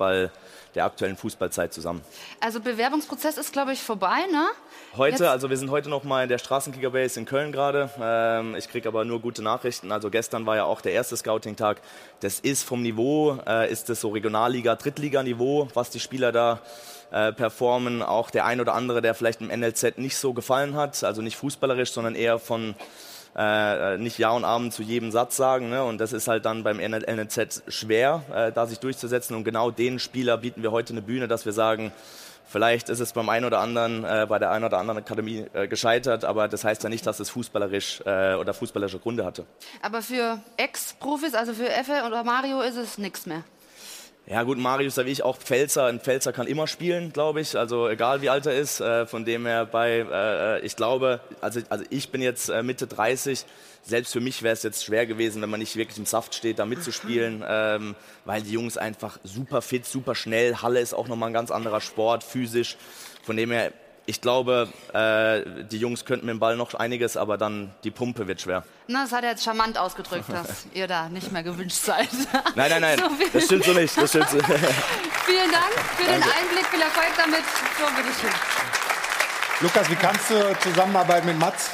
der aktuellen Fußballzeit zusammen. Also Bewerbungsprozess ist, glaube ich, vorbei, ne? Heute, also wir sind heute noch mal in der Straßenkicker-Base in Köln gerade. Ich kriege aber nur gute Nachrichten. Also gestern war ja auch der erste Scouting-Tag. Das ist vom Niveau, ist das so Regionalliga-, Drittliga-Niveau, was die Spieler da performen. Auch der ein oder andere, der vielleicht im NLZ nicht so gefallen hat, also nicht fußballerisch, sondern eher von nicht Ja und Amen zu jedem Satz sagen, ne? Und das ist halt dann beim NLZ schwer, da sich durchzusetzen. Und genau den Spieler bieten wir heute eine Bühne, dass wir sagen, vielleicht ist es beim einen oder anderen, bei der einen oder anderen Akademie gescheitert, aber das heißt ja nicht, dass es fußballerisch oder fußballerische Gründe hatte. Aber für Ex-Profis, also für Effe oder Mario, ist es nichts mehr. Ja gut, Marius, da wie ich auch Pfälzer. Ein Pfälzer kann immer spielen, glaube ich. Also egal wie alt er ist. Von dem her ich glaube, also ich bin jetzt Mitte 30. Selbst für mich wäre es jetzt schwer gewesen, wenn man nicht wirklich im Saft steht, da mitzuspielen. Weil die Jungs einfach super fit, super schnell. Halle ist auch nochmal ein ganz anderer Sport, physisch. Von dem her, ich glaube, die Jungs könnten mit dem Ball noch einiges, aber dann die Pumpe wird schwer. Na, das hat er jetzt charmant ausgedrückt, dass ihr da nicht mehr gewünscht seid. Nein, So, das stimmt so nicht. Das stimmt so. Vielen Dank für den Einblick, viel Erfolg damit. So, bitteschön. Lukas, wie kannst du zusammenarbeiten mit Mats?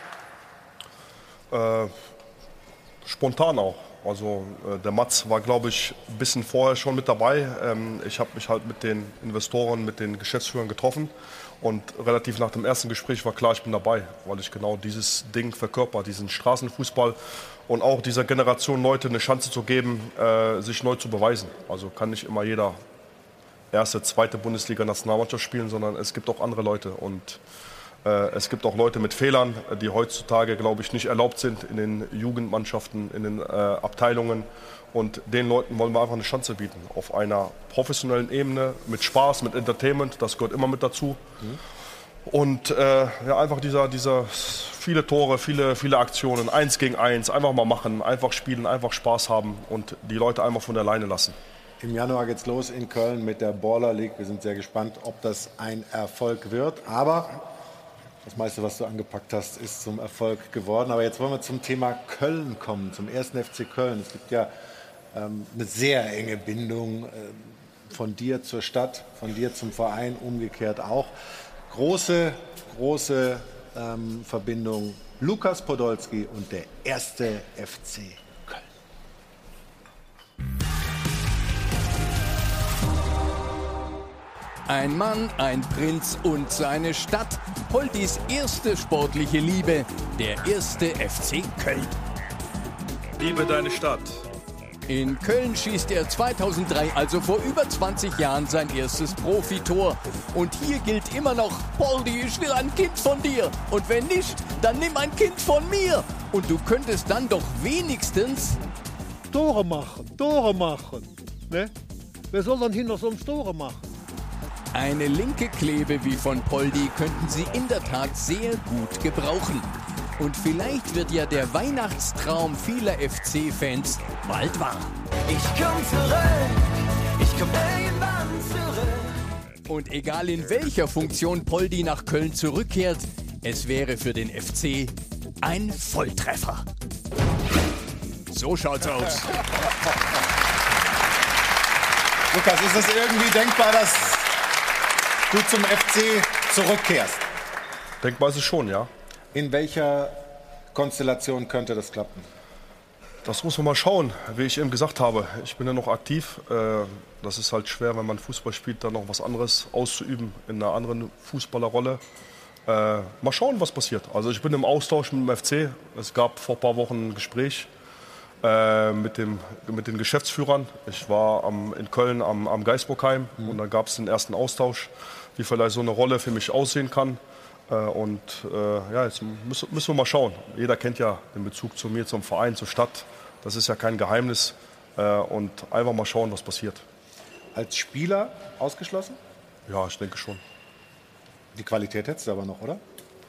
Spontan auch. Also der Mats war, glaube ich, ein bisschen vorher schon mit dabei. Ich habe mich halt mit den Investoren, mit den Geschäftsführern getroffen. Und relativ nach dem ersten Gespräch war klar, ich bin dabei, weil ich genau dieses Ding verkörper, diesen Straßenfußball und auch dieser Generation Leute eine Chance zu geben, sich neu zu beweisen. Also kann nicht immer jeder erste, zweite Bundesliga-Nationalmannschaft spielen, sondern es gibt auch andere Leute. Und es gibt auch Leute mit Fehlern, die heutzutage, glaube ich, nicht erlaubt sind in den Jugendmannschaften, in den Abteilungen. Und den Leuten wollen wir einfach eine Chance bieten. Auf einer professionellen Ebene, mit Spaß, mit Entertainment, das gehört immer mit dazu. Und ja, einfach dieser viele Tore, viele Aktionen, 1 gegen 1, einfach mal machen, einfach spielen, einfach Spaß haben und die Leute einfach von der Leine lassen. Im Januar geht's los in Köln mit der Baller League. Wir sind sehr gespannt, ob das ein Erfolg wird. Aber das meiste, was du angepackt hast, ist zum Erfolg geworden. Aber jetzt wollen wir zum Thema Köln kommen, zum 1. FC Köln. Es gibt ja eine sehr enge Bindung von dir zur Stadt, von dir zum Verein, umgekehrt auch. Große Verbindung. Lukas Podolski und der 1. FC Köln. Ein Mann, ein Prinz und seine Stadt. Poldis erste sportliche Liebe, der 1. FC Köln. Liebe deine Stadt. In Köln schießt er 2003, also vor über 20 Jahren, sein erstes Profitor. Und hier gilt immer noch, Poldi, ich will ein Kind von dir. Und wenn nicht, dann nimm ein Kind von mir. Und du könntest dann doch wenigstens Tore machen. Ne? Wer soll dann hinter sonst Tore machen? Eine linke Klebe wie von Poldi könnten sie in der Tat sehr gut gebrauchen. Und vielleicht wird ja der Weihnachtstraum vieler FC-Fans bald wahr. Ich komm zurück, ich komm irgendwann zurück. Und egal in welcher Funktion Poldi nach Köln zurückkehrt, es wäre für den FC ein Volltreffer. So schaut's aus. Lukas, ist es irgendwie denkbar, dass du zum FC zurückkehrst? Denkbar ist es schon, ja. In welcher Konstellation könnte das klappen? Das muss man mal schauen, wie ich eben gesagt habe. Ich bin ja noch aktiv. Das ist halt schwer, wenn man Fußball spielt, dann noch was anderes auszuüben in einer anderen Fußballerrolle. Mal schauen, was passiert. Also ich bin im Austausch mit dem FC. Es gab vor ein paar Wochen ein Gespräch mit den Geschäftsführern. Ich war in Köln am Geisbockheim und da gab es den ersten Austausch, wie vielleicht so eine Rolle für mich aussehen kann. Jetzt müssen wir mal schauen. Jeder kennt ja den Bezug zu mir, zum Verein, zur Stadt. Das ist ja kein Geheimnis. Und einfach mal schauen, was passiert. Als Spieler ausgeschlossen? Ja, ich denke schon. Die Qualität hättest du aber noch, oder?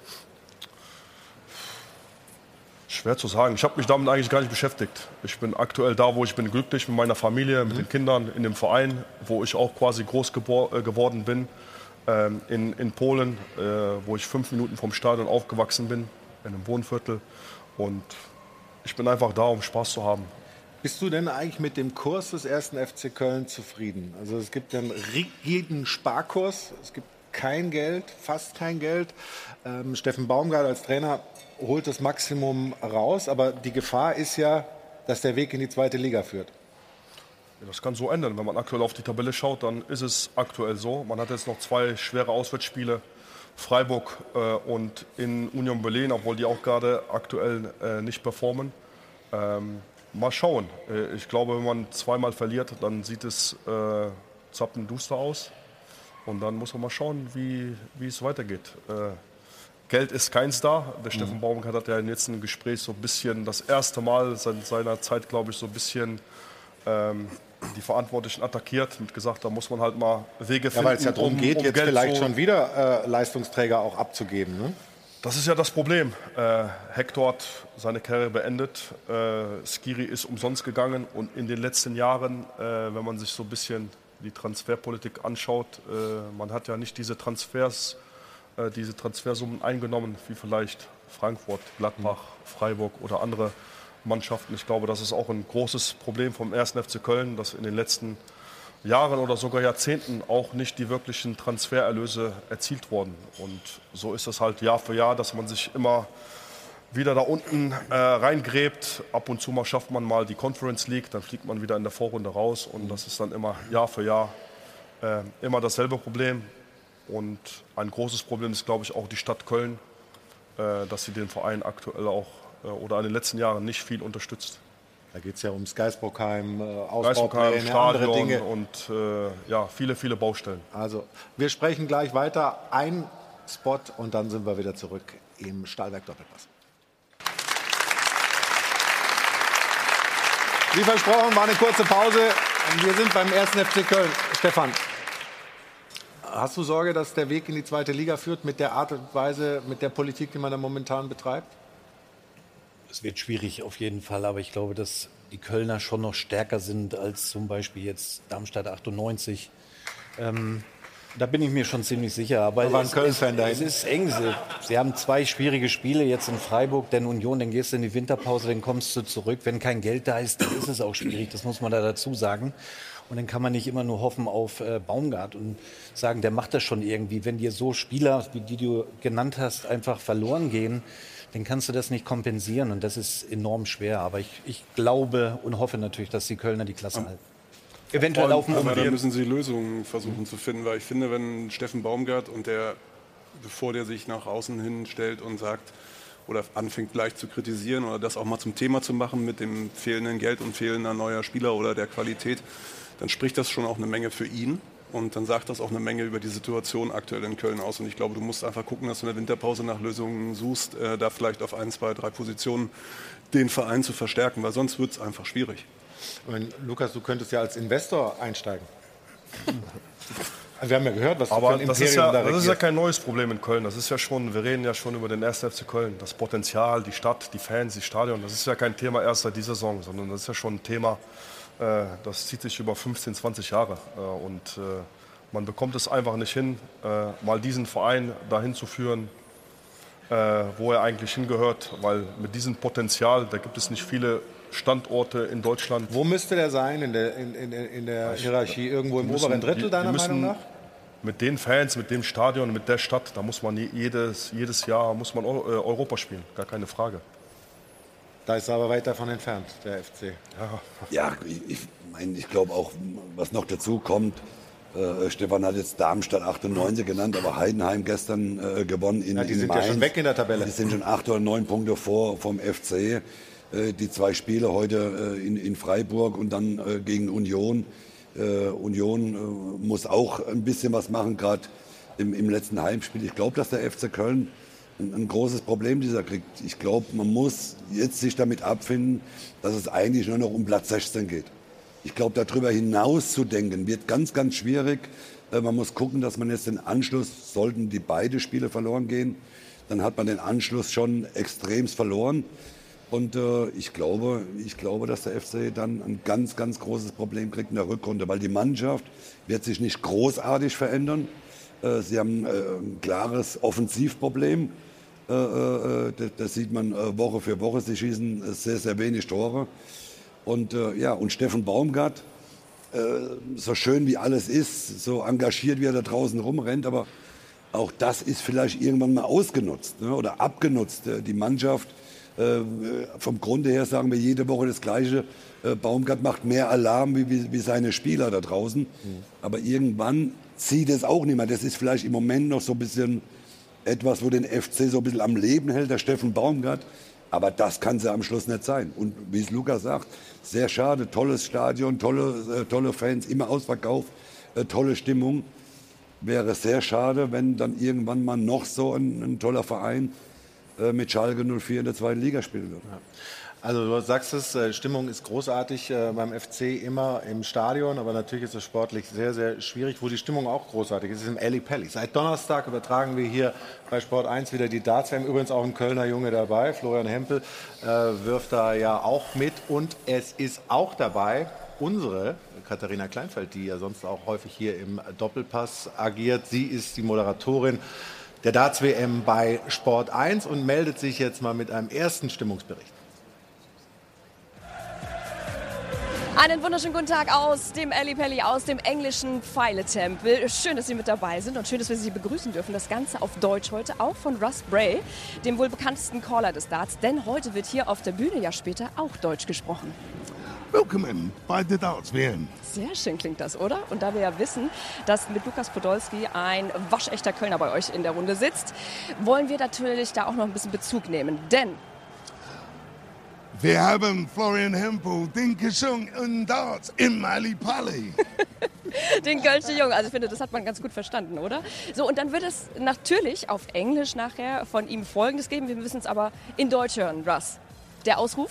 Schwer zu sagen. Ich habe mich damit eigentlich gar nicht beschäftigt. Ich bin aktuell da, wo ich bin, glücklich mit meiner Familie, mit den Kindern, in dem Verein, wo ich auch quasi groß geworden bin. In Polen, wo ich 5 Minuten vom Stadion aufgewachsen bin, in einem Wohnviertel. Und ich bin einfach da, um Spaß zu haben. Bist du denn eigentlich mit dem Kurs des 1. FC Köln zufrieden? Also es gibt einen rigiden Sparkurs, es gibt kein Geld, fast kein Geld. Steffen Baumgart als Trainer holt das Maximum raus, aber die Gefahr ist ja, dass der Weg in die 2. Liga führt. Ja, das kann so ändern. Wenn man aktuell auf die Tabelle schaut, dann ist es aktuell so. Man hat jetzt noch 2 schwere Auswärtsspiele, Freiburg und in Union Berlin, obwohl die auch gerade aktuell nicht performen. Mal schauen. Ich glaube, wenn man zweimal verliert, dann sieht es zappenduster aus. Und dann muss man mal schauen, wie es weitergeht. Geld ist keins da. Der Steffen Baumgart hat ja im letzten Gespräch so ein bisschen das erste Mal seit seiner Zeit, glaube ich, so ein bisschen die Verantwortlichen attackiert und gesagt, da muss man halt mal Wege finden. Ja, weil es ja darum geht, jetzt Geld vielleicht schon wieder Leistungsträger auch abzugeben. Ne? Das ist ja das Problem. Hector hat seine Karriere beendet. Skiri ist umsonst gegangen. Und in den letzten Jahren, wenn man sich so ein bisschen die Transferpolitik anschaut, man hat ja nicht diese Transfersummen eingenommen, wie vielleicht Frankfurt, Gladbach, Freiburg oder andere Mannschaften. Ich glaube, das ist auch ein großes Problem vom 1. FC Köln, dass in den letzten Jahren oder sogar Jahrzehnten auch nicht die wirklichen Transfererlöse erzielt wurden. Und so ist es halt Jahr für Jahr, dass man sich immer wieder da unten reingräbt. Ab und zu mal schafft man mal die Conference League, dann fliegt man wieder in der Vorrunde raus. Und das ist dann immer Jahr für Jahr immer dasselbe Problem. Und ein großes Problem ist, glaube ich, auch die Stadt Köln, dass sie den Verein aktuell auch oder in den letzten Jahren nicht viel unterstützt. Da geht es ja ums Geisbockheim, Ausbaupläne, andere Dinge. Und viele, viele Baustellen. Also, wir sprechen gleich weiter. Ein Spot und dann sind wir wieder zurück im Stahlwerk Doppelpass. Wie versprochen, war eine kurze Pause. Wir sind beim 1. FC Köln. Stefan, hast du Sorge, dass der Weg in die 2. Liga führt mit der Art und Weise, mit der Politik, die man da momentan betreibt? Es wird schwierig auf jeden Fall, aber ich glaube, dass die Kölner schon noch stärker sind als zum Beispiel jetzt Darmstadt 98. Da bin ich mir schon ziemlich sicher. Aber es ist eng. Sie haben 2 schwierige Spiele jetzt in Freiburg, dann Union, dann gehst du in die Winterpause, dann kommst du zurück. Wenn kein Geld da ist, dann ist es auch schwierig. Das muss man da dazu sagen. Und dann kann man nicht immer nur hoffen auf Baumgart und sagen, der macht das schon irgendwie. Wenn dir so Spieler, wie die du genannt hast, einfach verloren gehen, dann kannst du das nicht kompensieren. Und das ist enorm schwer. Aber ich glaube und hoffe natürlich, dass die Kölner die Klasse halten. Eventuell auf dem Aber da müssen sie Lösungen versuchen zu finden. Weil ich finde, wenn Steffen Baumgart bevor der sich nach außen hin stellt und sagt, oder anfängt gleich zu kritisieren oder das auch mal zum Thema zu machen mit dem fehlenden Geld und fehlender neuer Spieler oder der Qualität, dann spricht das schon auch eine Menge für ihn. Und dann sagt das auch eine Menge über die Situation aktuell in Köln aus. Und ich glaube, du musst einfach gucken, dass du in der Winterpause nach Lösungen suchst, da vielleicht auf 1, 2, 3 Positionen den Verein zu verstärken, weil sonst wird es einfach schwierig. Lukas, du könntest ja als Investor einsteigen. Also wir haben ja gehört, was aber du von das Imperium ist ja kein neues Problem in Köln. Das ist ja schon, wir reden ja schon über den 1. FC Köln. Das Potenzial, die Stadt, die Fans, das Stadion, das ist ja kein Thema erst seit dieser Saison, sondern das ist ja schon ein Thema, das zieht sich über 15, 20 Jahre. Und man bekommt es einfach nicht hin, mal diesen Verein dahin zu führen, wo er eigentlich hingehört. Weil mit diesem Potenzial, da gibt es nicht viele Standorte in Deutschland. Wo müsste der sein in der Hierarchie? Irgendwo im oberen Drittel, deiner Meinung nach? Mit den Fans, mit dem Stadion, mit der Stadt, da muss man jedes Jahr muss man Europa spielen. Gar keine Frage. Da ist er aber weit davon entfernt, der FC. Ja, ich glaube auch, was noch dazu kommt, Stefan hat jetzt Darmstadt 98 genannt, aber Heidenheim gestern gewonnen in Mainz. Die sind ja schon weg in der Tabelle. Die sind schon 8 oder 9 Punkte vom FC. Die 2 Spiele heute in Freiburg und dann gegen Union. Union muss auch ein bisschen was machen, gerade im letzten Heimspiel. Ich glaube, dass der FC Köln ein großes Problem kriegt. Ich glaube, man muss jetzt sich damit abfinden, dass es eigentlich nur noch um Platz 16 geht. Ich glaube, darüber hinaus zu denken, wird ganz, ganz schwierig. Man muss gucken, dass man jetzt den Anschluss, sollten die beide Spiele verloren gehen, dann hat man den Anschluss schon extremst verloren. Und ich glaube, dass der FC dann ein ganz, ganz großes Problem kriegt in der Rückrunde, weil die Mannschaft wird sich nicht großartig verändern. Sie haben ein klares Offensivproblem. Das sieht man Woche für Woche. Sie schießen sehr, sehr wenig Tore. Und Steffen Baumgart, so schön wie alles ist, so engagiert wie er da draußen rumrennt, aber auch das ist vielleicht irgendwann mal ausgenutzt, ne, oder abgenutzt. Die Mannschaft, vom Grunde her sagen wir jede Woche das Gleiche. Baumgart macht mehr Alarm wie seine Spieler da draußen. Aber irgendwann zieht es auch nicht mehr. Das ist vielleicht im Moment noch so ein bisschen etwas, wo den FC so ein bisschen am Leben hält, der Steffen Baumgart. Aber das kann es ja am Schluss nicht sein. Und wie es Lukas sagt, sehr schade, tolles Stadion, tolle Fans, immer ausverkauft, tolle Stimmung. Wäre sehr schade, wenn dann irgendwann mal noch so ein toller Verein mit Schalke 04 in der 2. Liga spielen wird. Ja. Also du sagst es, Stimmung ist großartig beim FC immer im Stadion, aber natürlich ist es sportlich sehr, sehr schwierig, wo die Stimmung auch großartig ist, ist im Ali Pelli. Seit Donnerstag übertragen wir hier bei Sport 1 wieder die Darts. Wir haben übrigens auch einen Kölner Junge dabei, Florian Hempel wirft da ja auch mit und es ist auch dabei unsere Katharina Kleinfeld, die ja sonst auch häufig hier im Doppelpass agiert. Sie ist die Moderatorin der Darts-WM bei Sport 1 und meldet sich jetzt mal mit einem ersten Stimmungsbericht. Einen wunderschönen guten Tag aus dem Ali Pelli, aus dem englischen Pfeiletempel. Schön, dass Sie mit dabei sind und schön, dass wir Sie begrüßen dürfen. Das Ganze auf Deutsch heute, auch von Russ Bray, dem wohl bekanntesten Caller des Darts. Denn heute wird hier auf der Bühne ja später auch Deutsch gesprochen. Willkommen bei der Darts WM. Sehr schön klingt das, oder? Und da wir ja wissen, dass mit Lukas Podolski ein waschechter Kölner bei euch in der Runde sitzt, wollen wir natürlich da auch noch ein bisschen Bezug nehmen. Denn wir haben Florian Hempel, den Gesang und Darts im Ali Pelli. Den Kölschen Jungen. Also ich finde, das hat man ganz gut verstanden, oder? So, und dann wird es natürlich auf Englisch nachher von ihm Folgendes geben. Wir müssen es aber in Deutsch hören, Russ. Der Ausruf?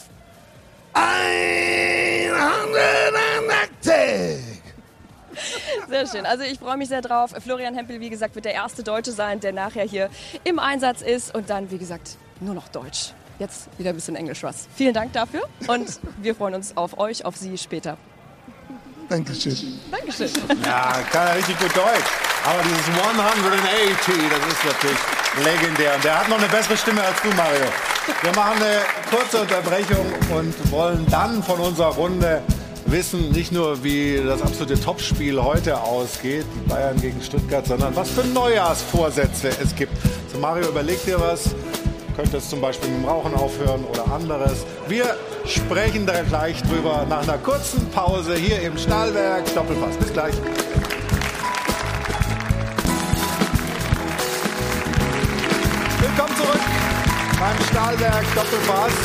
180! Sehr schön. Also ich freue mich sehr drauf. Florian Hempel, wie gesagt, wird der erste Deutsche sein, der nachher hier im Einsatz ist. Und dann, wie gesagt, nur noch Deutsch. Jetzt wieder ein bisschen Englisch, Russ. Vielen Dank dafür und wir freuen uns auf euch, auf Sie später. Dankeschön. Dankeschön. Ja, kann er richtig gut Deutsch. Aber dieses 180, das ist natürlich legendär. Und der hat noch eine bessere Stimme als du, Mario. Wir machen eine kurze Unterbrechung und wollen dann von unserer Runde wissen, nicht nur, wie das absolute Topspiel heute ausgeht, die Bayern gegen Stuttgart, sondern was für Neujahrsvorsätze es gibt. So, Mario, überleg dir was. Könntest zum Beispiel mit dem Rauchen aufhören oder anderes. Wir sprechen da gleich drüber nach einer kurzen Pause hier im Stahlwerk Doppelpass. Bis gleich. Willkommen zurück beim Stahlwerk Doppelpass.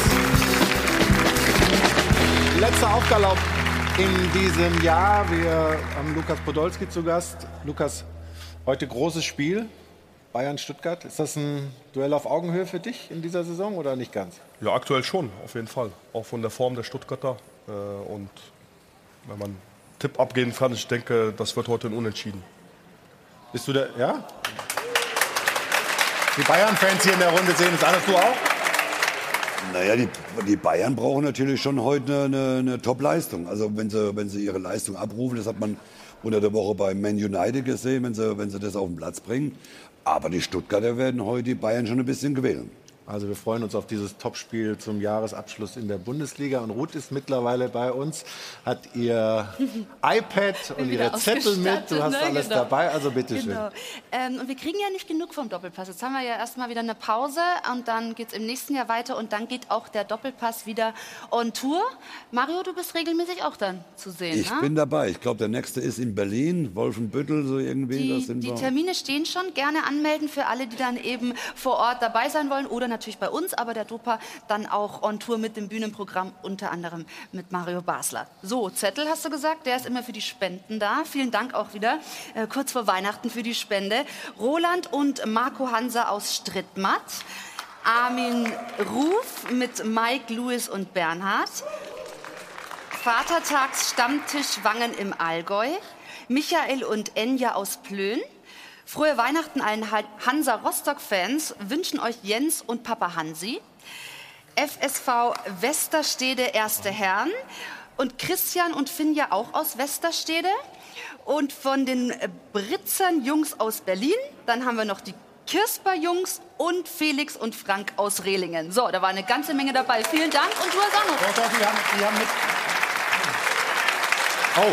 Letzter Aufgalopp in diesem Jahr. Wir haben Lukas Podolski zu Gast. Lukas, heute großes Spiel. Bayern-Stuttgart, ist das ein Duell auf Augenhöhe für dich in dieser Saison oder nicht ganz? Ja, aktuell schon, auf jeden Fall. Auch von der Form der Stuttgarter. Und wenn man einen Tipp abgeben kann, ich denke, das wird heute ein Unentschieden. Bist du der, ja? Die Bayern-Fans hier in der Runde sehen das alles, du auch? Naja, die Bayern brauchen natürlich schon heute eine Top-Leistung. Also wenn sie ihre Leistung abrufen, das hat man unter der Woche bei Man United gesehen, wenn sie das auf den Platz bringen. Aber die Stuttgarter werden heute die Bayern schon ein bisschen quälen. Also wir freuen uns auf dieses Topspiel zum Jahresabschluss in der Bundesliga. Und Ruth ist mittlerweile bei uns, hat ihr iPad und ihre Zettel mit. Du hast alles dabei, also bitteschön. Genau. Und wir kriegen ja nicht genug vom Doppelpass. Jetzt haben wir ja erstmal wieder eine Pause und dann geht es im nächsten Jahr weiter und dann geht auch der Doppelpass wieder on Tour. Mario, du bist regelmäßig auch dann zu sehen. Ich bin dabei. Ich glaube, der nächste ist in Berlin, Wolfenbüttel, so irgendwie. Die Termine stehen schon. Gerne anmelden für alle, die dann eben vor Ort dabei sein wollen oder natürlich bei uns, aber der Dopa dann auch on Tour mit dem Bühnenprogramm, unter anderem mit Mario Basler. So, Zettel hast du gesagt, der ist immer für die Spenden da. Vielen Dank auch wieder, kurz vor Weihnachten für die Spende. Roland und Marco Hanser aus Strittmatt, Armin Ruf mit Mike, Louis und Bernhard, Vatertagsstammtisch Wangen im Allgäu, Michael und Enja aus Plön. Frohe Weihnachten allen Hansa Rostock-Fans wünschen euch Jens und Papa Hansi. FSV Westerstede Erste Herren und Christian und Finja auch aus Westerstede. Und von den Britzern Jungs aus Berlin, dann haben wir noch die Kirsper Jungs und Felix und Frank aus Rehlingen. So, da war eine ganze Menge dabei. Vielen Dank und du hast auch noch. Doch, die haben mit. Oh.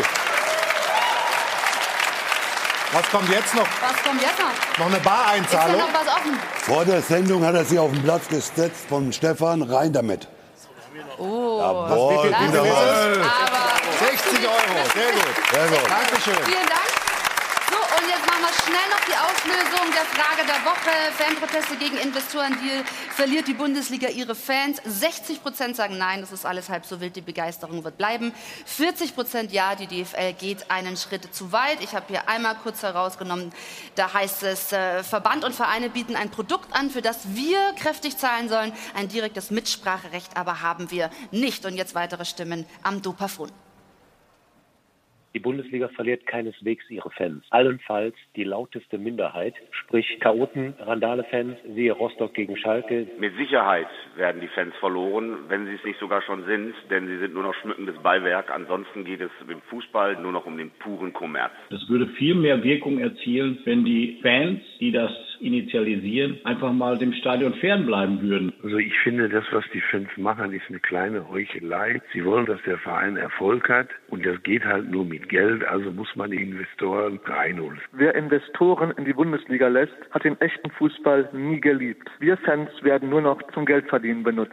Was kommt jetzt noch? Was kommt jetzt noch? Noch eine Bareinzahlung. Ist da noch was offen? Vor der Sendung hat er sich auf den Platz gesetzt von Stefan, rein damit. Oh, jawohl, wie viel wunderbar. aber 60 €, sehr gut. Sehr gut. Dankeschön. Vielen Dank. So, und jetzt machen wir schnell noch die Auslösung der Frage der Woche. Fanproteste gegen Investorendeal. Verliert die Bundesliga ihre Fans? 60% sagen nein, das ist alles halb so wild, die Begeisterung wird bleiben. 40% ja, die DFL geht einen Schritt zu weit. Ich habe hier einmal kurz herausgenommen, da heißt es, Verband und Vereine bieten ein Produkt an, für das wir kräftig zahlen sollen. Ein direktes Mitspracherecht aber haben wir nicht. Und jetzt weitere Stimmen am Dopafon. Die Bundesliga verliert keineswegs ihre Fans. Allenfalls die lauteste Minderheit, sprich Chaoten, Randale-Fans, siehe Rostock gegen Schalke. Mit Sicherheit werden die Fans verloren, wenn sie es nicht sogar schon sind, denn sie sind nur noch schmückendes Beiwerk. Ansonsten geht es im Fußball nur noch um den puren Kommerz. Es würde viel mehr Wirkung erzielen, wenn die Fans, die das initialisieren, einfach mal dem Stadion fernbleiben würden. Also ich finde, das, was die Fans machen, ist eine kleine Heuchelei. Sie wollen, dass der Verein Erfolg hat und das geht halt nur mit Geld, also muss man die Investoren reinholen. Wer Investoren in die Bundesliga lässt, hat den echten Fußball nie geliebt. Wir Fans werden nur noch zum Geldverdienen benutzt.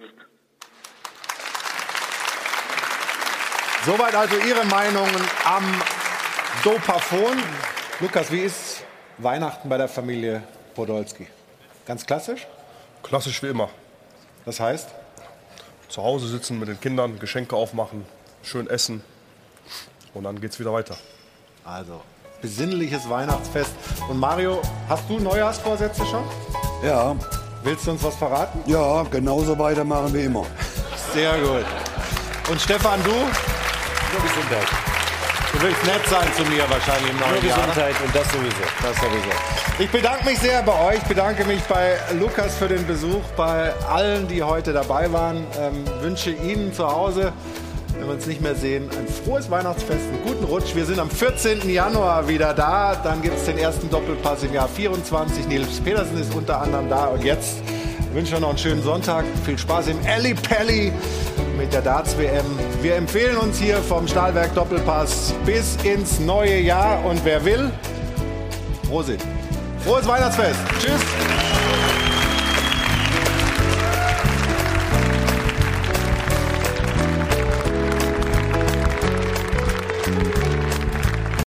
Soweit also Ihre Meinungen am Dopafon. Lukas, wie ist Weihnachten bei der Familie Podolski? Ganz klassisch? Klassisch wie immer. Das heißt? Zu Hause sitzen mit den Kindern, Geschenke aufmachen, schön essen und dann geht's wieder weiter. Also, besinnliches Weihnachtsfest. Und Mario, hast du Neujahrsvorsätze schon? Ja. Willst du uns was verraten? Ja, genauso weitermachen wie immer. Sehr gut. Und Stefan, du? Nur Gesundheit. Du willst nett sein zu mir wahrscheinlich im neuen Nur Jahr. Gesundheit und das sowieso. Das sowieso. Ich bedanke mich sehr bei euch. Ich bedanke mich bei Lukas für den Besuch, bei allen, die heute dabei waren. Wünsche Ihnen zu Hause, wenn wir uns nicht mehr sehen, ein frohes Weihnachtsfest, einen guten Rutsch. Wir sind am 14. Januar wieder da. Dann gibt es den ersten Doppelpass im Jahr 24. Nils Petersen ist unter anderem da. Und jetzt wünsche ich noch einen schönen Sonntag. Viel Spaß im Ellipelli mit der Darts-WM. Wir empfehlen uns hier vom Stahlwerk Doppelpass bis ins neue Jahr. Und wer will, Prosit. Frohes Weihnachtsfest. Tschüss.